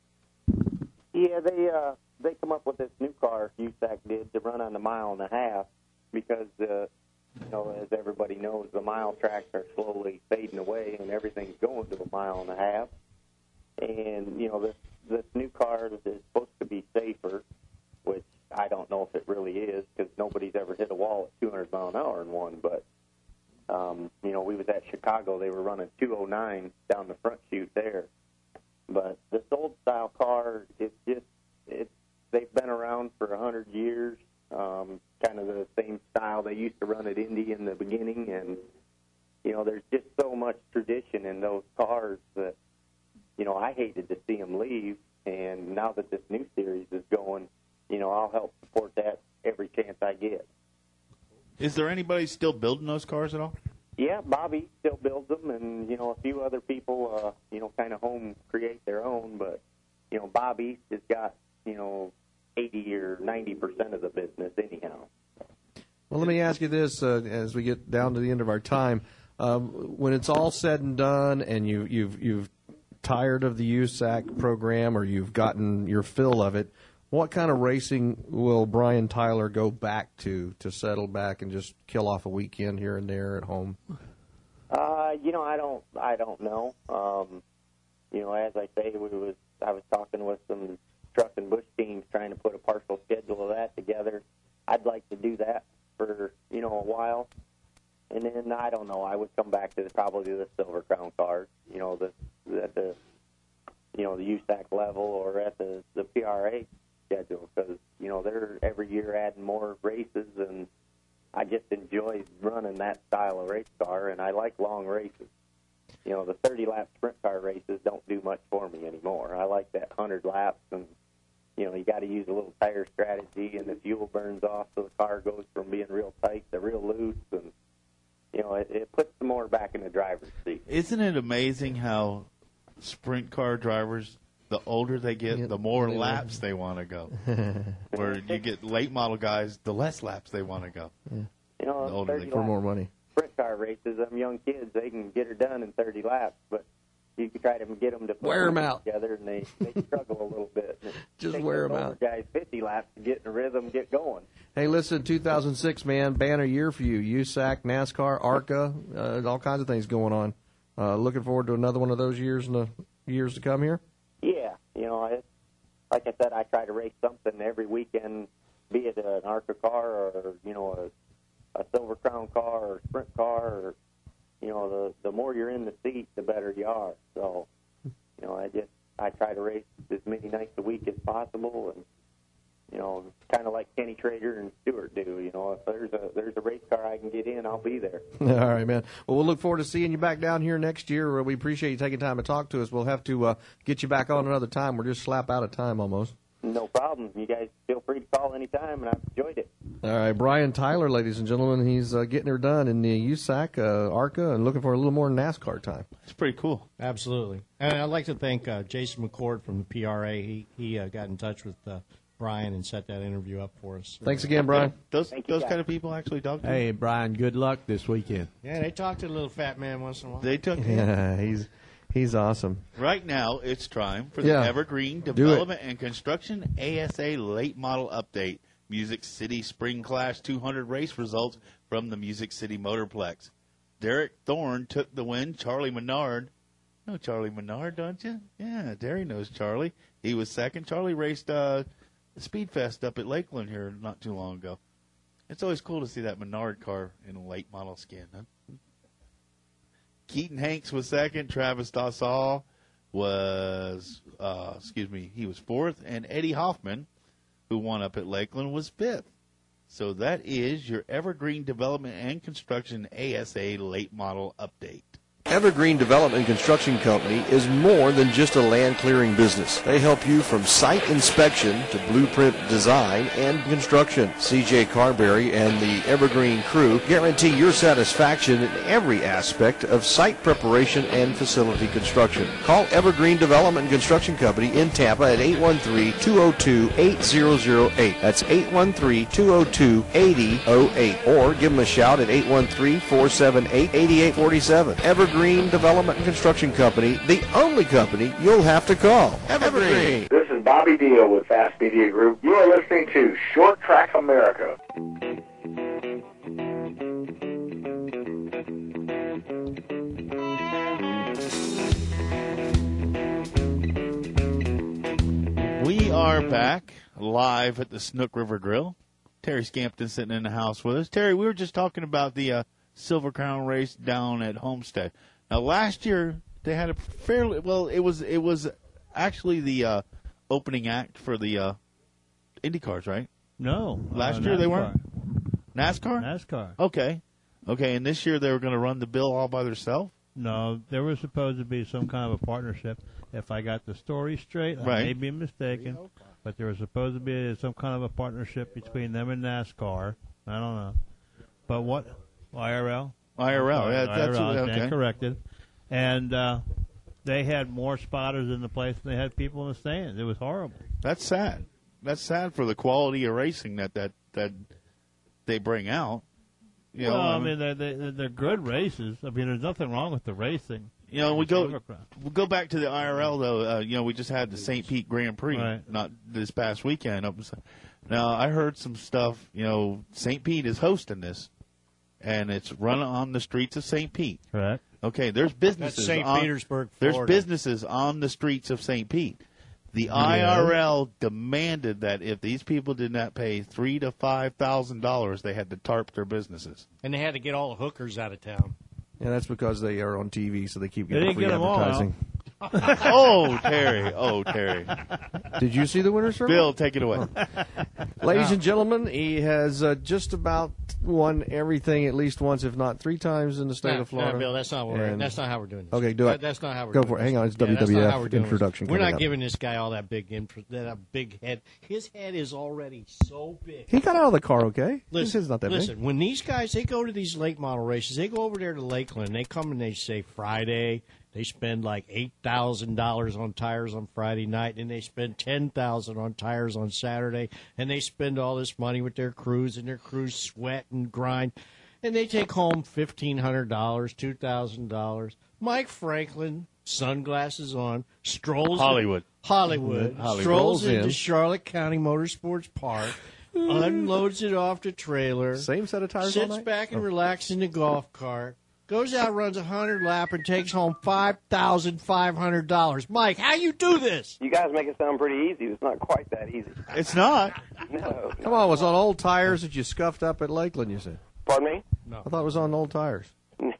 Yeah, they uh, they come up with this new car U S A C did to run on the mile and a half because uh, you know as everybody knows the mile tracks are slowly fading away and everything's going to a mile and a half. And you know this this new car is supposed to be safer, which I don't know if it really is because nobody's ever hit a wall at two hundred mile an hour in one. But um, you know we was at Chicago, they were running two oh nine down the front chute there. But this old style car, it's just it's they've been around for a hundred years. Um, kind of the same style they used to run at Indy in the beginning, and you know there's just so much tradition in those cars that you know I hated to see them leave. And now that this new series is going, you know I'll help support that every chance I get. Is there anybody still building those cars at all? Yeah, Bobby still builds them, and you know a few other people, uh, you know, kind of home create their own. But you know, Bobby has got you know eighty or ninety percent of the business anyhow. Well, let me ask you this: uh, as we get down to the end of our time, um, when it's all said and done, and you, you've you've tired of the U S A C program, or you've gotten your fill of it, what kind of racing will Brian Tyler go back to to settle back and just kill off a weekend here and there at home? Uh, you know, I don't, I don't know. Um, you know, as I say, we was I was talking with some truck and bush teams trying to put a partial schedule of that together. I'd like to do that for, you know, a while. And then, I don't know, I would come back to the, probably the Silver Crown cars, you know, the, at the, you know, the U S A C level or at the, the P R A schedule because, you know, they're every year adding more races, and I just enjoy running that style of race car, and I like long races. You know, the thirty-lap sprint car races don't do much for me anymore. I like that one hundred laps, and, you know, you got to use a little tire strategy, and the fuel burns off, so the car goes from being real tight to real loose, and, you know, it, it puts some more back in the driver's seat. Isn't it amazing how sprint car drivers, the older they get, the more Yeah. laps they want to go. Where you get late model guys, the less laps they want to go. Yeah. You know, The older they thirty get. For more money. sprint car races, them young kids, they can get her done in thirty laps, but you can try to get them to put Wear 'em them out. together, and they, they struggle a little bit. And it Just takes wear those 'em older out. Guys, fifty laps to get in the rhythm, get going. Hey, listen, two thousand six, man, banner year for you. U S A C, NASCAR, ARCA, uh, all kinds of things going on. Uh, looking forward to another one of those years in the years to come here. Yeah, you know, it, like I said, I try to race something every weekend, be it an ARCA car or, you know, a, a Silver Crown car or sprint car, or, you know, the, the more you're in the seat, the better you are. So, you know, I just, I try to race as many nights a week as possible, and, you know, kind of like Kenny Trader and Stewart do. You know, if there's a there's a race car I can get in, I'll be there. All right, man. Well, we'll look forward to seeing you back down here next year. We appreciate you taking time to talk to us. We'll have to uh, get you back on another time. We're just slap out of time almost. No problem. You guys feel free to call anytime, and I've enjoyed it. All right, Brian Tyler, ladies and gentlemen, he's uh, getting her done in the U S A C, uh, ARCA, and looking for a little more NASCAR time. It's pretty cool. Absolutely. And I'd like to thank uh, Jason McCord from the P R A. He he uh, got in touch with uh, Brian and set that interview up for us. Thanks again, Brian. Those Thank you, those guys. kind of people actually talk to Hey, you. Brian, good luck this weekend. Yeah, they talk to the little fat man once in a while. They took Yeah, he's he's awesome. Right now, it's time for the Yeah. Evergreen Do it. Development and Construction A S A Late Model Update. Music City Spring Clash two hundred race results from the Music City Motorplex. Derek Thorne took the win. Charlie Menard. You know Charlie Menard, don't you? Yeah, Derry knows Charlie. He was second. Charlie raced uh, Speedfest up at Lakeland here not too long ago. It's always cool to see that Menard car in a late model skin. Huh? Keaton Hanks was second. Travis Dassal was, uh, excuse me, he was fourth. And Eddie Hoffman, who won up at Lakeland, was fifth. So that is your Evergreen Development and Construction A S A Late Model Update. Evergreen Development and Construction Company is more than just a land clearing business. They help you from site inspection to blueprint design and construction. C J Carberry and the Evergreen crew guarantee your satisfaction in every aspect of site preparation and facility construction. Call Evergreen Development and Construction Company in Tampa at eight one three, two oh two, eight oh oh eight. That's eight one three, two oh two, eight oh oh eight. Or give them a shout at eight one three, four seven eight, eight eight four seven. Evergreen Development and Construction Company, the only company you'll have to call. Evergreen. This is Bobby Deal with Fast Media Group. You are listening to Short Track America. We are back live at the Snook River Grill. Terry Scampton sitting in the house with us. Terry, we were just talking about the uh, Silver Crown race down at Homestead. Now, last year they had a fairly well. It was it was actually the uh, opening act for the uh, Indy cars, right? No, last uh, year they NASCAR. weren't. NASCAR. NASCAR. Okay, okay, and this year they were going to run the bill all by themselves. No, there was supposed to be some kind of a partnership. If I got the story straight, I Right. may be mistaken, but there was supposed to be some kind of a partnership between them and NASCAR. I don't know. But what? I R L? I R L, yeah, that's I R L, what- I stand okay. corrected. And uh, they had more spotters in the place than they had people in the stands. It was horrible. That's sad. That's sad for the quality of racing that that, that they bring out. You well, know, I mean, they're, they're, they're good races. I mean, there's nothing wrong with the racing. You know, we go Silver Crown. we go back to the I R L though. Uh, you know, we just had the Saint Pete Grand Prix, Right. not this past weekend. Up- Now, I heard some stuff. You know, Saint Pete is hosting this, and it's run on the streets of Saint Pete. Correct. Okay, there's businesses. Saint on- Petersburg, There's Florida. businesses on the streets of Saint Pete. The I R L demanded that if these people did not pay three to five thousand dollars, they had to tarp their businesses. And they had to get all the hookers out of town. Yeah, that's because they are on T V, so they keep They getting didn't free get them all advertising. Oh, Terry. Oh, Terry. Did you see the winner's circle? Bill, take it away. Ladies and gentlemen, he has uh, just about won everything at least once, if not three times in the state No, of Florida. no, Bill, that's not what we're, And- that's not how we're doing this. Okay, do That- it. That's not how we're Go doing for it. this. Hang on, it's Yeah, that's not how we're W W F doing introduction this. We're coming not up. giving this guy all that big intro, that big head. His head is already so big. He got out of the car okay. His Listen, head's not that listen. big. When these guys they go to these late model races, they go over there to Lakeland. They come and they say Friday. They spend like eight thousand dollars on tires on Friday night, and they spend ten thousand on tires on Saturday, and they spend all this money with their crews, and their crews sweat and grind, and they take home fifteen hundred dollars, two thousand dollars. Mike Franklin, sunglasses on, strolls Hollywood. Hollywood, Hollywood. strolls Strolls into in. Charlotte County Motorsports Park, unloads it off the trailer, Same set of tires all sits night? back and relaxes in the golf cart, goes out, runs a hundred lap, and takes home five thousand five hundred dollars. Mike, how you do this? You guys make it sound pretty easy. It's not quite that easy. It's not. No. Come on, it was on old tires that you scuffed up at Lakeland, you said. Pardon me? No. I thought it was on old tires. No.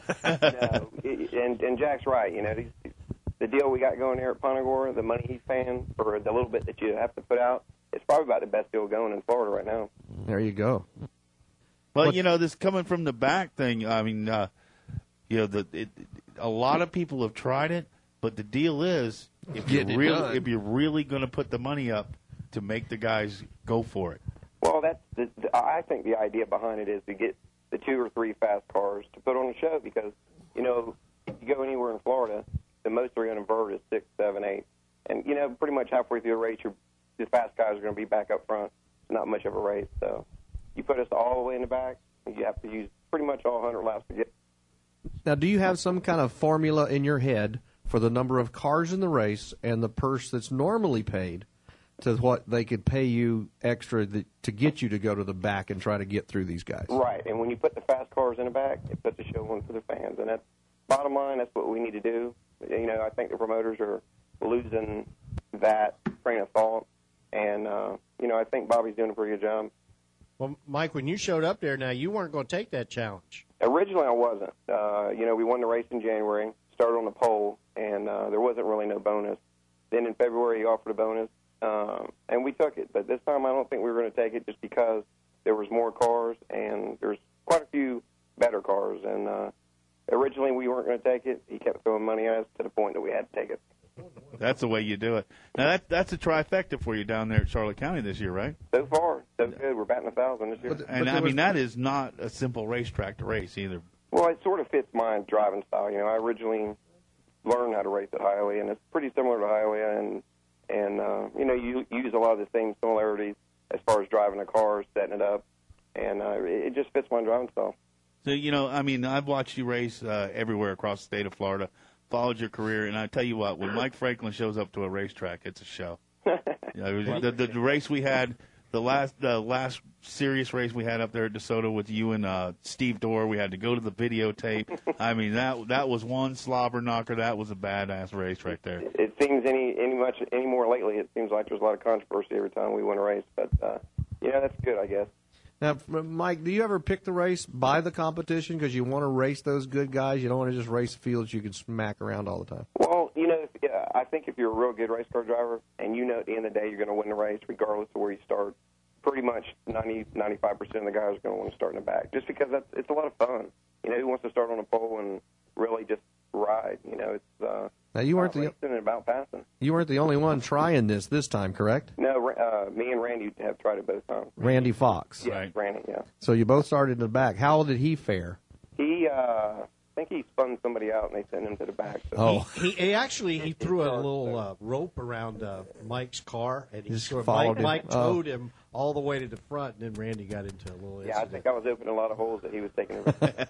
It- and, and Jack's right. You know, these, the deal we got going there at Punta Gorda, the money he's paying for the little bit that you have to put out, it's probably about the best deal going in Florida right now. There you go. Well, What- you know, this coming from the back thing, I mean, uh, you know, the it, a lot of people have tried it, but the deal is, if Getting you're it really, done. if you're really going to put the money up to make the guys go for it. Well, that's the, the, I think the idea behind it is to get the two or three fast cars to put on the show because, you know, if you go anywhere in Florida, the most they're going to invert is six, seven, eight. And, you know, pretty much halfway through the race, you're, the fast guys are going to be back up front. It's not much of a race. So you put us all the way in the back, you have to use pretty much all one hundred laps to get. Now, do you have some kind of formula in your head for the number of cars in the race and the purse that's normally paid to what they could pay you extra that, to get you to go to the back and try to get through these guys? Right, and when you put the fast cars in the back, it puts a show on for the fans, and that's bottom line. That's what we need to do. You know, I think the promoters are losing that train of thought, and uh, you know, I think Bobby's doing a pretty good job. Well, Mike, when you showed up there, now you weren't going to take that challenge. Originally, I wasn't. Uh, you know, we won the race in January, started on the pole, and uh, there wasn't really no bonus. Then in February, he offered a bonus, um, and we took it. But this time, I don't think we were going to take it just because there was more cars, and there's quite a few better cars. And uh, originally, we weren't going to take it. He kept throwing money at us to the point that we had to take it. That's the way you do it. Now, that that's a trifecta for you down there at Charlotte County this year, right? So far, so good. We're batting a thousand this year. But- And, I mean, that is not a simple racetrack to race either. Well, it sort of fits my driving style. You know, I originally learned how to race at Hialeah, and it's pretty similar to Hialeah, and and uh, you know, you use a lot of the same similarities as far as driving a car, setting it up, and uh, it, it just fits my driving style. So, you know, I mean, I've watched you race uh, everywhere across the state of Florida, followed your career, and I tell you what, when Mike Franklin shows up to a racetrack, it's a show. You know, the, the, the race we had, the last the last serious race we had up there at DeSoto with you and uh, Steve Dorr, we had to go to the videotape. I mean, that that was one slobber knocker. That was a badass race right there. It seems any any much any more lately, it seems like there's a lot of controversy every time we win a race, but uh, you know, that's good, I guess. Now, Mike, do you ever pick the race by the competition because you want to race those good guys? You don't want to just race fields you can smack around all the time. Well, you know, if, uh, I think if you're a real good race car driver and you know at the end of the day you're going to win the race regardless of where you start, pretty much ninety, ninety-five percent of the guys are going to want to start in the back just because that's, it's a lot of fun. You know, who wants to start on a pole and really just ride? You know, it's uh, Now, you weren't about the racing and about passing. you weren't the only one trying this this time, correct? No, Ra- uh, me and Randy have tried it both times. Randy Fox. Yeah, Randy, yeah. So you both started in the back. How did he fare? He, uh, I think he spun somebody out and they sent him to the back. So. Oh. He, he actually he threw a little uh, rope around uh, Mike's car, and he Just sort of, followed Mike, him. Mike Oh. towed him all the way to the front, and then Randy got into a little Yeah, I incident. think I was opening a lot of holes that he was taking.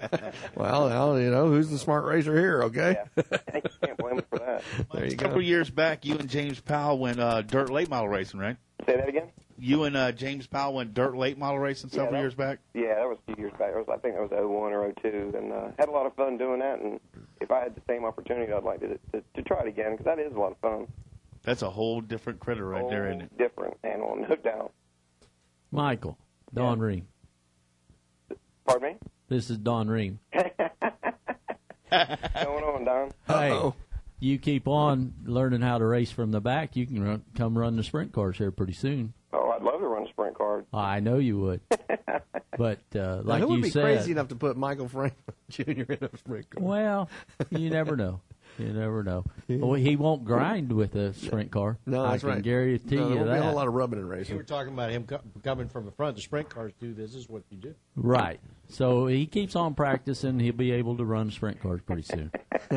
Well, now you know who's the smart racer here. Okay. You can't blame him for that. There you A couple go. years back, you and James Powell went uh, dirt late model racing, right? Say that again? You and uh, James Powell went dirt late model racing several that- years back. Yeah, that was a few years back. It was, I think it was oh one or oh two, and uh, had a lot of fun doing that. And if I had the same opportunity, I'd like to to, to try it again because that is a lot of fun. That's a whole different critter right whole there, isn't it? different animal, no doubt. Michael, Don Ream. Pardon me? This is Don Ream. What's going on, Don? Hey, you keep on learning how to race from the back, you can run, come run the sprint cars here pretty soon. Oh, I'd love to run a sprint car. I know you would. But uh, Now, like who would you be said, crazy enough to put Michael Franklin Junior in a sprint car? well, you never know. You never know. Well, he won't grind with a sprint car. No, I that's can right. guarantee No, there you won't that. be a whole lot of rubbing and You racing. were talking about him co- coming from the front. The sprint cars do this. This is what you do. Right. So he keeps on practicing. He'll be able to run sprint cars pretty soon.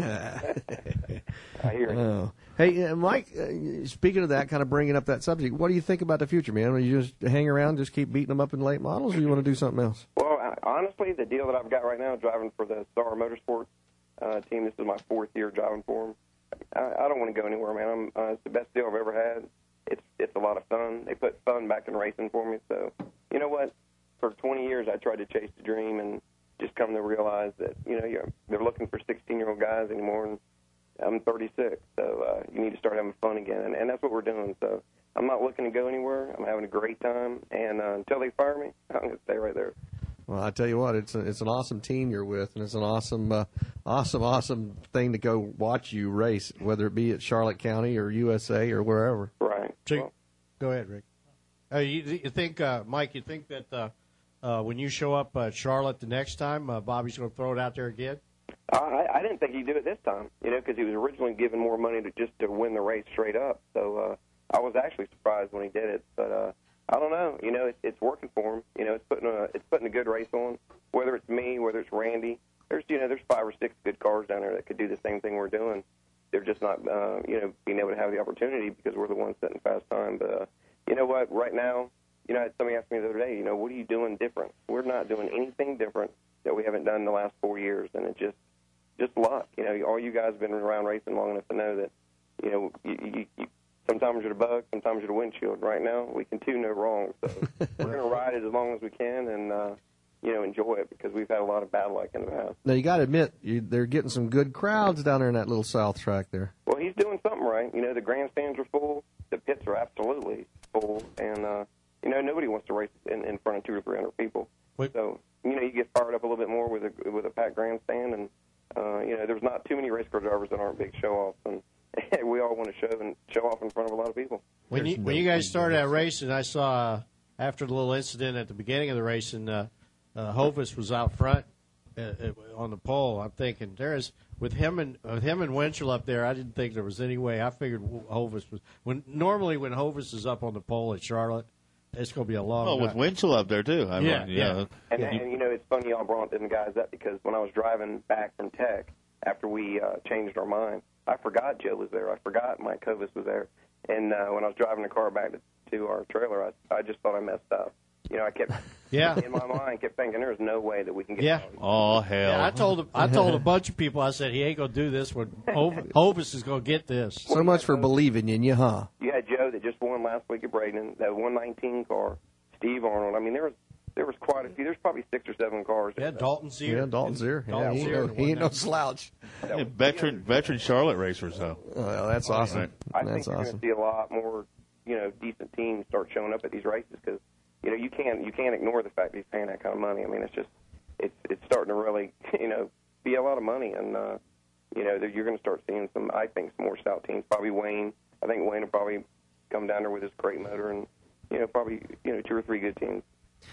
I hear you. Oh. Hey, uh, Mike, uh, speaking of that, kind of bringing up that subject, what do you think about the future, man? Will you just hang around, just keep beating them up in late models, or you want to do something else? Well, I, honestly, the deal that I've got right now, driving for the Star Motorsports uh, team, this is my fourth year driving for them. I, I don't want to go anywhere, man. I'm, uh, it's the best deal I've ever had. It's it's a lot of fun. They put fun back in racing for me. So, you know what? For twenty years, I tried to chase the dream and just come to realize that, you know, you're, they're looking for sixteen-year-old guys anymore, and I'm thirty-six, so uh, you need to start having fun again, and, and that's what we're doing. So I'm not looking to go anywhere. I'm having a great time, and uh, until they fire me, I'm going to stay right there. Well, I tell you what, it's a, it's an awesome team you're with, and it's an awesome, uh, awesome, awesome thing to go watch you race, whether it be at Charlotte County or U S A or wherever. Right. So, go ahead, Rick. Uh, you, you think, uh, Mike? You think that uh, uh, when you show up at Charlotte the next time, uh, Bobby's going to throw it out there again? I, I didn't think he'd do it this time, you know, because he was originally given more money to just to win the race straight up. So uh, I was actually surprised when he did it, but uh, I don't know. You know, it, it's working for him. You know, it's putting a it's putting a good race on. Whether it's me, whether it's Randy, there's you know there's five or six good cars down there that could do the same thing we're doing. They're just not uh, you know being able to have the opportunity because we're the ones setting fast time. But uh, you know what? Right now, you know, somebody asked me the other day, you know, what are you doing different? We're not doing anything different that we haven't done in the last four years, and it just just luck. You know, all you guys have been around racing long enough to know that, you know, you, you, you, sometimes you're the bug, sometimes you're the windshield. Right now, we can do no wrong. So we're going to ride it as long as we can and, uh, you know, enjoy it because we've had a lot of bad luck in the past. Now, you got to admit, you, they're getting some good crowds down there in that little south track there. Well, he's doing something right. You know, the grandstands are full. The pits are absolutely full. And, uh, you know, nobody wants to race in, in front of two or three hundred people. Wait. So, you know, you get fired up a little bit more with a, with a packed grandstand and, Uh, you know, there's not too many race car drivers that aren't big show-offs, and we all want to show and show off in front of a lot of people. When you when you guys started that race, and I saw uh, after the little incident at the beginning of the race, and uh, uh, Hovis was out front uh, uh, on the pole, I'm thinking there's with him and with him and Winchell up there. I didn't think there was any way. I figured Hovis was when normally when Hovis is up on the pole at Charlotte, it's going to be a long. Oh, with Winchell up there too. I Yeah, mean, yeah. And, and you know, it's funny y'all brought them guys up because when I was driving back from Tech after we uh, changed our mind, I forgot Joe was there. I forgot Mike Hovis was there. And uh, when I was driving the car back to, to our trailer, I, I just thought I messed up. You know, I kept Yeah. in my mind kept thinking there's no way that we can get. Yeah. Oh hell! Yeah, I told I told a bunch of people. I said he ain't going to do this one. Hov- Hovis is going to get this. So much for believing in you, huh? You had Joe that just won last week at Braden, that one nineteen car. Steve Arnold. I mean, there was there was quite a few. There's probably six or seven cars. Yeah, Dalton Zier. Yeah, Dalton Zier. Yeah, Dalton he, ain't Zier no, he ain't no slouch. Yeah, veteran veteran Charlotte racers though. Oh, that's awesome. I That's think you're awesome. going to see a lot more, you know, decent teams start showing up at these races because, you know, you can't you can't ignore the fact that he's paying that kind of money. I mean, it's just it's it's starting to really, you know, be a lot of money, and uh, you know, you're going to start seeing some. I think some more stout teams. Probably Wayne. I think Wayne will probably come down there with his crate motor, and you know, probably you know two or three good teams.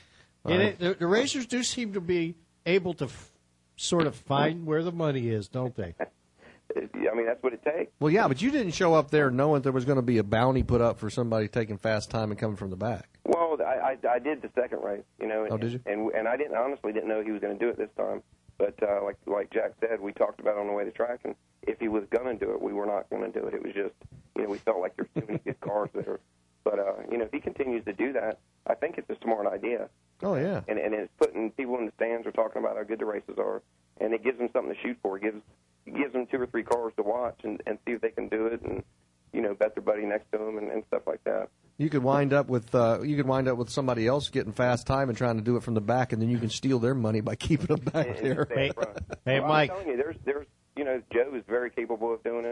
And it, the, the racers do seem to be able to f- sort of find where the money is, don't they? I mean, that's what it takes. Well, yeah, but you didn't show up there knowing there was going to be a bounty put up for somebody taking fast time and coming from the back. Well, I, I, I did the second race, you know. And, Oh, did you? And and I didn't honestly didn't know he was going to do it this time. But uh, like like Jack said, we talked about it on the way to track, and if he was going to do it, we were not going to do it. It was just, you know, we felt like there's too many good cars there. But uh, you know, if he continues to do that, I think it's a smart idea. Oh, yeah. And and it's putting people in the stands are talking about how good the races are, and it gives them something to shoot for. It gives it gives them two or three cars to watch and, and see if they can do it, and you know, bet their buddy next to them and, and stuff like that. You could wind up with uh, you could wind up with somebody else getting fast time and trying to do it from the back, and then you can steal their money by keeping them back And- and there. stay in front. Hey, well, Mike. I'm telling you, there's there's you know, Joe is very capable of doing it.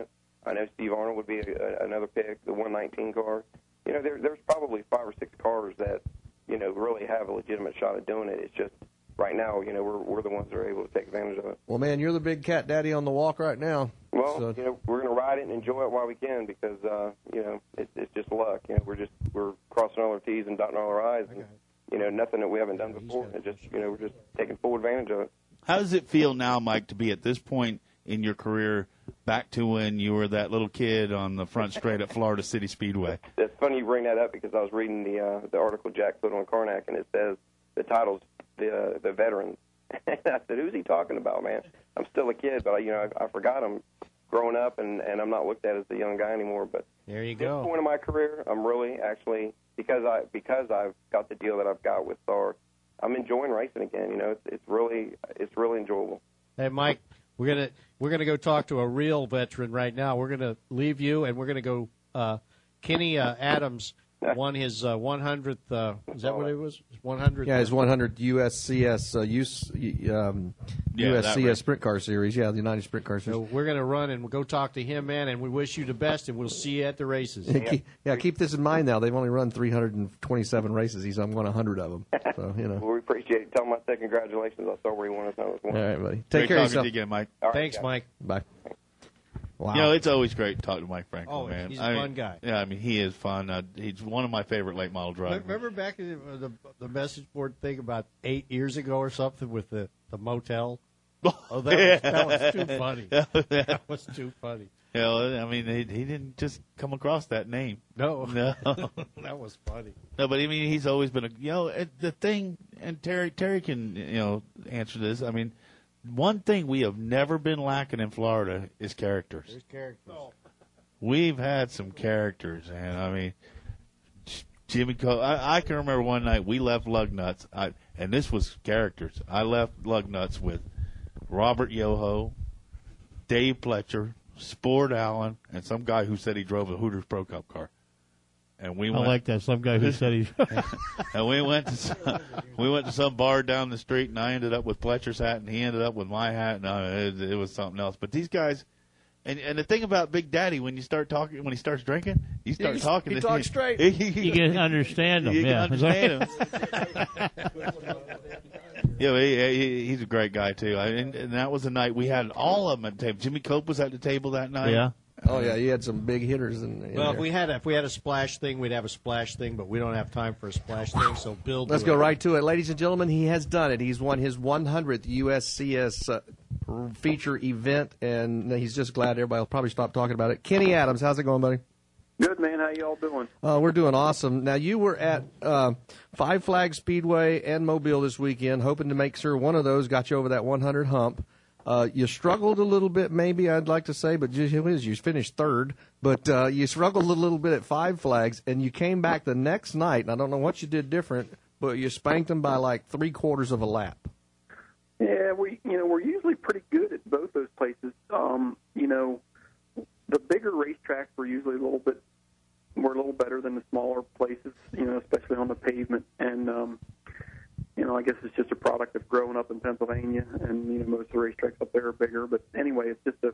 I know Steve Arnold would be a, a, another pick, the one nineteen car. You know, there, there's probably five or six cars that, you know, really have a legitimate shot at doing it. It's just right now, you know, we're we're the ones that are able to take advantage of it. Well, man, you're the big cat daddy on the walk right now. Well, so. you know, we're going to ride it and enjoy it while we can because, uh, you know, it's, it's just luck. You know, we're just we're crossing all our T's and dotting all our I's. And, you know, nothing that we haven't done before. It just, you know, we're just taking full advantage of it. How does it feel now, Mike, to be at this point in your career back to when you were that little kid on the front straight at Florida City Speedway? It's funny you bring that up because I was reading the uh, the article Jack put on Karnak, and it says the title's the uh, the veterans. And I said, who's he talking about, man? I'm still a kid, but I, you know, I, I forgot I'm growing up, and, and I'm not looked at as a young guy anymore. But there you at this go. point in my career, I'm really actually because I because I've got the deal that I've got with Star, I'm enjoying racing again. You know, it's it's really it's really enjoyable. Hey, Mike, we're gonna we're gonna go talk to a real veteran right now. We're gonna leave you, and we're gonna go. Uh, Kenny uh, Adams won his uh, one hundredth. Uh, is that what it was? one hundredth. Yeah, his one hundred U S C S uh, U S, um, Yeah, U S C S right. Sprint Car Series. Yeah, the United Sprint Car So Series. we're gonna run and we'll go talk to him, man. And we wish you the best, and we'll see you at the races. Yeah, keep, yeah, keep this in mind now. They've only run three hundred twenty-seven races. He's on one hundred of them. So, you know. Well, we appreciate it. Tell him I said congratulations. I saw where he won us. All right, buddy. Take Great care of talking yourself. to you again, Mike. All right, Thanks, guys. Mike. Bye. Wow. You know, it's always great to talk to Mike Frankel, Oh, man. he's a I fun mean, guy. Yeah, I mean, he is fun. Uh, he's one of my favorite late model drivers. Remember back in the, the, the message board thing about eight years ago or something with the, the motel? Oh, that, was, that was too funny. That was too funny. You know, I mean, he, he didn't just come across that name. No. No. That was funny. No, but I mean, he's always been a, you know, it, the thing, and Terry, Terry can, you know, answer this. I mean, one thing we have never been lacking in Florida is characters. There's characters. We've had some characters, and I mean, Jimmy Cole. I, I can remember one night we left Lugnuts, I, and this was characters. I left Lugnuts with Robert Yoho, Dave Pletcher, Sport Allen, and some guy who said he drove a Hooters Pro Cup car. And we I went, like that. Some guy who said he. and we went to some, we went to some bar down the street, and I ended up with Pletcher's hat, and he ended up with my hat, and uh, it, it was something else. But these guys, and and the thing about Big Daddy, when you start talking, when he starts drinking, you start He- talking. he to talks him. straight. You can understand him. You yeah. can understand him. Yeah, he, he, he's a great guy too. I, and, and that was the night we had all of them at the table. Jimmy Cope was at the table that night. Yeah. Oh, yeah, he had some big hitters. In, in Well, there. if we had a, if we had a splash thing, we'd have a splash thing, but we don't have time for a splash thing. So Bill, Let's do go it. right to it. Ladies and gentlemen, he has done it. He's won his one hundredth U S C S uh, feature event, and he's just glad everybody will probably stop talking about it. Kenny Adams, how's it going, buddy? Good, man. How y'all doing? Uh, we're doing awesome. Now, you were at uh, Five Flag Speedway and Mobile this weekend, hoping to make sure one of those got you over that one hundred hump. Uh, you struggled a little bit, maybe, I'd like to say, but just, you finished third. But uh, you struggled a little bit at Five Flags, and you came back the next night, and I don't know what you did different, but you spanked them by like three quarters of a lap. Yeah, we you know we're usually pretty good at both those places. Um, you know, the bigger racetracks were usually a little bit we're a little better than the smaller places. You know, especially on the pavement. And um, you know, I guess it's just a product of growing up in Pennsylvania, and you know most of the racetracks up there are bigger. But anyway, it's just a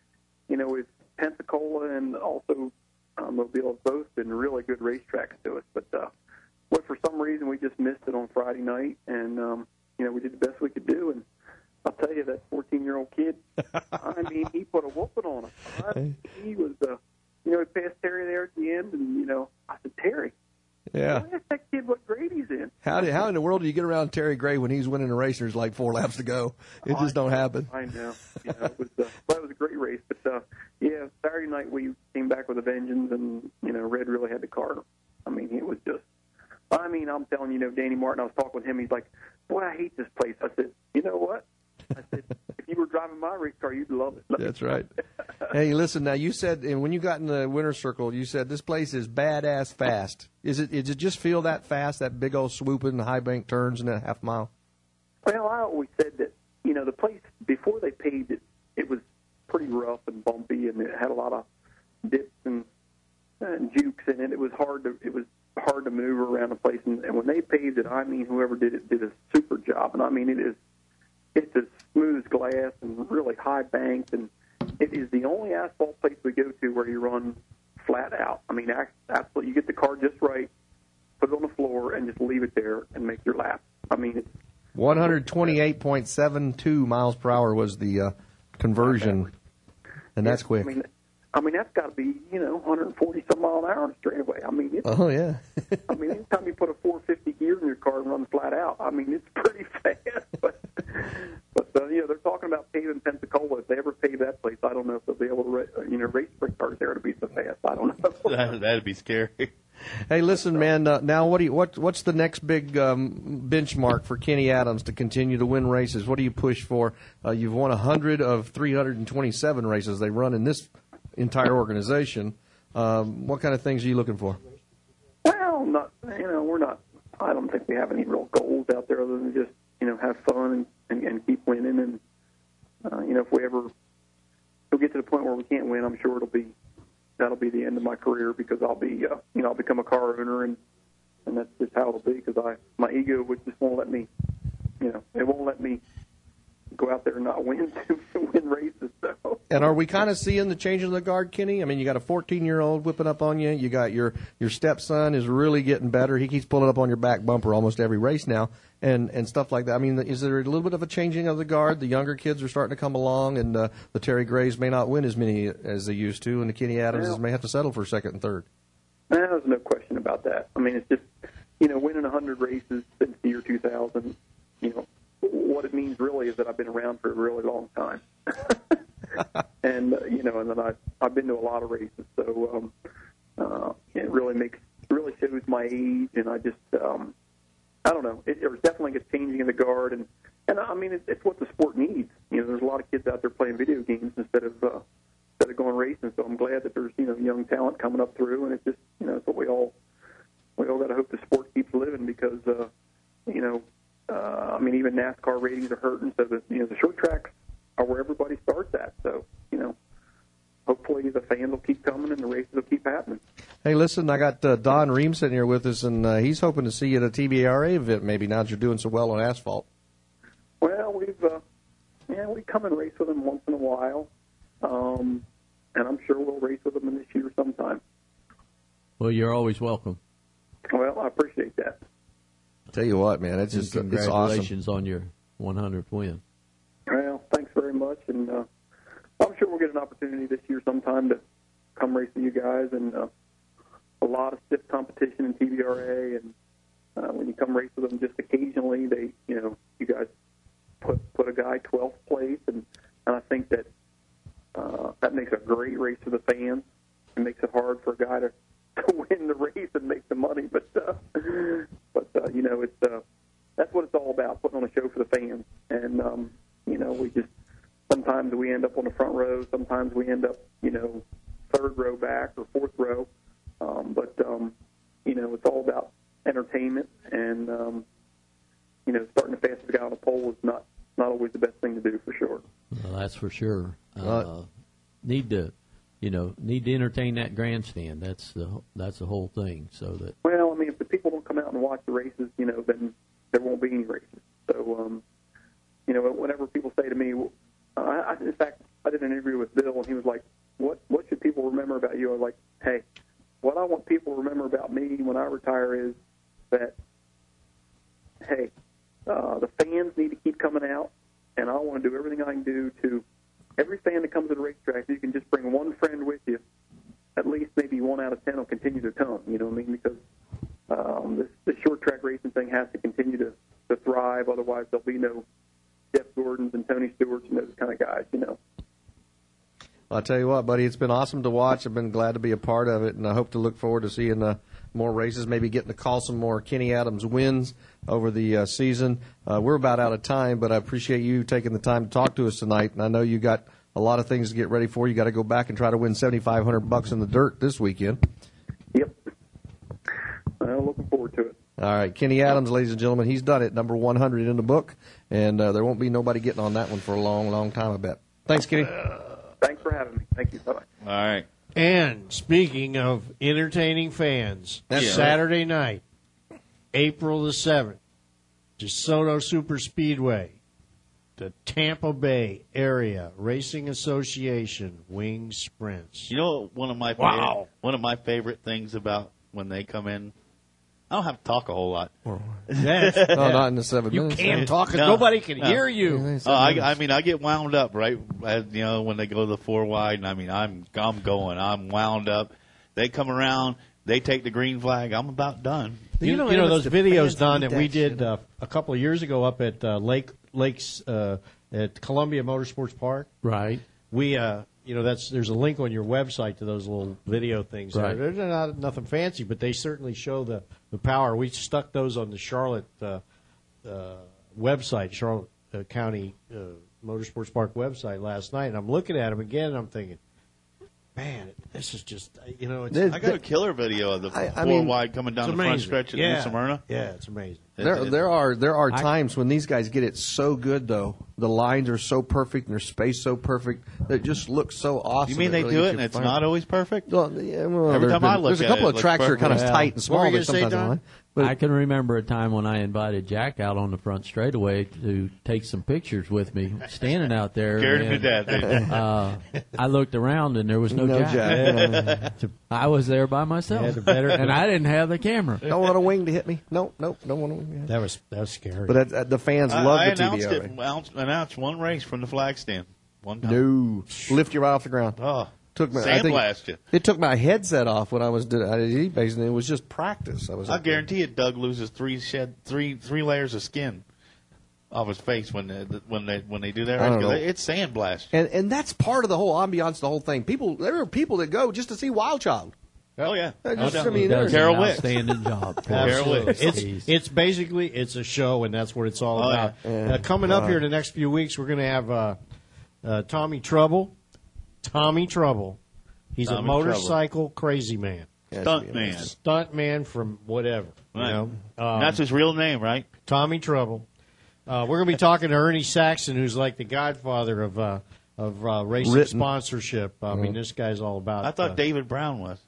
you know, with Pensacola and also uh, Mobile have both been really good racetracks to us. But uh, but for some reason we just missed it on Friday night, and um, you know we did the best we could do. And I'll tell you, that fourteen-year-old kid, I mean, he put a whooping on us. I, he was, uh, you know, he passed Terry there at the end, and, you know, I said, Terry, Yeah. why is that kid what grade he's in? How did, how in the world do you get around Terry Gray when he's winning a race and there's like four laps to go? It just don't happen. I know. You know it was, uh, well, it was a great race. But, uh, yeah, Saturday night we came back with a vengeance, and, you know, Red really had the car. I mean, it was just, I mean, I'm telling you, you know, Danny Martin, I was talking with him, he's like, boy, I hate this place. I said, you know what? I said, if you were driving my race car, you'd love it. That's right. Hey, listen, now you said, and when you got in the winner's circle, you said this place is badass fast. Is it, does it just feel that fast, that big old swooping high bank turns in a half mile? Well, I always said that, you know, the place, before they paved it, it was pretty rough and bumpy, and it had a lot of dips and, and jukes in it. It was hard to, it was hard to move around the place. And, and when they paved it, I mean, whoever did it did a super job. And I mean, it is, it's as smooth as glass and really high banked, and it is the only asphalt place we go to where you run flat out. I mean, absolutely, you get the car just right, put it on the floor, and just leave it there and make your lap. I mean, it's one twenty-eight point seven two miles per hour was the uh, conversion, and that's quick. I mean, I mean that's got to be, you know, one forty some mile an hour on a straightaway. I mean, it's, oh yeah. I mean, anytime you put a four fifty gear in your car and run flat out, I mean, it's pretty fast. But, but uh, you know, they're talking about paving Pensacola. If they ever pave that place, I don't know if they'll be able to, ra- you know, race sprint cars there to be so fast. I don't know. that, that'd be scary. Hey, listen, man. Uh, now, what do you, what what's the next big um, benchmark for Kenny Adams to continue to win races? What do you push for? Uh, you've won a hundred of three hundred and twenty-seven races they run in this entire organization. Um, what kind of things are you looking for? Well, not you know, we're not. I don't think we have any real goals out there other than just you know have fun and, and, and keep winning. And uh, you know, if we ever we'll get to the point where we can't win, I'm sure it'll be. That'll be the end of my career because I'll be, uh, you know, I'll become a car owner, and and that's just how it'll be. Because I, my ego would just won't let me, you know, it won't let me go out there and not win to win races. So. And are we kind of seeing the change in the guard, Kenny? I mean, you got a fourteen-year-old whipping up on you. You got your your stepson is really getting better. He keeps pulling up on your back bumper almost every race now, and and stuff like that. I mean, is there a little bit of a changing of the guard? The younger kids are starting to come along, and uh, the Terry Grays may not win as many as they used to, and the Kenny Adamses well, may have to settle for second and third. There's no question about that. I mean, it's just, you know, winning one hundred races since the year two thousand, you know, what it means really is that I've been around for a really long time. and, uh, you know, and then I, I've been to a lot of races, so um, uh, it really makes, really shows my age, and I just, um, I don't know, it, there's definitely a changing in the guard, and, and I mean, it, it's what the sport needs. You know, there's a lot of kids out there playing video games instead of, uh, instead of going racing, so I'm glad that there's, you know, young talent coming up through, and it's just, you know, it's what we all, we all got to hope the sport keeps living because, uh, you know, uh, I mean, even NASCAR ratings are hurting, so that, you know, the short tracks are where everybody starts at, so, you know, hopefully the fans will keep coming and the races will keep happening. Hey, listen, I got uh, Don Ream sitting here with us, and uh, he's hoping to see you at a T B R A event maybe now that you're doing so well on asphalt. Well, we've, uh, yeah, we come and race with them once in a while, um, and I'm sure we'll race with them in this year sometime. Well, you're always welcome. Well, I appreciate that. Tell you what, man, it's just and it's congratulations awesome. on your one hundredth win. Well, thanks very much, and uh, I'm sure we'll get an opportunity this year sometime to come race with you guys, and uh, a lot of stiff competition in T B R A, and uh, when you come race with them just occasionally, they, you know, you guys put put a guy twelfth place, and, and I think that uh, that makes a great race for the fans. It makes it hard for a guy to, to win the race and make the money, but uh, but uh, you know, it's uh, that's what it's all about, putting on a show for the fans, and um, you know, we just sometimes we end up on the front row, sometimes we end up, you know, third row back or fourth row, um, but um, you know, it's all about entertainment, and um, you know, starting the fastest guy on the pole is not not always the best thing to do, for sure. Well, that's for sure. Uh, need to, you know, need to entertain that grandstand. That's the that's the whole thing. So that. Well, I mean, if the people don't come out and watch the races, you know, then there won't be any races. So, um, you know, whenever people say to me, uh, I, in fact, I did an interview with Bill, and he was like, "What what should people remember about you?" I was like, "Hey, what I want people to remember about me when I retire is that, hey, uh, the fans need to keep coming out, and I want to do everything I can do to every fan that comes to the racetrack. You can just bring one friend with you. At least maybe one out of ten will continue to come. You know what I mean? Because um, this, this short track racing thing has to continue to, to thrive. Otherwise, there'll be no Jeff Gordons and Tony Stewarts and those kind of guys. You know." I'll tell you what, buddy, it's been awesome to watch. I've been glad to be a part of it, and I hope to look forward to seeing uh, more races, maybe getting to call some more Kenny Adams wins over the uh, season. Uh, we're about out of time, but I appreciate you taking the time to talk to us tonight, and I know you got a lot of things to get ready for. You got to go back and try to win seventy-five hundred bucks in the dirt this weekend. Yep. I'm looking forward to it. All right, Kenny Adams, ladies and gentlemen, he's done it, number one hundred in the book, and uh, there won't be nobody getting on that one for a long, long time, I bet. Thanks, Kenny. Thanks for having me. Thank you. Bye-bye. All right. And speaking of entertaining fans, That's Saturday night, April the seventh, DeSoto Super Speedway. the Tampa Bay Area Racing Association Wing Sprints. You know, one of my Wow. favorite, one of my favorite things about when they come in, I don't have to talk a whole lot. Yes. No, not in the seven You minutes. can't talk 'cause nobody can hear you. Oh, I, I mean, I get wound up, right? As, you know, when they go to the four wide, and I mean, I'm I'm going, I'm wound up. They come around, they take the green flag. I'm about done. You, you know, you know those videos, Don, that we did uh, a couple of years ago up at uh, Lake Lakes uh, at Columbia Motorsports Park. Right. We, uh, you know, that's there's a link on your website to those little video things. Right. There. They're not nothing fancy, but they certainly show the, the power. We stuck those on the Charlotte uh, uh, website, Charlotte uh, County uh, Motorsports Park website last night, and I'm looking at them again, and I'm thinking, man, this is just, you know, it's, I got a killer video of the I- I four mean, wide coming down it's the front amazing. stretch at Yeah. Smyrna. Yeah, it's amazing. There, there are there are I- times when these guys get it so good though. The lines are so perfect and their space so perfect that it just looks so awesome. You mean they really do gets it and you it's fired not up. always perfect? Well, yeah, well, Every there's time been- I look there's a at couple it, of it tracks that are looks kind of perfect. tight and small, but sometimes align. But I can remember a time when I invited Jack out on the front straightaway to take some pictures with me, standing out there. Scared him and, to death, didn't you? uh, I looked around and there was no, No Jack. Jack. I was there by myself, Yeah, the better- and I didn't have the camera. Don't want a wing to hit me. Nope, nope, don't want a wing. To hit me. That was that was scary. But that, that- the fans I, love I the T announced V R. it, announced, announced one race from the flag stand. One time. No, lift you right off the ground. Oh, took me. I think sandblast you. it took my headset off when I was doing I did E-base, and it was just practice. I was. I up there. guarantee it. Doug loses three shed three three layers of skin off his face when they, when they when they do that. I don't Because know. It's sandblast. And and that's part of the whole ambiance, the whole thing. People, there are people that go just to see Wild Child. Oh yeah, They're No just, doubt. I mean, He does they're- an Carol Wicks. outstanding job. Absolutely. Absolutely. It's, it's basically it's a show, and that's what it's all Oh, about. yeah. Yeah. Uh, coming up Wow. here in the next few weeks, we're going to have uh, uh, Tommy Trouble. Tommy Trouble. He's Tommy a motorcycle crazy man. Stunt man. Stunt man from whatever. You Right. know? Um, That's his real name, right? Tommy Trouble. Uh, we're going to be talking to Ernie Saxon, who's like the godfather of uh, of uh, racing Written. sponsorship. I mean, this guy's all about. I thought uh, David Brown was.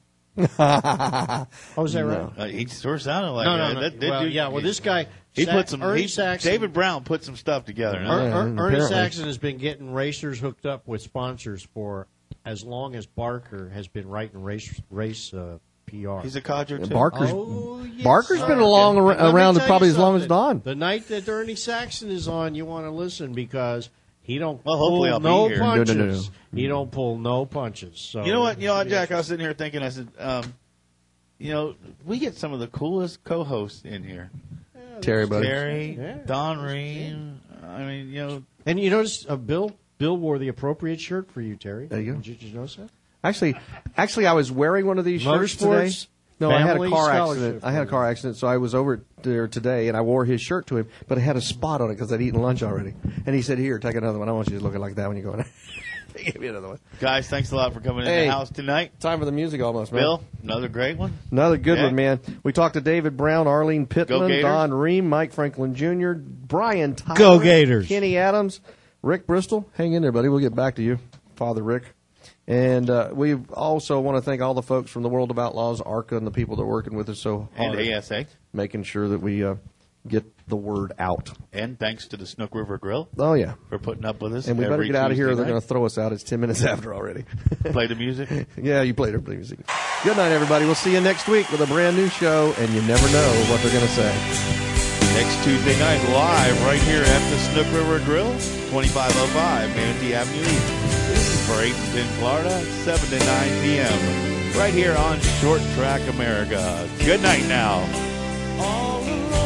Oh, is that right? Uh, he sure sounded like No, that. no, no. That- that Well, dude- yeah. Well, this guy He Sa- put some. Ernie he- Saxon. David Brown put some stuff together. Er, Now. Er- Ernie apparently. Saxon has been getting racers hooked up with sponsors for as long as Barker has been writing race race uh, P R. He's a codger too. Barker's Oh, yes, Barker's sir. been along ar- Let me around tell you probably as long as something. Don. The night that Ernie Saxon is on, you want to listen because he don't Well, pull hopefully I'll be no here. No, no, punches. no, no. He don't pull no punches. So You know what? You know what, Jack? I was sitting here thinking. I said, um, you know, we get some of the coolest co-hosts in here. Terry, buddy. Terry, Yeah. Don Ream. I mean, you know, And you notice uh, Bill Bill wore the appropriate shirt for you, Terry. There you go. Did you notice that? Actually, actually, I was wearing one of these shirts today. Motorsports No, I had a Family car Scholarship accident. I had a Program. car accident, so I was over there today, and I wore his shirt to him, but it had a spot on it because I'd eaten lunch already. And he said, "Here, take another one. I don't want you looking like that when you go in." He gave me another one. guys, thanks a lot for coming Hey. in the house tonight. Time for the music almost, man. Bill, another great one. Another good Yeah. one, man. We talked to David Brown, Arlene Go Pittman, Gators. Don Ream, Mike Franklin Junior, Brian Tyler, Go Gators. Kenny Adams, Rick Bristol. Hang in there, buddy. We'll get back to you, Father Rick. And uh, we also want to thank all the folks from the World of Outlaws, ARCA, and the people that are working with us so And hard, A S A. making sure that we uh, get the word out. And thanks to the Snook River Grill Oh, yeah. for putting up with us. And we better every get out of here or Tuesday they're going night. to throw us out. It's ten minutes after already. Play the music. Yeah, you played our music. Good night, everybody. We'll see you next week with a brand new show, and you never know what they're going to say. Next Tuesday night, live right here at the Snook River Grill, twenty-five oh five Manatee Avenue East. This is for Bradenton, Florida, seven to nine p.m. right here on Short Track America. Good night now. All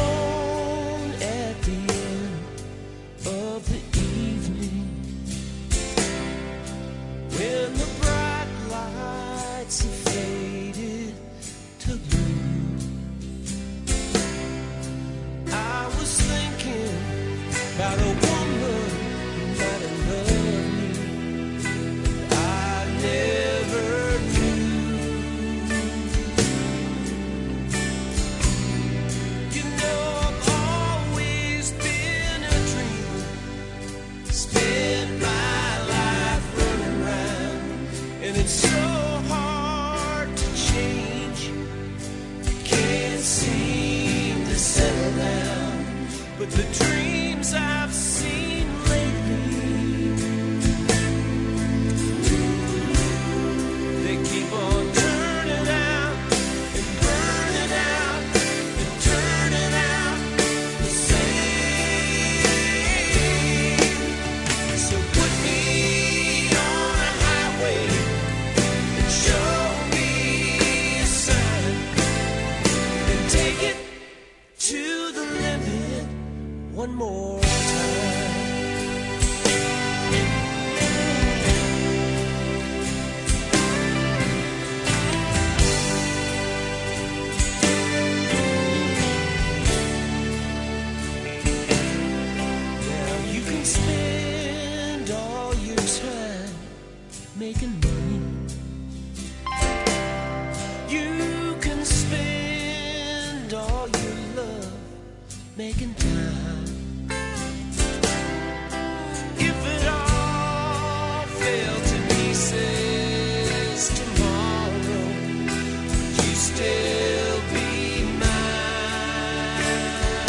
alone at the end of the evening, when the bright lights have faded to blue, I was thinking about a woman who might have loved me. I never knew. making money. You can spend all your love making time. If it all fell to pieces tomorrow, would you still be mine?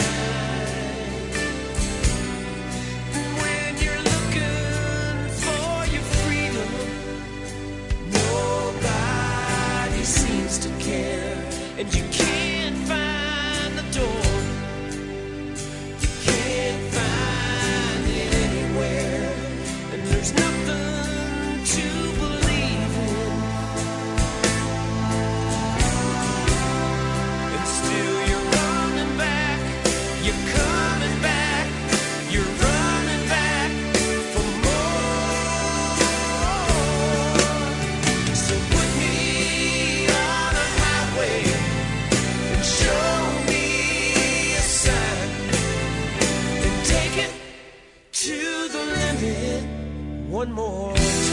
And when you're looking for your freedom, nobody seems to care, and you can't find the door. You can't find it anywhere, and there's nothing to believe in. And still you're running back, you're coming back, you're running back for more. So put me on a highway and show me a sign, and take it to the limit one more time.